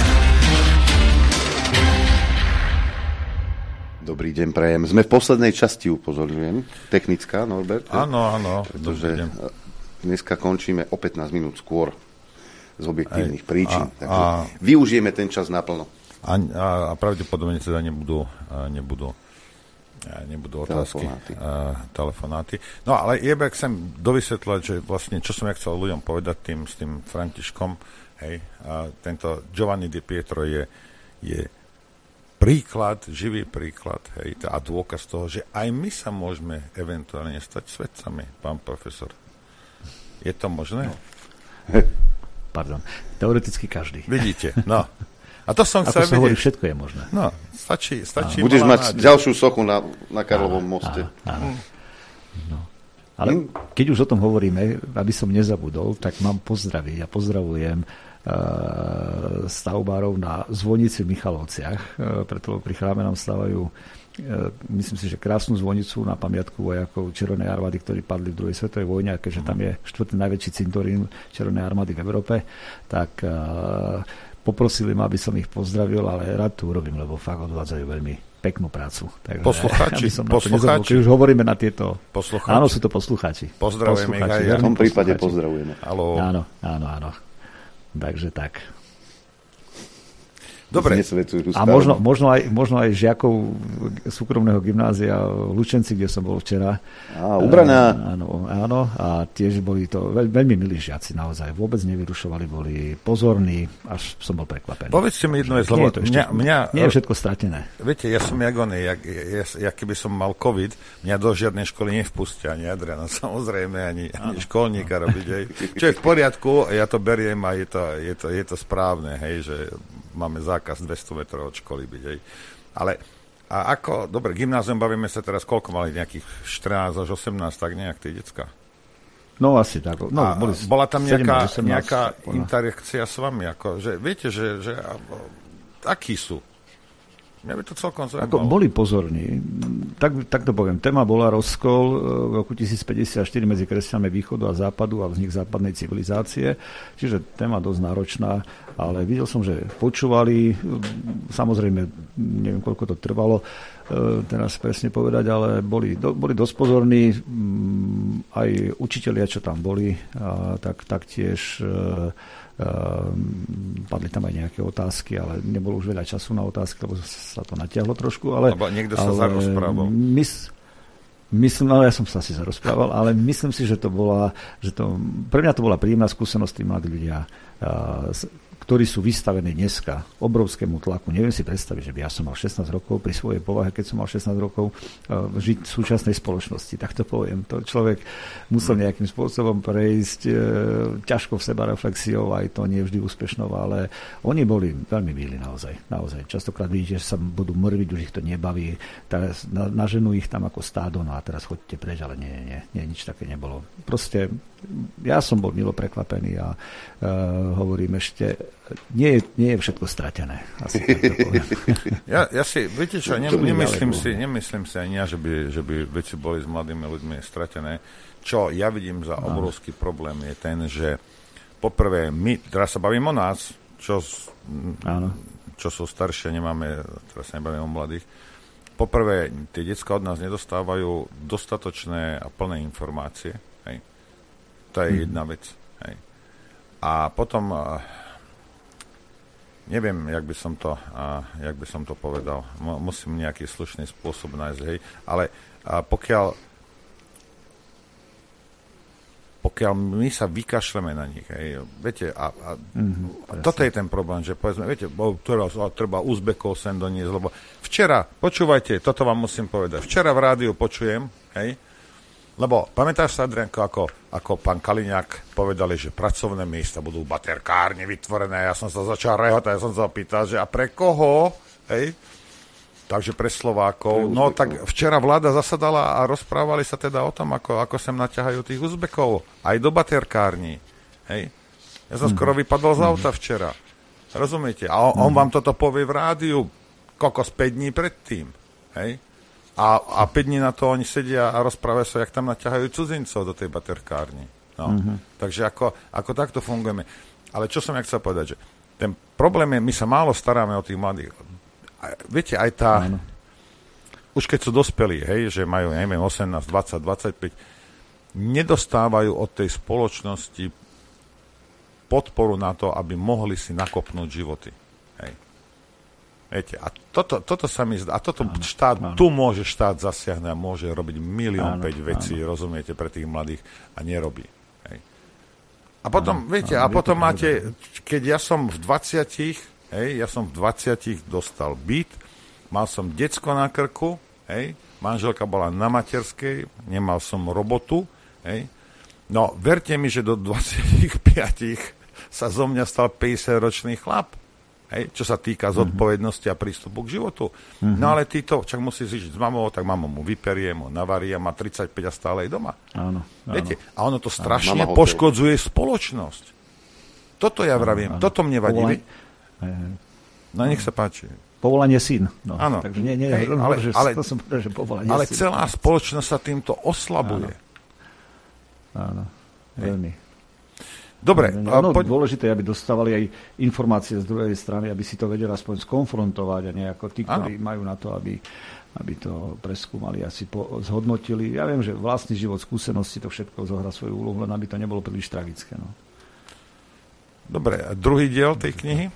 Dobrý deň, prajem. Sme v poslednej časti, upozorňujem. Technická, Norbert. Áno, áno. Pretože Dobrý deň. dneska končíme o pätnásť minút skôr z objektívnych Aj, príčin. a- Takže a- využijeme ten čas naplno. A, a, a pravdepodobne teda nebudú, a nebudú, a nebudú otázky, Telefonáty. a, telefonáty. No ale jebe, chcem dovysvetľať, že vlastne, čo som ja chcel ľuďom povedať tým, s tým Františkom, hej, a tento Giovanni Di Pietro je, je príklad, živý príklad, hej, a dôkaz toho, že aj my sa môžeme eventuálne stať svedcami, pán profesor. Je to možné? No. Pardon. Teoreticky každý. Vidíte, no. A to som Ako chcel sa vedieť. hovorí, všetko je možné. No, stačí, stačí. Budeš malá mať nádej. ďalšiu sochu na, na Karlovom moste. Áno. No. Ale keď už o tom hovoríme, aby som nezabudol, tak mám pozdraviť a pozdravujem uh, stavbárov na zvonici v Michalovciach, uh, preto pri chráme nám stávajú, uh, myslím si, že krásnu zvonicu na pamiatku vojakov Červenej armády, ktorí padli v druhej svetovej vojne, a keďže tam je štvrtý najväčší cintorín Červenej armády v Európe, tak uh, poprosili ma, aby som ich pozdravil, ale rád to urobím, lebo fakt odvádzajú veľmi peknú prácu. Takže poslucháči, ja poslucháči. Keď už hovoríme na tieto... Poslucháči. Áno, sú to poslucháči. Pozdravujeme ich aj ja. V tom prípade pozdravujeme. Haló. Áno, áno, áno. Takže tak. Dobre. A možno, možno, aj, možno aj žiakov súkromného gymnázia v Lučenci, kde som bol včera. Á, Ubraná. Áno, áno. A tiež boli to veľ, veľmi milí žiaci naozaj. Vôbec nevyrušovali, boli pozorní, až som bol prekvapený. Povedzte mi jedno vec, lebo mňa, mňa... Nie je všetko stratené. Viete, ja som jak oný, jak, ja, ja keby som mal COVID, mňa do žiadnej školy nevpustia, ani Adriana, samozrejme, ani, ani školníka robiť. Hej. Čo je v poriadku, ja to beriem a je to, je to, je to správne, hej, že máme zákaz dvesto metrov od školy byť, hej. Ale a ako, dobre, gymnázium, bavíme sa teraz, koľko mali nejakých štrnásť až osemnásť, tak nejak tí decka? No asi tak. No, a boli bola tam nejaká, sedemnásť, osemnásť, nejaká no. interakcia s vami, ako, že viete, že, že akí sú? Mňa by to celkom zaujímalo. Ako boli pozorní. Tak, tak to poviem. Téma bola rozkol v roku tisícpäťdesiatštyri medzi kresťanmi východu a západu a vznik západnej civilizácie. Čiže téma dosť náročná, ale videl som, že počúvali. Samozrejme, neviem, koľko to trvalo teraz presne povedať, ale boli, do, boli dosť pozorní. Aj učitelia, čo tam boli, a tak, taktiež Uh, padli tam aj nejaké otázky, ale nebolo už veľa času na otázky, lebo sa to natiahlo trošku. Ale, lebo niekto sa zarozprával. Mys, myslím, ale ja som sa asi zarozprával, ale myslím si, že to bola, že to, pre mňa to bola príjemná skúsenosť, tí mladí ľudia, uh, ktorí sú vystavení dneska obrovskému tlaku. Neviem si predstaviť, že by ja som mal šestnásť rokov pri svojej povahe, keď som mal šestnásť rokov, uh, žiť v súčasnej spoločnosti. Tak to poviem. To človek musel nejakým spôsobom prejsť uh, ťažko v seba reflexiou, aj to nie vždy úspešnou, ale oni boli veľmi milí naozaj. naozaj. Častokrát vidíte, že sa budú mrviť, už ich to nebaví. Teraz na, naženú ich tam ako stádo, no a teraz choďte preč, ale nie, nie, nie, nič také nebolo. Proste ja som bol milo prekvapený a uh, hovorím ešte, nie je, nie je všetko stratené. Asi tak to poviem. ja, ja si, viete čo, ne, nemyslím, si, nemyslím si ani ja, že by, že by veci boli s mladými ľuďmi stratené. Čo ja vidím za obrovský problém je ten, že poprvé my, teraz sa bavím o nás, čo, čo sú staršie, nemáme, teraz sa nebavím o mladých. Poprvé, tie decká od nás nedostávajú dostatočné a plné informácie. Hej. To je hmm. jedna vec. Hej. A potom neviem, jak by som to, a, jak by som to povedal. M- musím nejaký slušný spôsob nájsť, hej. Ale a pokiaľ pokiaľ my sa vykašleme na nich, hej, viete, a, a, mm-hmm, a toto je ten problém, že povedzme, viete, bo, treba, treba Uzbekov sem doniesť, lebo včera, počúvajte, toto vám musím povedať, včera v rádiu počujem, hej, lebo pamätáš sa, Adrianko, ako, ako pán Kaliňák povedali, že pracovné miesta budú v baterkárni vytvorené. Ja som sa začal rehotať, ja som sa pýtal, že a pre koho? Hej? Takže pre Slovákov. No tak včera vláda zasadala a rozprávali sa teda o tom, ako, ako sem naťahajú tých Uzbekov. Aj do baterkárni. Hej? Ja som mm-hmm. skoro vypadol z auta včera. Rozumiete? A on, mm-hmm. on vám toto povie v rádiu kokos päť dní predtým. Hej? A, a päť dní na to oni sedia a rozprávajú sa, jak tam naťahajú cudzincov do tej baterkárni. No. Mm-hmm. Takže ako, ako takto fungujeme. Ale čo som ja chcel povedať, že ten problém je, my sa málo staráme o tých mladých. A, viete, aj tá... Áno. Už keď sú dospelí, hej, že majú, neviem, osemnásť, dvadsať, dvadsaťpäť, nedostávajú od tej spoločnosti podporu na to, aby mohli si nakopnúť životy. Hej. Viete, a toto, toto sa mi zdá, a toto áno, štát, áno. tu môže štát zasiahnuť a môže robiť milión päť vecí, áno. rozumiete, pre tých mladých a nerobí. Hej. A potom, áno, viete, áno, a potom máte, keď ja som v dvadsiatich, hej, ja som v dvadsiatich dostal byt, mal som decko na krku, hej, manželka bola na materskej, nemal som robotu, hej. No, verte mi, že do dvadsaťpäť sa zo mňa stal päťdesiatročný chlap. Hej, čo sa týka zodpovednosti a prístupu k životu. Mm-hmm. No ale ty to, čak musíš ísť s mamou, tak mamou mu vyperiem, mu navarím, má tridsaťpäť a stále je doma. Áno, áno. Viete, a ono to strašne áno, poškodzuje spoločnosť. Toto ja vravím, áno, toto mne vadí. Povolanie... No nech sa páči. Povolanie syn. No, áno. Takže nie, nie, Hej, ale, že, ale, to som povedal, že povolanie ale syn. celá spoločnosť sa týmto oslabuje. Áno, áno. Veľmi. Dobre. No, poď... Dôležité, aby dostávali aj informácie z druhej strany, aby si to vedeli aspoň skonfrontovať a nejako tí, ktorí ano. majú na to, aby, aby to preskúmali a si po, zhodnotili. Ja viem, že vlastný život, skúsenosti, to všetko zohrá svoju úlohu, len aby to nebolo príliš tragické. No. Dobre, a druhý diel tej knihy?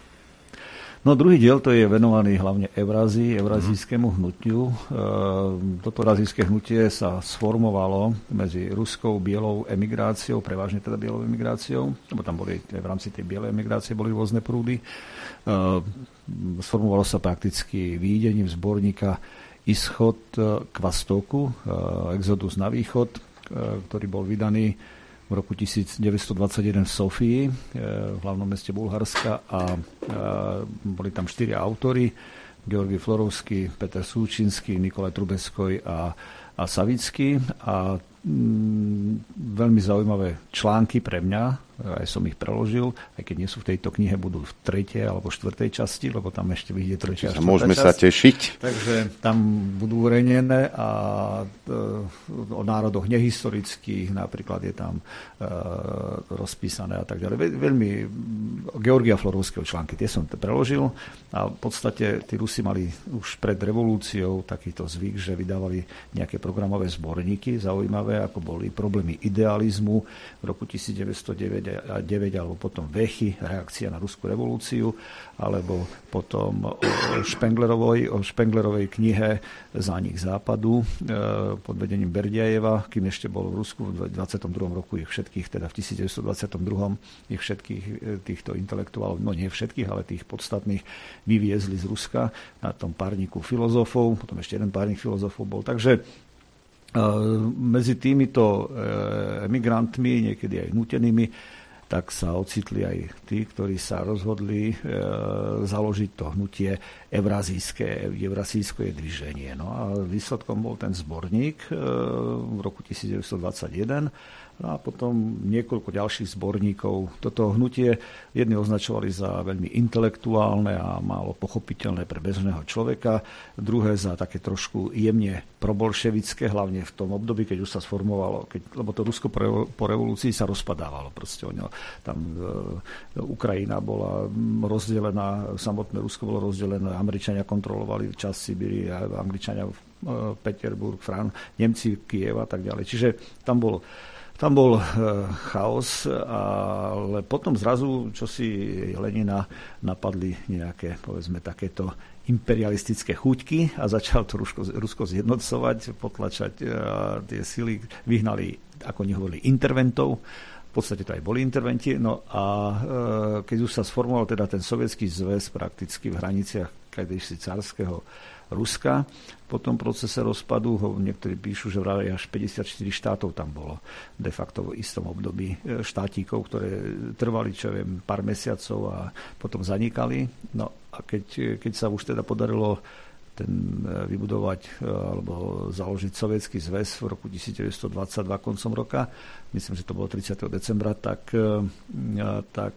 No druhý diel to je venovaný hlavne Eurázii, eurazijskému hnutiu. Toto eurazijské hnutie sa sformovalo medzi ruskou bielou emigráciou, prevažne teda bielou emigráciou, lebo tam boli v rámci tej bielej emigrácie boli rôzne prúdy. Sformovalo sa prakticky výdením zborníka Ischod k Vastoku, Exodus na východ, ktorý bol vydaný v roku devätnásťstodvadsaťjeden v Sofii, v hlavnom meste Bulharska, a boli tam štyria autori, Georgi Florovský, Peter Súčinský, Nikolaj Trubeskoj a, a Savický. A mm, veľmi zaujímavé články pre mňa, aj som ich preložil, aj keď nie sú v tejto knihe, budú v tretej alebo štvrtej časti, lebo tam ešte vyjde tretia a štvrtá môžeme časť. sa tešiť. Takže tam budú uverejnené a o národoch nehistorických, napríklad je tam rozpísané a tak ďalej. Veľmi Georgia Florovského články, tie som preložil a v podstate tí Rusi mali už pred revolúciou takýto zvyk, že vydávali nejaké programové zborníky zaujímavé, ako boli Problémy idealizmu v roku devätnásťstodeväť alebo potom Vechy, reakcia na ruskú revolúciu, alebo potom o Špenglerovej, o Špenglerovej knihe Zánik západu pod vedením Berdiajeva, kým ešte bol v Rusku v dvadsiatom druhom roku ich všetkých, teda v devätnásťstodvadsiatom druhom ich všetkých týchto intelektuálov, no nie všetkých, ale tých podstatných vyviezli z Ruska na tom párniku filozofov, potom ešte jeden párnik filozofov bol. Takže medzi týmito emigrantmi, niekedy aj nútenými, tak sa ocitli aj tí, ktorí sa rozhodli e, založiť to hnutie Eurazijské, Eurazijské dviženie. No a výsledkom bol ten zborník e, v roku devätnásťstodvadsaťjeden a potom niekoľko ďalších zborníkov. Toto hnutie jedni označovali za veľmi intelektuálne a málo pochopiteľné pre bežného človeka, druhé za také trošku jemne probolševické, hlavne v tom období, keď už sa sformovalo, keď, lebo to Rusko po, po revolúcii sa rozpadávalo. Proste ono, tam e, Ukrajina bola rozdelená, samotné Rusko bolo rozdelené, Američania kontrolovali časť Sibíry, Angličania e, Peterburg, Fran, Nemci Kyjev a tak ďalej. Čiže tam bol Tam bol e, chaos, ale potom zrazu, čo si Lenina napadli nejaké, povedzme, takéto imperialistické chuťky a začal to Rusko, Rusko zjednocovať, potlačať e, tie sily, vyhnali, ako oni hovorili, interventov. V podstate to aj boli interventi. No a e, keď už sa sformoval teda ten sovietský zväz prakticky v hraniciach kedysi carského Ruska, po tom procese rozpadu, ho niektorí píšu, že vraj až päťdesiatštyri štátov tam bolo de facto v istom období štátikov, ktoré trvali, čo viem, pár mesiacov a potom zanikali. No a keď, keď sa už teda podarilo ten vybudovať alebo založiť Sovietsky zväz v roku devätnásťstodvadsaťdva koncom roka, myslím, že to bolo tridsiateho decembra, tak, tak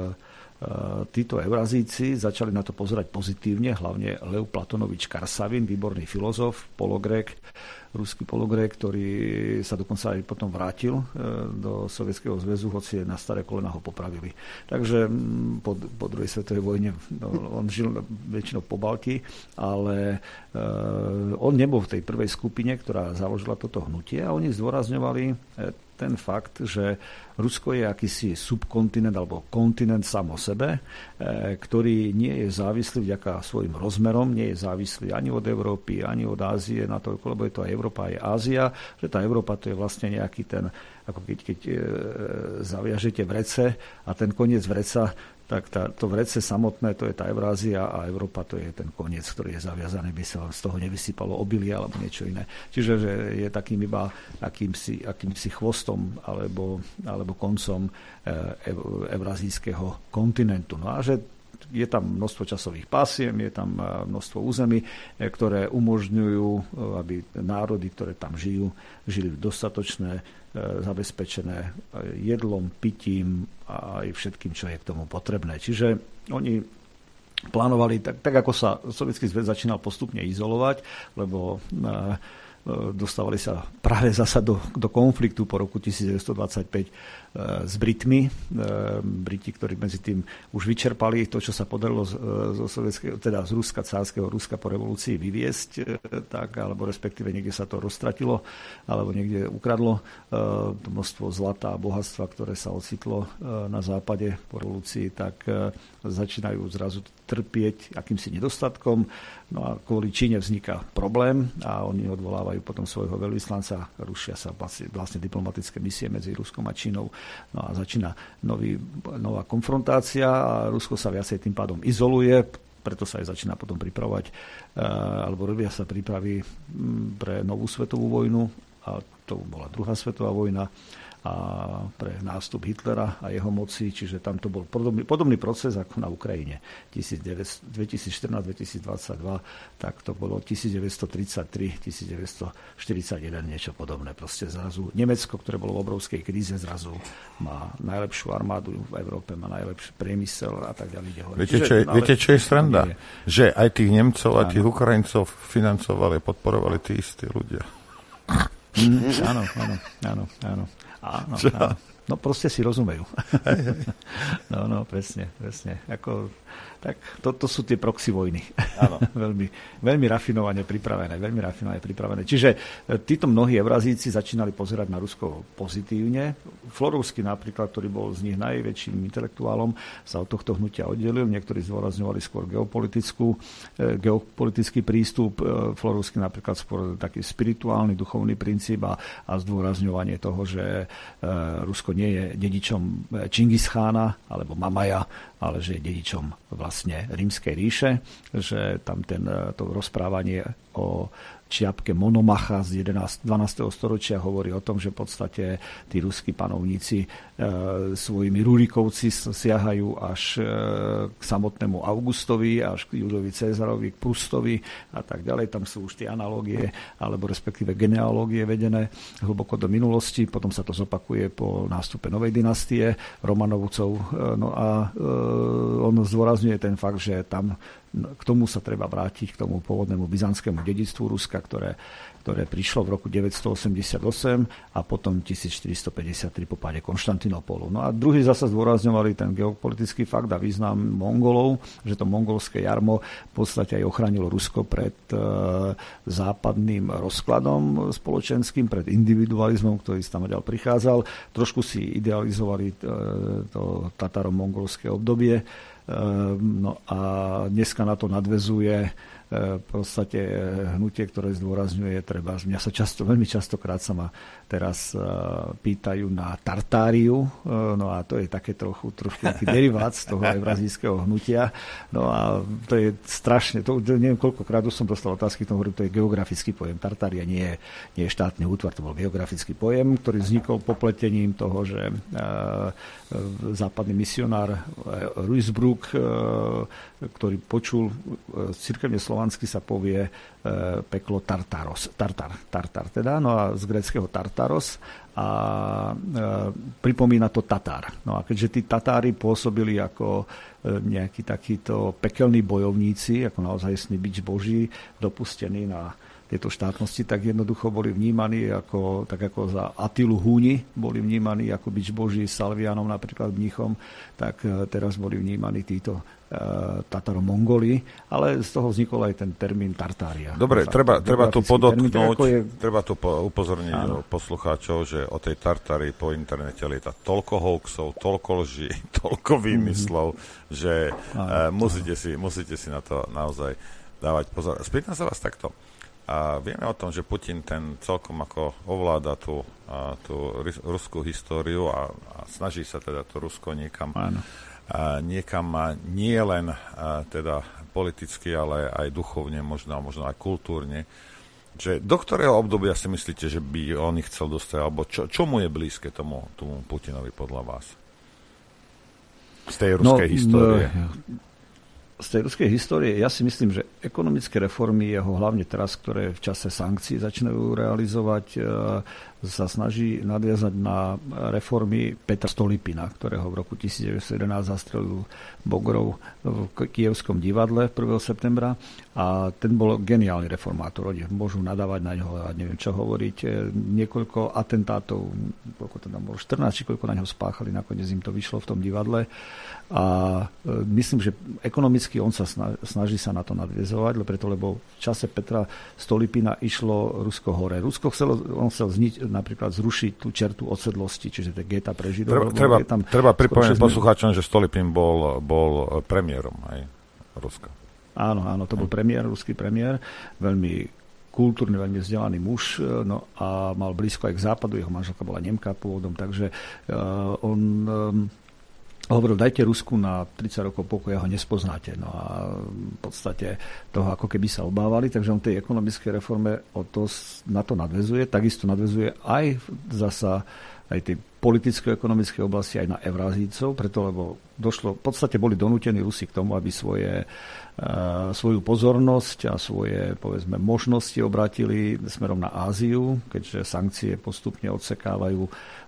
títo Eurazíci začali na to pozerať pozitívne, hlavne Lev Platonovič Karsavin, výborný filozof, pologrék, ruský pologrék, ktorý sa dokonca aj potom vrátil do Sovietskeho zväzu, hoci na staré kolená ho popravili. Takže po, po druhej svetovej vojne no, on žil väčšinou po Baltii, ale uh, on nebol v tej prvej skupine, ktorá založila toto hnutie a oni zdôrazňovali ten fakt, že Rusko je akýsi subkontinent alebo kontinent sám o sebe, ktorý nie je závislý vďaka svojim rozmerom, nie je závislý ani od Európy, ani od Ázie, na to, lebo je to aj Európa, aj Ázia, že tá Európa to je vlastne nejaký ten, ako keď, keď e, zaviažete vrece a ten koniec vreca, tak tá, to vrece samotné, to je tá Eurázia a Európa, to je ten koniec, ktorý je zaviazaný, by sa z toho nevysypalo obilie alebo niečo iné. Čiže že je takým iba akýmsi, akýmsi chvostom alebo, alebo koncom e, Eurazijského kontinentu. No a že je tam množstvo časových pásiem, je tam množstvo území, ktoré umožňujú, aby národy, ktoré tam žijú, žili dostatočné, zabezpečené jedlom, pitím a aj všetkým, čo je k tomu potrebné. Čiže oni plánovali, tak, tak ako sa Sovietsky zväz začínal postupne izolovať, lebo dostávali sa práve zasa do, do konfliktu po roku devätnásťstodvadsaťpäť s Britmi. Briti, ktorí medzi tým už vyčerpali to, čo sa podarilo z, z, sovietského, teda z Ruska, cárskeho Ruska po revolúcii vyviesť, tak, alebo respektíve niekde sa to roztratilo, alebo niekde ukradlo to množstvo zlata a bohatstva, ktoré sa ocitlo na západe po revolúcii, tak začínajú zrazu trpieť akýmsi nedostatkom. No a kvôli Číne vzniká problém a oni odvolávajú potom svojho veľvyslanca, rušia sa vlastne, vlastne diplomatické misie medzi Ruskom a Čínou. No a začína nový, nová konfrontácia a Rusko sa viacej tým pádom izoluje, preto sa aj začína potom pripravovať, alebo robia sa prípravy pre novú svetovú vojnu, a to bola druhá svetová vojna, a pre nástup Hitlera a jeho moci, čiže tam to bol podobný, podobný proces ako na Ukrajine dvetisícštrnásť dvetisícdvadsaťdva, tak to bolo devätnásťtridsaťtri devätnásťštyridsaťjeden, niečo podobné. Proste zrazu Nemecko, ktoré bolo v obrovskej kríze, zrazu má najlepšiu armádu v Európe, má najlepší priemysel a tak ďalej. Viete, čo je, no, viete, čo je sranda? Že aj tých Nemcov a tých Ukrajincov financovali, podporovali tí istí ľudia. Mm, áno, áno, áno, áno. Áno, áno. No proste si rozumejú. No, no, presne, presne. Ako, tak toto to sú tie proxy vojny. Áno. veľmi, veľmi rafinovane pripravené, veľmi rafinovane pripravené. Čiže títo mnohí Eurazíci začínali pozerať na Rusko pozitívne. Florovský napríklad, ktorý bol z nich najväčším intelektuálom, sa od tohto hnutia oddelil. Niektorí zdôrazňovali skôr geopolitickú, geopolitický prístup. Florovský napríklad skôr taký spirituálny, duchovný princíp a, a zdôrazňovanie toho, že Rusko nie je dedičom Čingischána alebo Mamaja, ale že je dedičom vlastne Rímskej ríše, že tam ten, to rozprávanie o čiapke Monomacha z dvanásteho storočia hovorí o tom, že v podstate tí ruskí panovníci e, svojimi Rurikovci siahajú až e, k samotnému Augustovi, až k Judovi Cezarovi, k Prustovi a tak ďalej. Tam sú už tie analógie, alebo respektíve genealógie vedené hlboko do minulosti. Potom sa to zopakuje po nástupe novej dynastie Romanovcov. E, no a e, on zdôrazňuje ten fakt, že tam k tomu sa treba vrátiť, k tomu pôvodnému byzantskému dedičstvu Ruska, ktoré, ktoré prišlo v roku deväťstoosemdesiatosem a potom tisícštyristopäťdesiattri po páde Konštantinopolu. No a druhý zasa zdôrazňovali ten geopolitický fakt a význam Mongolov, že to mongolské jarmo v podstate aj ochránilo Rusko pred e, západným rozkladom spoločenským, pred individualizmom, ktorý tam ďalej prichádzal. Trošku si idealizovali e, to tataro-mongolské obdobie. No a dneska na to nadväzuje v podstate hnutie, ktoré zdôrazňuje treba. Mňa sa často, veľmi častokrát sa ma teraz pýtajú na Tartáriu, no a to je také trochu, trošku taký derivát z toho eurazijského hnutia. No a to je strašne, to neviem koľkokrát už som dostal otázky, to hovorím, to je geografický pojem. Tartária nie je, nie je štátny útvar, to bol geografický pojem, ktorý vznikol popletením toho, že západný misionár Ruysbrook, ktorý počul cirkevne slovansky sa povie peklo Tartaros, Tartar, Tartar teda, no a z gréckeho Tartaros a e, pripomína to Tatár. No a keďže tí Tatári pôsobili ako nejakí takíto pekelní bojovníci, ako naozajstný bič Boží, dopustení na tieto štátnosti, tak jednoducho boli vnímaní ako, tak ako za Atilu Húni boli vnímaní ako bič Boží Salvianom, napríklad Mníchom, tak teraz boli vnímaní títo uh, Tataro-Mongoli, ale z toho vznikol aj ten termín Tartária. Dobre, treba, treba tu podotknúť, termín, je... treba tu upozorniť áno. poslucháčov, že o tej Tartárii po internete lieta toľko hoaxov, toľko lží, toľko výmyslov, mm-hmm. že áno, uh, musíte, si, musíte si na to naozaj dávať pozor. Spýtam sa vás takto. A vieme o tom, že Putin ten celkom ako ovláda tú, a, tú ruskú históriu a, a snaží sa teda to Rusko niekam, a, niekam a nie len a, teda politicky, ale aj duchovne, možno, možno aj kultúrne. Že do ktorého obdobia si myslíte, že by on ich chcel dostať, alebo čo, čo mu je blízke tomu, tomu Putinovi podľa vás? Z tej ruskej no, histórie. No, z tej ruskej histórie, ja si myslím, že ekonomické reformy jeho hlavne teraz, ktoré v čase sankcií začínajú realizovať, sa snaží nadviazať na reformy Petra Stolypina, ktorého v roku devätnásť jedenásť zastrelil Bogrov v Kyjevskom divadle prvého septembra. A ten bol geniálny reformátor. Oni môžu nadávať na ňo a neviem čo hovoriť. Niekoľko atentátov, koľko to tam bolo, štrnásť, či koľko na ňo spáchali, nakoniec im to vyšlo v tom divadle. A myslím, že ekonomicky on sa snaží sa na to nadviezovať, preto, lebo v čase Petra Stolypina išlo Rusko hore. Rusko chcelo, on chcel zniť, napríklad zrušiť tú čertu odsedlosti, čiže to geta pre Židov. Treba, treba, treba pripomenúť poslucháčom, že Stolypin bol, bol premiérom aj Ruska. Áno, áno, to bol premiér, ruský premiér, veľmi kultúrny, veľmi vzdelaný muž, no a mal blízko aj k západu, jeho manželka bola Nemka pôvodom, takže uh, on um, hovoril, dajte Rusku na tridsať rokov pokoja, ho nespoznáte. No a v podstate toho ako keby sa obávali, takže on tej ekonomickej reforme o to, na to nadväzuje, takisto nadväzuje aj zasa aj tej politicko-ekonomickej oblasti aj na Eurázícov, preto lebo došlo, v podstate boli donútení Rusi k tomu, aby svoje, uh, svoju pozornosť a svoje, povedzme, možnosti obratili smerom na Áziu, keďže sankcie postupne odsekávajú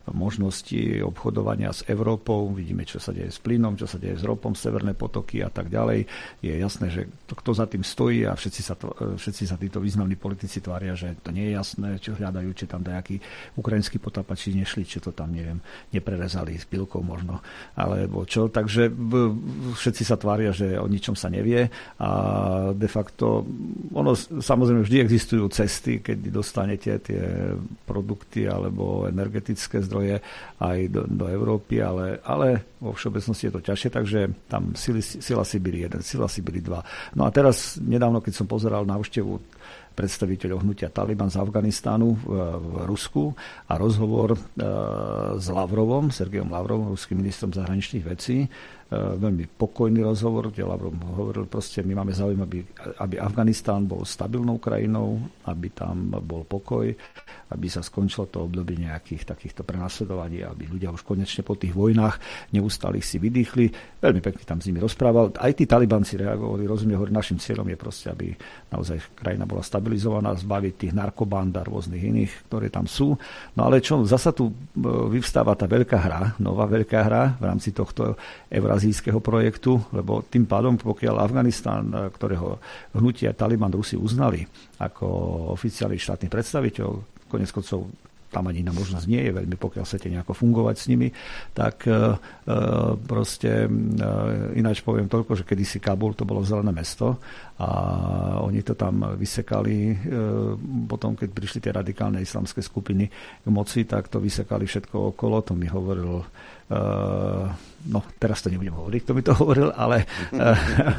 možnosti obchodovania s Európou. Vidíme, čo sa deje s plynom, čo sa deje s ropom, severné potoky a tak ďalej. Je jasné, že to, kto za tým stojí a všetci sa, to, všetci sa títo významní politici tvária, že to nie je jasné, čo hľadajú, či tam nejakí ukrajinskí potápači nešli, či to tam, neviem, neprerezali s pilkou možno, alebo čo. Takže všetci sa tvária, že o ničom sa nevie a de facto ono, samozrejme vždy existujú cesty, keď dostanete tie produkty alebo energetické zdroje aj do, do Európy, ale, ale vo všeobecnosti je to ťažšie, takže tam sily, sila Sibíri jeden, sila Sibíri dva. No a teraz nedávno, keď som pozeral návštevu predstaviteľov hnutia Taliban z Afganistánu v, v Rusku a rozhovor e, s Lavrovom, Sergejom Lavrovom, ruským ministrom zahraničných vecí, veľmi pokojný rozhovor, kde Lavrov hovoril proste, my máme záujem, aby, aby Afganistán bol stabilnou krajinou, aby tam bol pokoj, aby sa skončilo to obdobie nejakých takýchto prenasledovaní, aby ľudia už konečne po tých vojnách neustálých si vydýchli. Veľmi pekne tam s nimi rozprával. Aj tí Talibanci reagovali, rozumie, hovorí, našim cieľom je proste, aby naozaj krajina bola stabilizovaná, zbaviť tých narkoband a rôznych iných, ktoré tam sú. No ale čo, zasa tu vyvstáva tá veľká hra, nová veľká hra v rámci tohto azijského projektu, lebo tým pádom, pokiaľ Afganistán, ktorého hnutia Taliban Rusi uznali ako oficiálny štátny predstaviteľ, koniec koncov tam ani iná možnosť nie je veľmi, pokiaľ chcete nejako fungovať s nimi, tak e, proste e, ináč poviem toľko, že kedysi Kabul to bolo zelené mesto a oni to tam vysekali e, potom, keď prišli tie radikálne islamské skupiny k moci, tak to vysekali všetko okolo, to mi hovoril Uh, no, teraz to nebudem hovoriť, kto mi to hovoril, ale, uh,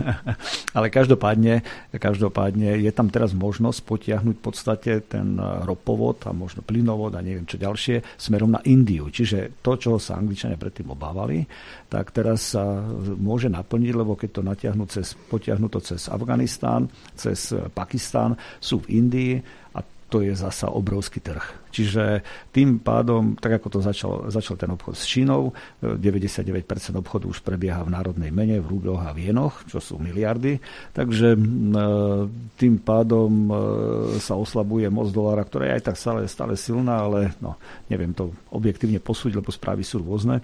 ale každopádne, každopádne je tam teraz možnosť potiahnuť v podstate ten ropovod a možno plynovod a neviem čo ďalšie smerom na Indiu. Čiže to, čo sa Angličania predtým obávali, tak teraz sa môže naplniť, lebo keď to natiahnu cez, potiahnu to cez Afganistán, cez Pakistán, sú v Indii a to je zasa obrovský trh. Čiže tým pádom, tak ako to začal, začal ten obchod s Čínou, deväťdesiatdeväť percent obchodu už prebieha v národnej mene, v rubloch a v jenoch, čo sú miliardy. Takže tým pádom sa oslabuje moc dolára, ktorá je aj tak stále, stále silná, ale no, neviem to objektívne posúdiť, lebo správy sú rôzne.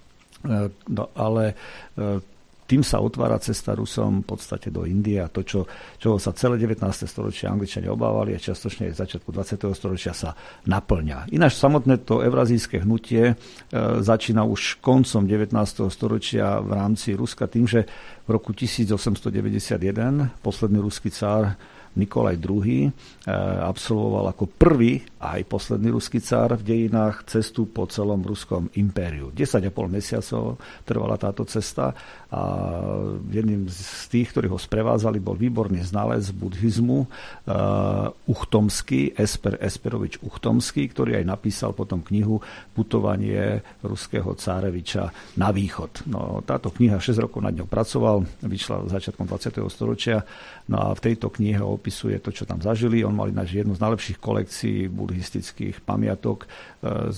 No, ale tým sa otvára cesta Rusom v podstate do Indie a to, čo, čo sa celé devätnáste storočie Angličania obávali a čiastočne aj v začiatku dvadsiateho storočia sa naplňa. Ináč samotné to eurazijské hnutie e, začína už koncom devätnásteho storočia v rámci Ruska tým, že v roku tisícosemstodeväťdesiatjeden posledný ruský cár Nikolaj druhý. absolvoval ako prvý aj posledný ruský cár v dejinách cestu po celom ruskom impériu. desať a pol mesiacov trvala táto cesta a jedným z tých, ktorí ho sprevádzali, bol výborný znalec buddhizmu Uchtomský, Esper Esperovič Uchtomský, ktorý aj napísal potom knihu Putovanie ruského cáreviča na východ. No, táto kniha šesť rokov nad ňou pracoval, vyšla začiatkom dvadsiateho storočia, no a v tejto knihe popisuje to, čo tam zažili. On mal ináč jednu z najlepších kolekcií buddhistických pamiatok z,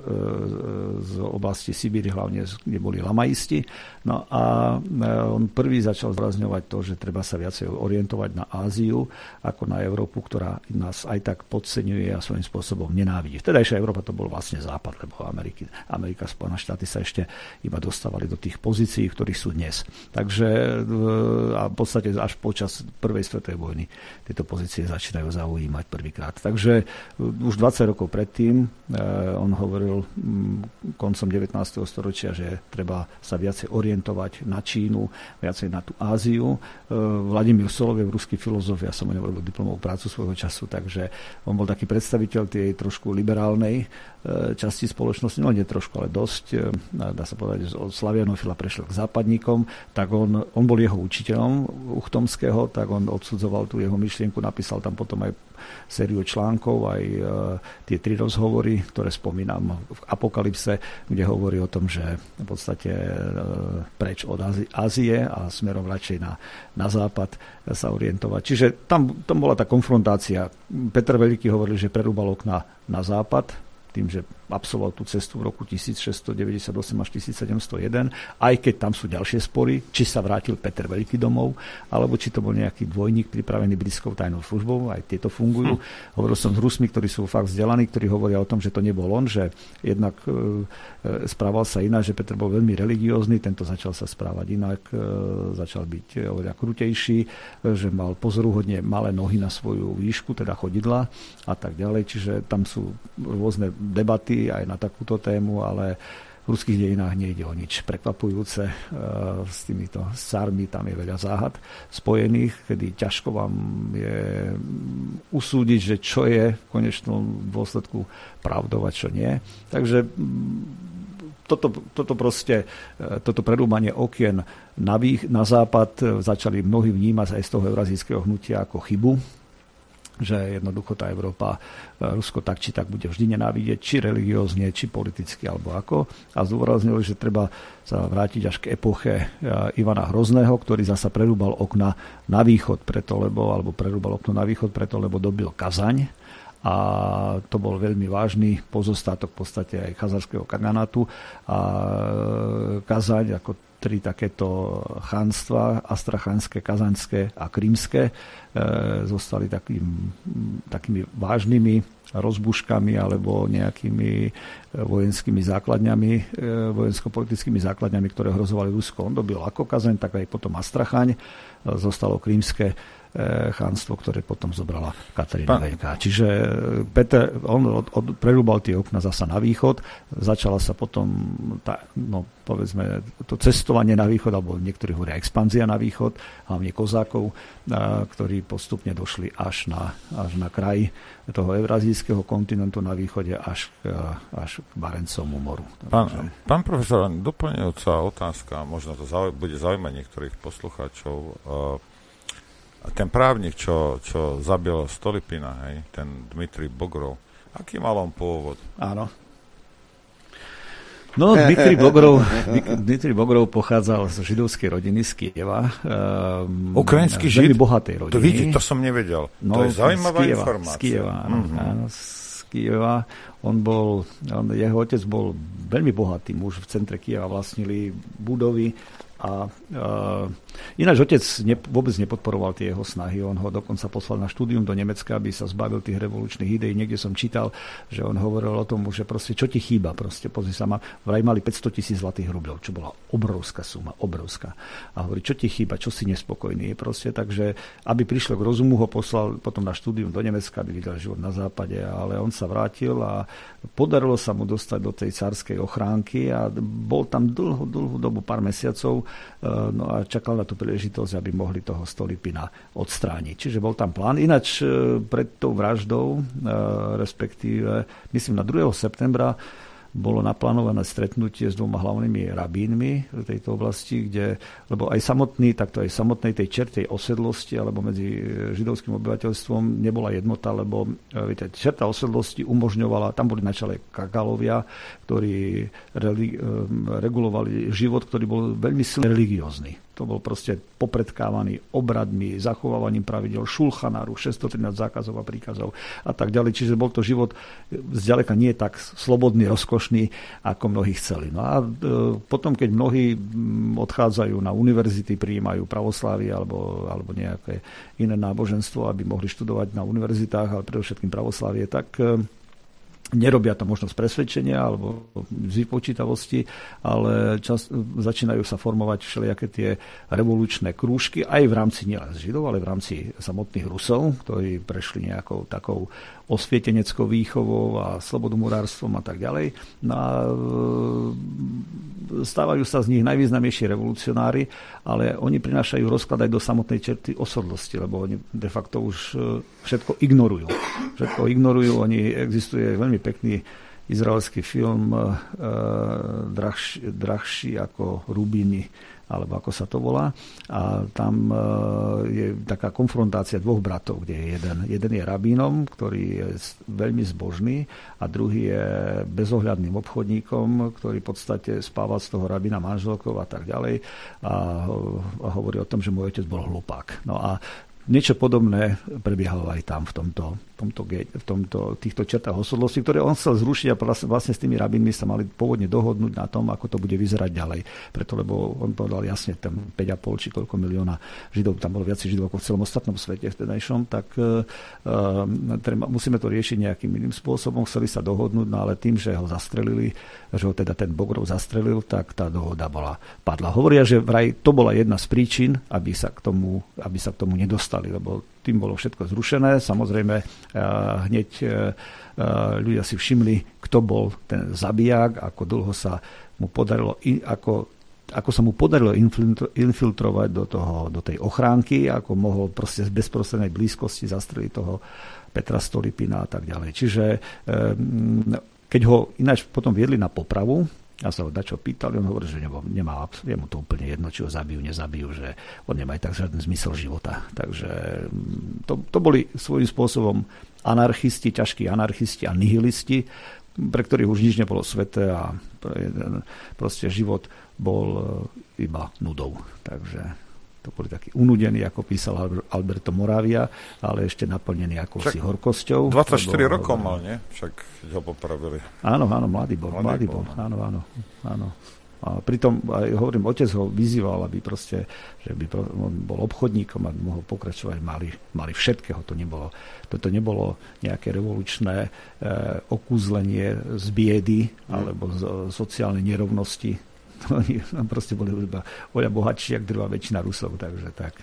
z oblasti Sibíry, hlavne kde boli lamaisti. No a on prvý začal zdôrazňovať to, že treba sa viacej orientovať na Áziu ako na Európu, ktorá nás aj tak podceňuje a svojím spôsobom nenávidí. Vtedajšia Európa to bol vlastne Západ, lebo Ameriky, Amerika, Spojené štáty sa ešte iba dostávali do tých pozícií, v ktorých sú dnes. Takže a v podstate až počas prvej svetovej vojny tieto pozície začínajú zaujímať prvýkrát. Takže už dvadsať rokov predtým on hovoril koncom devätnásteho storočia, že treba sa viacej orientovať na Čínu, viacej na tú Áziu. Vladimír Soloviev, ruský filozof, ja som o ňom robil diplomovú prácu svojho času, takže on bol taký predstaviteľ tej trošku liberálnej časti spoločnosti, no nie trošku, ale dosť, dá sa povedať, že od slavianofila prešiel k západníkom, tak on, on bol jeho učiteľom Uchtomského, tak on odsudzoval tú jeho myšlienku, napísal tam potom aj sériu článkov, aj e, tie tri rozhovory, ktoré spomínam v Apokalypse, kde hovorí o tom, že v podstate e, preč od Ázie a smerom radšej na, na západ sa orientovať. Čiže tam, tam bola tá konfrontácia. Peter Veľký hovoril, že prerúbal okna na západ, tým, že absolvoval tú cestu v roku tisícšesťstodeväťdesiatosem až tisícsedemstojeden, aj keď tam sú ďalšie spory, či sa vrátil Peter Veľký domov, alebo či to bol nejaký dvojník pripravený britskou tajnou službou, aj tieto fungujú. Hm. Hovoril som s Rusmi, ktorí sú fakt vzdelaní, ktorí hovoria o tom, že to nebol on, že jednak e, správal sa inak, že Peter bol veľmi religiózny, tento začal sa správať inak, e, začal byť oveľa krutejší, e, že mal pozoruhodne malé nohy na svoju výšku, teda chodidla a tak ďalej, čiže tam sú rôzne debaty aj na takúto tému, ale v ruských dejinách nejde o nič prekvapujúce. E, s týmito cármi tam je veľa záhad spojených, kedy ťažko vám je usúdiť, že čo je v konečnom dôsledku pravdou a čo nie. Takže toto, toto proste, toto prerúbanie okien na, vých, na západ začali mnohí vnímať aj z toho eurazijského hnutia ako chybu, že jednoducho tá Európa, Rusko tak či tak bude vždy nenávidieť, či religiózne, či politicky, alebo ako. A zdôraznili, že treba sa vrátiť až k epoche Ivana Hrozného, ktorý zasa prerúbal okna na východ, preto, lebo, alebo prerúbal okno na východ, preto, lebo dobil Kazaň. A to bol veľmi vážny pozostatok v podstate aj chazarského kaganátu. A Kazaň ako tri takéto chánstva, astrachanské, kazaňské a krymské, e, zostali takým, takými vážnymi rozbuškami alebo nejakými vojenskými základňami, e, vojensko-politickými základňami, ktoré hrozovali Rusko. On dobil ako Kazaň, tak aj potom Astrachaň, e, zostalo krymské chánstvo, ktoré potom zobrala Katarína Veľká. Čiže Peter, on od, od, prerúbal tie okna zasa na východ, začala sa potom tá, no, povedzme, to cestovanie na východ, alebo niektorí hovoria expanzia na východ, hlavne kozákov, a, ktorí postupne došli až na, až na kraj toho eurazijského kontinentu na východe až k, až k Barentskému moru. Pán, pán profesor, doplňujúca otázka, možno to zauj- bude zaujímať niektorých poslucháčov. Uh, ten právnik, čo, čo zabil Stolypina, hej, ten Dmitrij Bogrov, aký mal on pôvod? Áno. No, Dmitrij Bogrov, Dmitrij Bogrov pochádzal z židovskej rodiny z Kieva. Um, Ukrajinský žid? Veľmi bohatej rodiny. To vidíte, to som nevedel. No, to je zaujímavá z Kieva, informácia. Z Kieva, áno, mm-hmm. áno, z Kieva. On bol, on, jeho otec bol veľmi bohatý muž. V centre Kieva vlastnili budovy. A uh, ináč otec ne, vôbec nepodporoval tie jeho snahy. On ho dokonca poslal na štúdium do Nemecka, aby sa zbavil tých revolučných ideí. Niekde som čítal, že on hovoril o tom, že proste, čo ti chýba. Proste, pozri sa, ma, vraj mali päťsto tisíc zlatých rubľov, čo bola obrovská suma, obrovská. A hovorí, čo ti chýba, čo si nespokojný. Proste, takže, aby prišlo k rozumu, ho poslal potom na štúdium do Nemecka, aby videl život na západe. Ale on sa vrátil a podarilo sa mu dostať do tej carskej ochránky a bol tam dlhú, dlhú dobu, pár mesiacov. No a čakal na tú príležitosť, aby mohli toho Stolypina odstrániť. Čiže bol tam plán. Ináč pred tou vraždou, respektíve, myslím na druhého septembra, bolo naplánované stretnutie s dvoma hlavnými rabínmi v tejto oblasti, kde, lebo aj samotný, takto aj samotnej tej čertej osedlosti alebo medzi židovským obyvateľstvom nebola jednota, lebo viete, čerta osedlosti umožňovala, tam boli na čele kagalovia, ktorí reli, regulovali život, ktorý bol veľmi silne religiózny. To To bol proste popredkávaný obradmi, zachovávaním pravidel šulchanáru, šesťstotrinásť zákazov a príkazov a tak ďalej. Čiže bol to život zďaleka nie tak slobodný, rozkošný, ako mnohí chceli. No a potom, keď mnohí odchádzajú na univerzity, prijímajú pravoslávie alebo, alebo nejaké iné náboženstvo, aby mohli študovať na univerzitách, ale predovšetkým pravoslávie, tak nerobia to možno z presvedčenia alebo z vypočítavosti, ale čas, začínajú sa formovať všelijaké tie revolučné krúžky, aj v rámci nielen Židov, ale v rámci samotných Rusov, ktorí prešli nejakou takou osvieteneckou výchovou a slobodomurárstvom a tak ďalej. No a stávajú sa z nich najvýznamnejší revolucionári, ale oni prinášajú rozklad aj do samotnej čerty osadlosti, lebo oni de facto už všetko ignorujú. Všetko ignorujú, oni existuje veľmi pekný izraelský film uh, drahší, drahší ako rubíny, alebo ako sa to volá. A tam uh, je taká konfrontácia dvoch bratov, kde je jeden. Jeden je rabínom, ktorý je veľmi zbožný a druhý je bezohľadným obchodníkom, ktorý v podstate spáva z toho rabína manželkov a tak ďalej a, a hovorí o tom, že môj otec bol hlupák. No a niečo podobné prebiehalo aj tam v tomto, tomto, v tomto, týchto čertách osadlosti, ktoré on chcel zrušiť a vlastne s tými rabínmi sa mali pôvodne dohodnúť na tom, ako to bude vyzerať ďalej. Preto, lebo on povedal jasne, tam päť a pol či koľko milióna Židov, tam bolo viac Židov ako v celom ostatnom svete vtedajšom, tak uh, treba, musíme to riešiť nejakým iným spôsobom. Chceli sa dohodnúť, no ale tým, že ho zastrelili, že ho teda ten Bogrov zastrelil, tak tá dohoda bola padla. Hovoria, že vraj to bola jedna z príčin, aby sa k tomu, aby sa k tomu nedostali, lebo tým bolo všetko zrušené. Samozrejme, hneď ľudia si všimli, kto bol ten zabijak, ako dlho sa mu podarilo, ako, ako sa mu podarilo infiltrovať do, toho, do tej ochránky, ako mohol proste z bezprostrednej blízkosti zastreliť toho Petra Stolypina a tak ďalej. Čiže keď ho ináč potom viedli na popravu, ja sa ho dačo pýtal, on hovorí, že nemá, je mu to úplne jedno, či ho zabijú, nezabijú, že on nemá aj tak žiaden zmysel života. Takže to, to boli svojím spôsobom anarchisti, ťažkí anarchisti a nihilisti, pre ktorých už nič nebolo sveté a proste život bol iba nudou. Takže to boli takí unudení, ako písal Alberto Moravia, ale ešte naplnení akousi horkosťou. dvadsaťštyri lebo, rokov mal, nie? Však ho popravili. Áno, áno, mladý bol. Mladý, mladý bol, bol. Áno, áno, áno. A pritom, aj hovorím, otec ho vyzýval, aby proste, že by on bol obchodníkom a mohol pokračovať, mali, mali všetkého. To nebolo, toto nebolo nejaké revolučné e, okúzlenie z biedy alebo z sociálnej nerovnosti. Oni proste boli iba oľa bohatší, jak druhá väčšina Rusov, takže tak.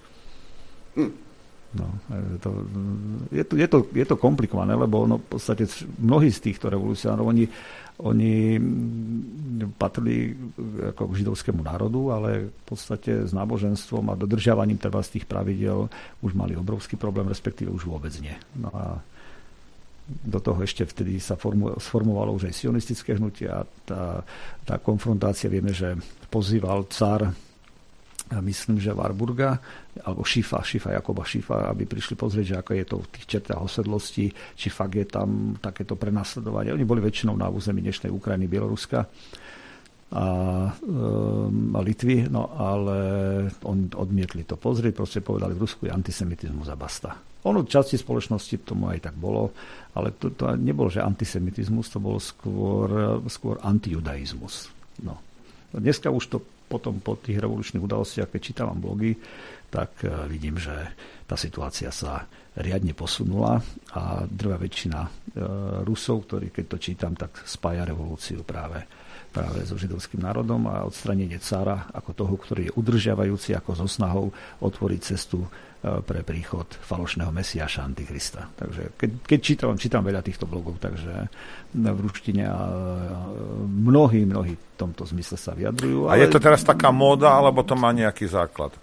No, to, je, to, je, to, je to komplikované, lebo ono, v podstate mnohí z týchto revolucionárov, oni, oni patrili ako k židovskému národu, ale v podstate s náboženstvom a dodržiavaním treba z tých pravidel už mali obrovský problém, respektíve už vôbec nie. No a do toho ešte vtedy sa formu, sformovalo už aj sionistické hnutie a tá, tá konfrontácia, vieme, že pozýval cár, myslím, že Warburga, alebo Šifa, Šifa, Jakoba Šifa, aby prišli pozrieť, že ako je to v tých čertách osedlosti, či fakt je tam takéto prenasledovanie. Oni boli väčšinou na území dnešnej Ukrajiny, Bieloruska a, um, a Litvy, no ale on odmietli to pozrieť, proste povedali, v Rusku je antisemitizmus a basta. Ono v časti spoločnosti tomu aj tak bolo, ale to, to nebol, že antisemitizmus, to bol skôr, skôr antijudaizmus. No. Dneska už to potom po tých revolučných udalostiach, keď čítam blogy, tak vidím, že tá situácia sa riadne posunula a drvá väčšina e, Rusov, ktorí keď to čítam, tak spája revolúciu práve práve so židovským národom a odstranenie cára ako toho, ktorý je udržiavajúci ako so snahou otvoriť cestu pre príchod falošného Mesiáša Antikrista. Takže keď, keď čítam, čítam veľa týchto blogov, takže v ruštine a mnohí, mnohí v tomto zmysle sa vyjadrujú. A ale je to teraz taká móda, alebo to má nejaký základ?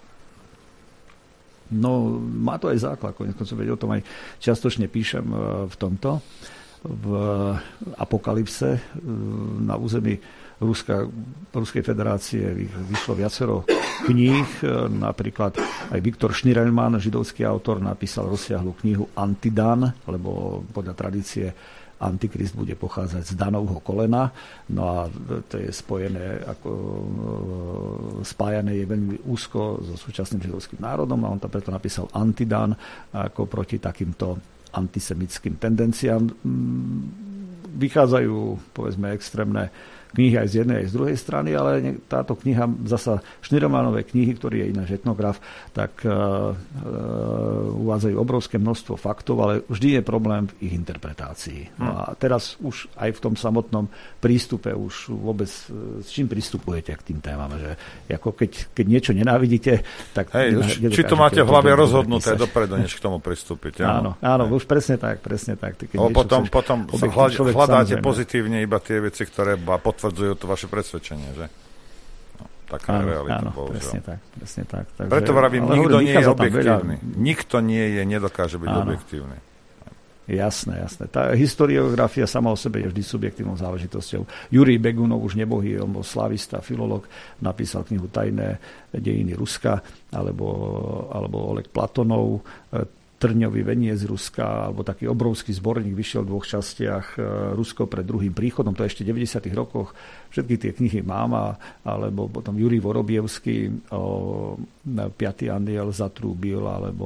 No, má to aj základ. Konec koncov, o tom aj čiastočne píšem v tomto, v Apokalypse na území Ruska, Ruskej federácie vyšlo viacero kníh, napríklad aj Viktor Schnirelman, židovský autor, napísal rozsiahlu knihu Antidan, lebo podľa tradície Antikrist bude pochádzať z Danovho kolena, no a to je spojené, ako spájané je veľmi úzko so súčasným židovským národom a on tam preto napísal Antidan ako proti takýmto antisemickým tendenciám. Vychádzajú, povedzme, extrémne knihy aj z jednej, aj z druhej strany, ale táto kniha, zasa Schnirelmannové knihy, ktorý je ináč etnograf, tak uh, uh, uvádzajú obrovské množstvo faktov, ale vždy je problém v ich interpretácii. No a teraz už aj v tom samotnom prístupe už vôbec s čím pristupujete k tým témam, že ako keď, keď niečo nenávidíte, tak... Hej, či to máte v hlave rozhodnuté dopredu, než k tomu pristúpite. Áno, áno, už presne tak, presne tak. O, potom potom hľadáte pozitívne iba tie veci, ktoré potvrdzujú to vaše presvedčenie, že? No, taká áno, realita, áno, bohužiaľ. Presne tak, presne tak. Takže, preto vravím, nikto nie je objektívny. Veľa... Nikto nie je, nedokáže byť áno. objektívny. Jasné, jasné. Tá historiografia sama o sebe je vždy subjektívnou záležitosťou. Jurij Begunov, už nebohý, on bol slavista, filológ, napísal knihu Tajné dejiny Ruska, alebo, alebo Oleg Platonov, Trňový veniec Ruska, alebo taký obrovský zborník, vyšiel v dvoch častiach, Rusko pred druhým príchodom, to ešte v deväťdesiatych rokoch. Všetky tie knihy mám, alebo potom Jurij Vorobievský, Piatý aniel zatrúbil, alebo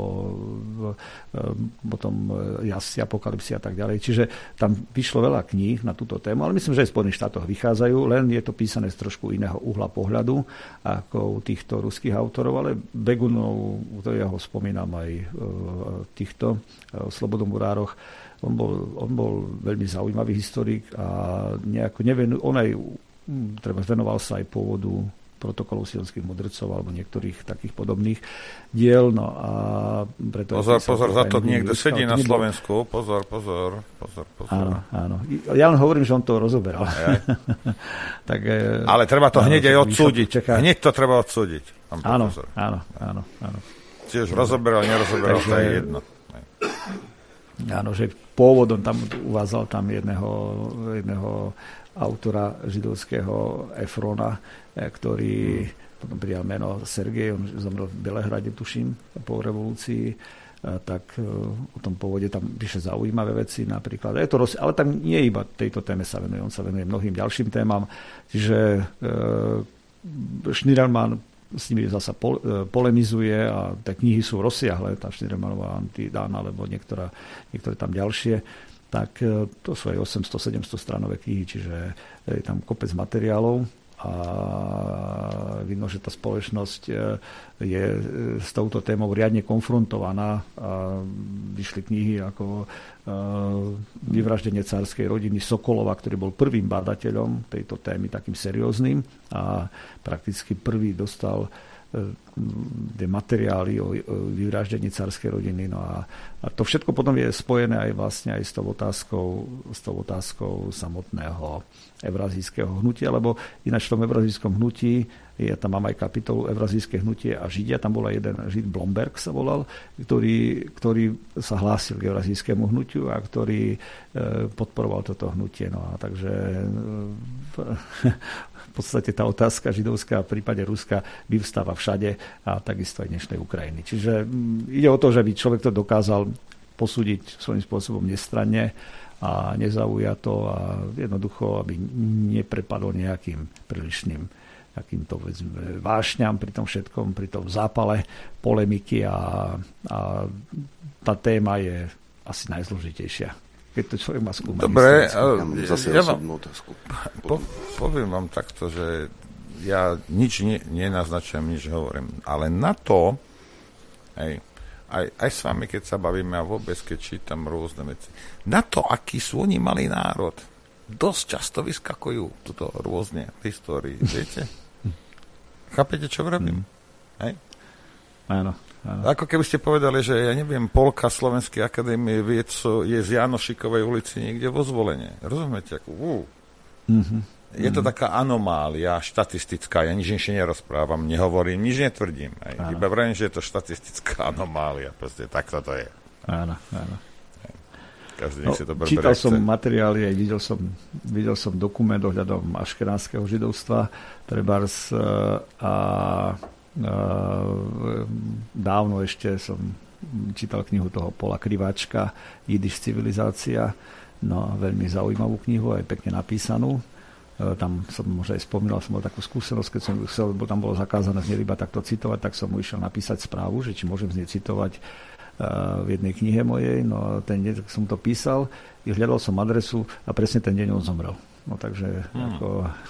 potom Jasy, Apokalypsy a tak ďalej. Čiže tam vyšlo veľa kníh na túto tému, ale myslím, že aj v Spojených štátoch vychádzajú, len je to písané z trošku iného uhla pohľadu ako u týchto ruských autorov, ale Begunov, to ja ho spomínam aj v týchto Slobodomurároch, on bol, on bol veľmi zaujímavý historik a nejako nevenu, on aj treba venoval sa aj pôvodu protokolov sionských mudrcov alebo niektorých takých podobných diel. No a preto pozor, pozor, za to niekto sedí na Slovensku. Pozor, pozor, pozor, pozor. Áno, áno. Ja len hovorím, že on to rozoberal. Tak, ale treba to hneď aj odsúdiť. Hneď to treba odsúdiť. Áno, áno, áno, áno. Či už rozoberal, nerozoberal, to je jedno. Áno, že pôvodom tam uvádzal tam jedného, jedného autora židovského Efrona, ktorý hmm. potom prijal meno Sergej, on zomrel v Belehrade, tuším, po revolúcii, tak o tom pôvode tam píše zaujímavé veci napríklad. Je to roz... Ale tam nie iba tejto téme sa venuje, on sa venuje mnohým ďalším témam, čiže e, Schnirelmann s nimi zasa polemizuje a tie knihy sú rozsiahle, tá Schnirelmannová Antidan alebo niektorá, niektoré tam ďalšie, tak to sú aj osemsto sedemsto stranové knihy, čiže je tam kopec materiálov a vidno, že tá spoločnosť je s touto témou riadne konfrontovaná a vyšli knihy ako Vyvraždenie cárskej rodiny Sokolova, ktorý bol prvým badateľom tejto témy, takým serióznym a prakticky prvý dostal tie materiály o vyvraždení cárskej rodiny. No a, a to všetko potom je spojené aj vlastne aj s tou otázkou, s tou otázkou samotného evrazijského hnutia, lebo ináč v tom evrazijskom hnutí, ja tam mám aj kapitolu Evrazijské hnutie a Židia, tam bol aj jeden Žid, Blomberg sa volal, ktorý, ktorý sa hlásil k evrazijskému hnutiu a ktorý e, podporoval toto hnutie. No a takže v podstate tá otázka židovská v prípade Ruska vyvstáva všade a takisto aj dnešnej Ukrajiny. Čiže ide o to, že by človek to dokázal posúdiť svojím spôsobom nestranne a nezaujato a jednoducho, aby neprepadol nejakým prílišným takýmto vášňam pri tom všetkom, pri tom zápale polemiky a, a tá téma je asi najzložitejšia. Keď to človek má skúmať. Dobre, ja, ja vám, po, poviem vám takto, že ja nič ne, nenaznačujem, nič hovorím, ale na to, hej, aj, aj s vami, keď sa bavíme a vôbec, keď čítam rôzne veci, na to, aký sú oni malý národ, dosť často vyskakujú toto rôzne v histórii, viete? Chápete, čo vravím? Mm. Hej? Áno, áno. Ako keby ste povedali, že ja neviem, polka Slovenskej akadémie vied je z Janošikovej ulici niekde vo Zvolenie. Rozumiete? Ako, uh. mm-hmm. Je to mm-hmm. taká anomália štatistická. Ja nič ešte nerozprávam, nehovorím, nič netvrdím. Hej. Iba vravím, že je to štatistická anomália. Proste takto to je. Áno, áno. Každý no, si to čítal som materiály, aj videl som, videl som dokument ohľadom aškenánskeho židovstva, trebárs a, a dávno ešte som čítal knihu toho Pola Kriváčka Jidiš civilizácia, No, veľmi zaujímavú knihu, aj pekne napísanú. Tam som možno aj spomínal, som mal takú skúsenosť, keď som chcel, bo tam bolo zakázané z nej iba takto citovať, tak som mu išiel napísať správu, že či môžem z nej citovať v jednej knihe mojej. No a ten deň som to písal, hľadal som adresu a presne ten deň on zomrel. No takže hmm. ako,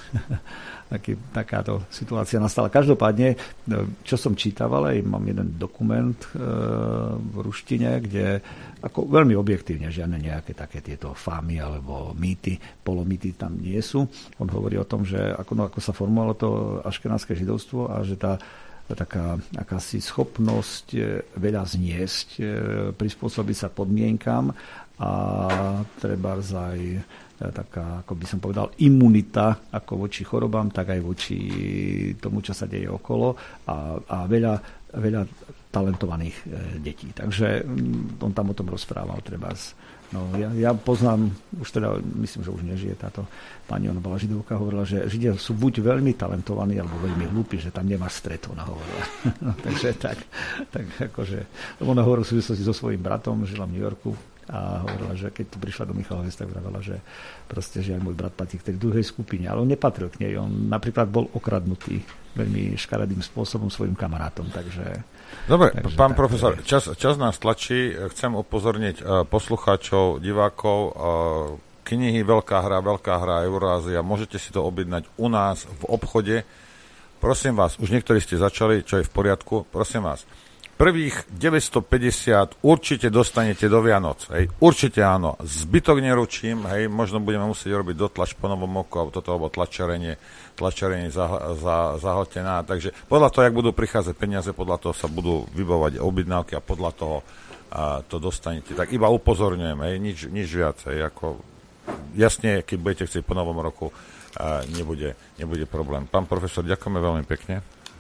taký, takáto situácia nastala. Každopádne, čo som čítaval, aj mám jeden dokument e, v ruštine, kde ako veľmi objektívne, žiadne nejaké také tieto fámy alebo mýty, polomýty tam nie sú. On hovorí o tom, že ako, no, ako sa formovalo to aškenázske židovstvo a že tá taká akási schopnosť veľa zniesť, prispôsobiť sa podmienkam a treba aj taká, ako by som povedal, imunita ako voči chorobám, tak aj voči tomu, čo sa deje okolo a, a veľa, veľa talentovaných detí. Takže on tam o tom rozprával, treba. No, ja, ja poznám, už teda myslím, že už nežije táto pani, ona bola židovka, hovorila, že Židia sú buď veľmi talentovaní, alebo veľmi hlúpi, že tam nemá stret, ona hovorila. No, takže tak, tak akože, ona hovorila v súvislosti so svojím bratom, žila v New Yorku a hovorila, že keď tu prišla do Michaloviec, tak vravela, že proste, že aj môj brat patrí k tej druhej skupine, ale on nepatril k nej, on napríklad bol okradnutý veľmi škaredým spôsobom svojim kamarátom, takže... Dobre, takže pán tak, profesor, čas, čas nás tlačí, chcem upozorniť uh, poslucháčov, divákov, uh, knihy Veľká hra, Veľká hra Eurázia, môžete si to objednať u nás v obchode. Prosím vás, už niektorí ste začali, čo je v poriadku, prosím vás, prvých deväťstopäťdesiat určite dostanete do Vianoc, hej, určite áno, zbytok neručím, hej, možno budeme musieť robiť dotlač po novom oku, alebo toto, alebo tlačarenie, tlačarenie za, za, zahltená, takže podľa toho, jak budú prichádzať peniaze, podľa toho sa budú vybavovať objednávky a podľa toho a, to dostanete, tak iba upozorňujem, hej, nič, nič viac, hej, ako jasne, keď budete chcieť po novom roku, a, nebude, nebude problém. Pán profesor, ďakujeme veľmi pekne.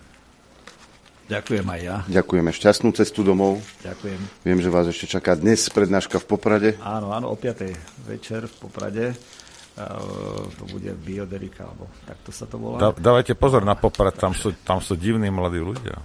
Ďakujem aj ja. Ďakujeme. Šťastnú cestu domov. Ďakujem. Viem, že vás ešte čaká dnes prednáška v Poprade. Áno, áno, o piatej večer v Poprade. Uh, to bude Bioderika, alebo takto sa to volá. Da, dávajte pozor na Poprad, tam sú, tam sú divní mladí ľudia.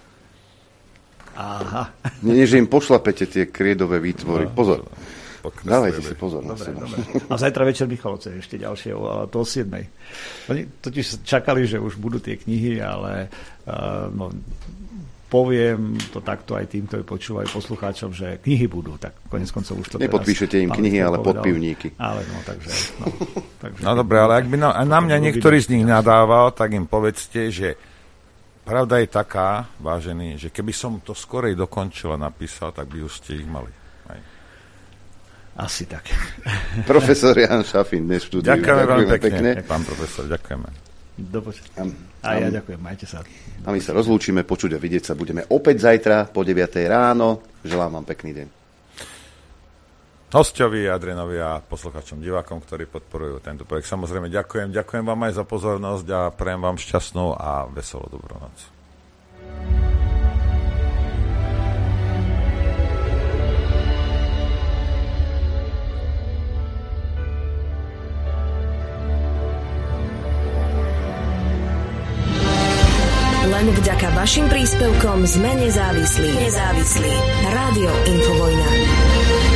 Aha. Nie, že im pošlapete tie kriedové výtvory. Pozor. Dávajte si pozor na dobre, seba. Dobre. A zajtra večer Michalovce ešte ďalšie, ale to o siedmej. Oni totiž čakali, že už budú tie knihy, ale uh, no, poviem to takto aj tým, ktorí počúvajú poslucháčom, že knihy budú, tak konec koncov už to nepodpíšete im knihy, ale povedal. podpivníky. Ale no, takže... No, takže no dobre, ale ak by na, nám mňa niektorý z nich nadával, tak im povedzte, že pravda je taká, vážený, že keby som to skorej dokončil a napísal, tak by už ste ich mali. Asi tak. Profesor Jan Šafín dnes v štúdiu. Ďakujeme veľmi pekne, pán profesor, ďakujeme. Do počutia. A ja ďakujem, majte sa. A my sa rozlúčime, počuť a vidieť sa budeme opäť zajtra po deviatej ráno. Želám vám pekný deň. Hosťovi, Adrianovi a poslucháčom, divákom, ktorí podporujú tento projekt. Samozrejme ďakujem, ďakujem vám aj za pozornosť a prajem vám šťastnú a veselú dobrú noc. Len vďaka vašim príspevkom sme nezávislí. Nezávislí. Rádio Infovojna.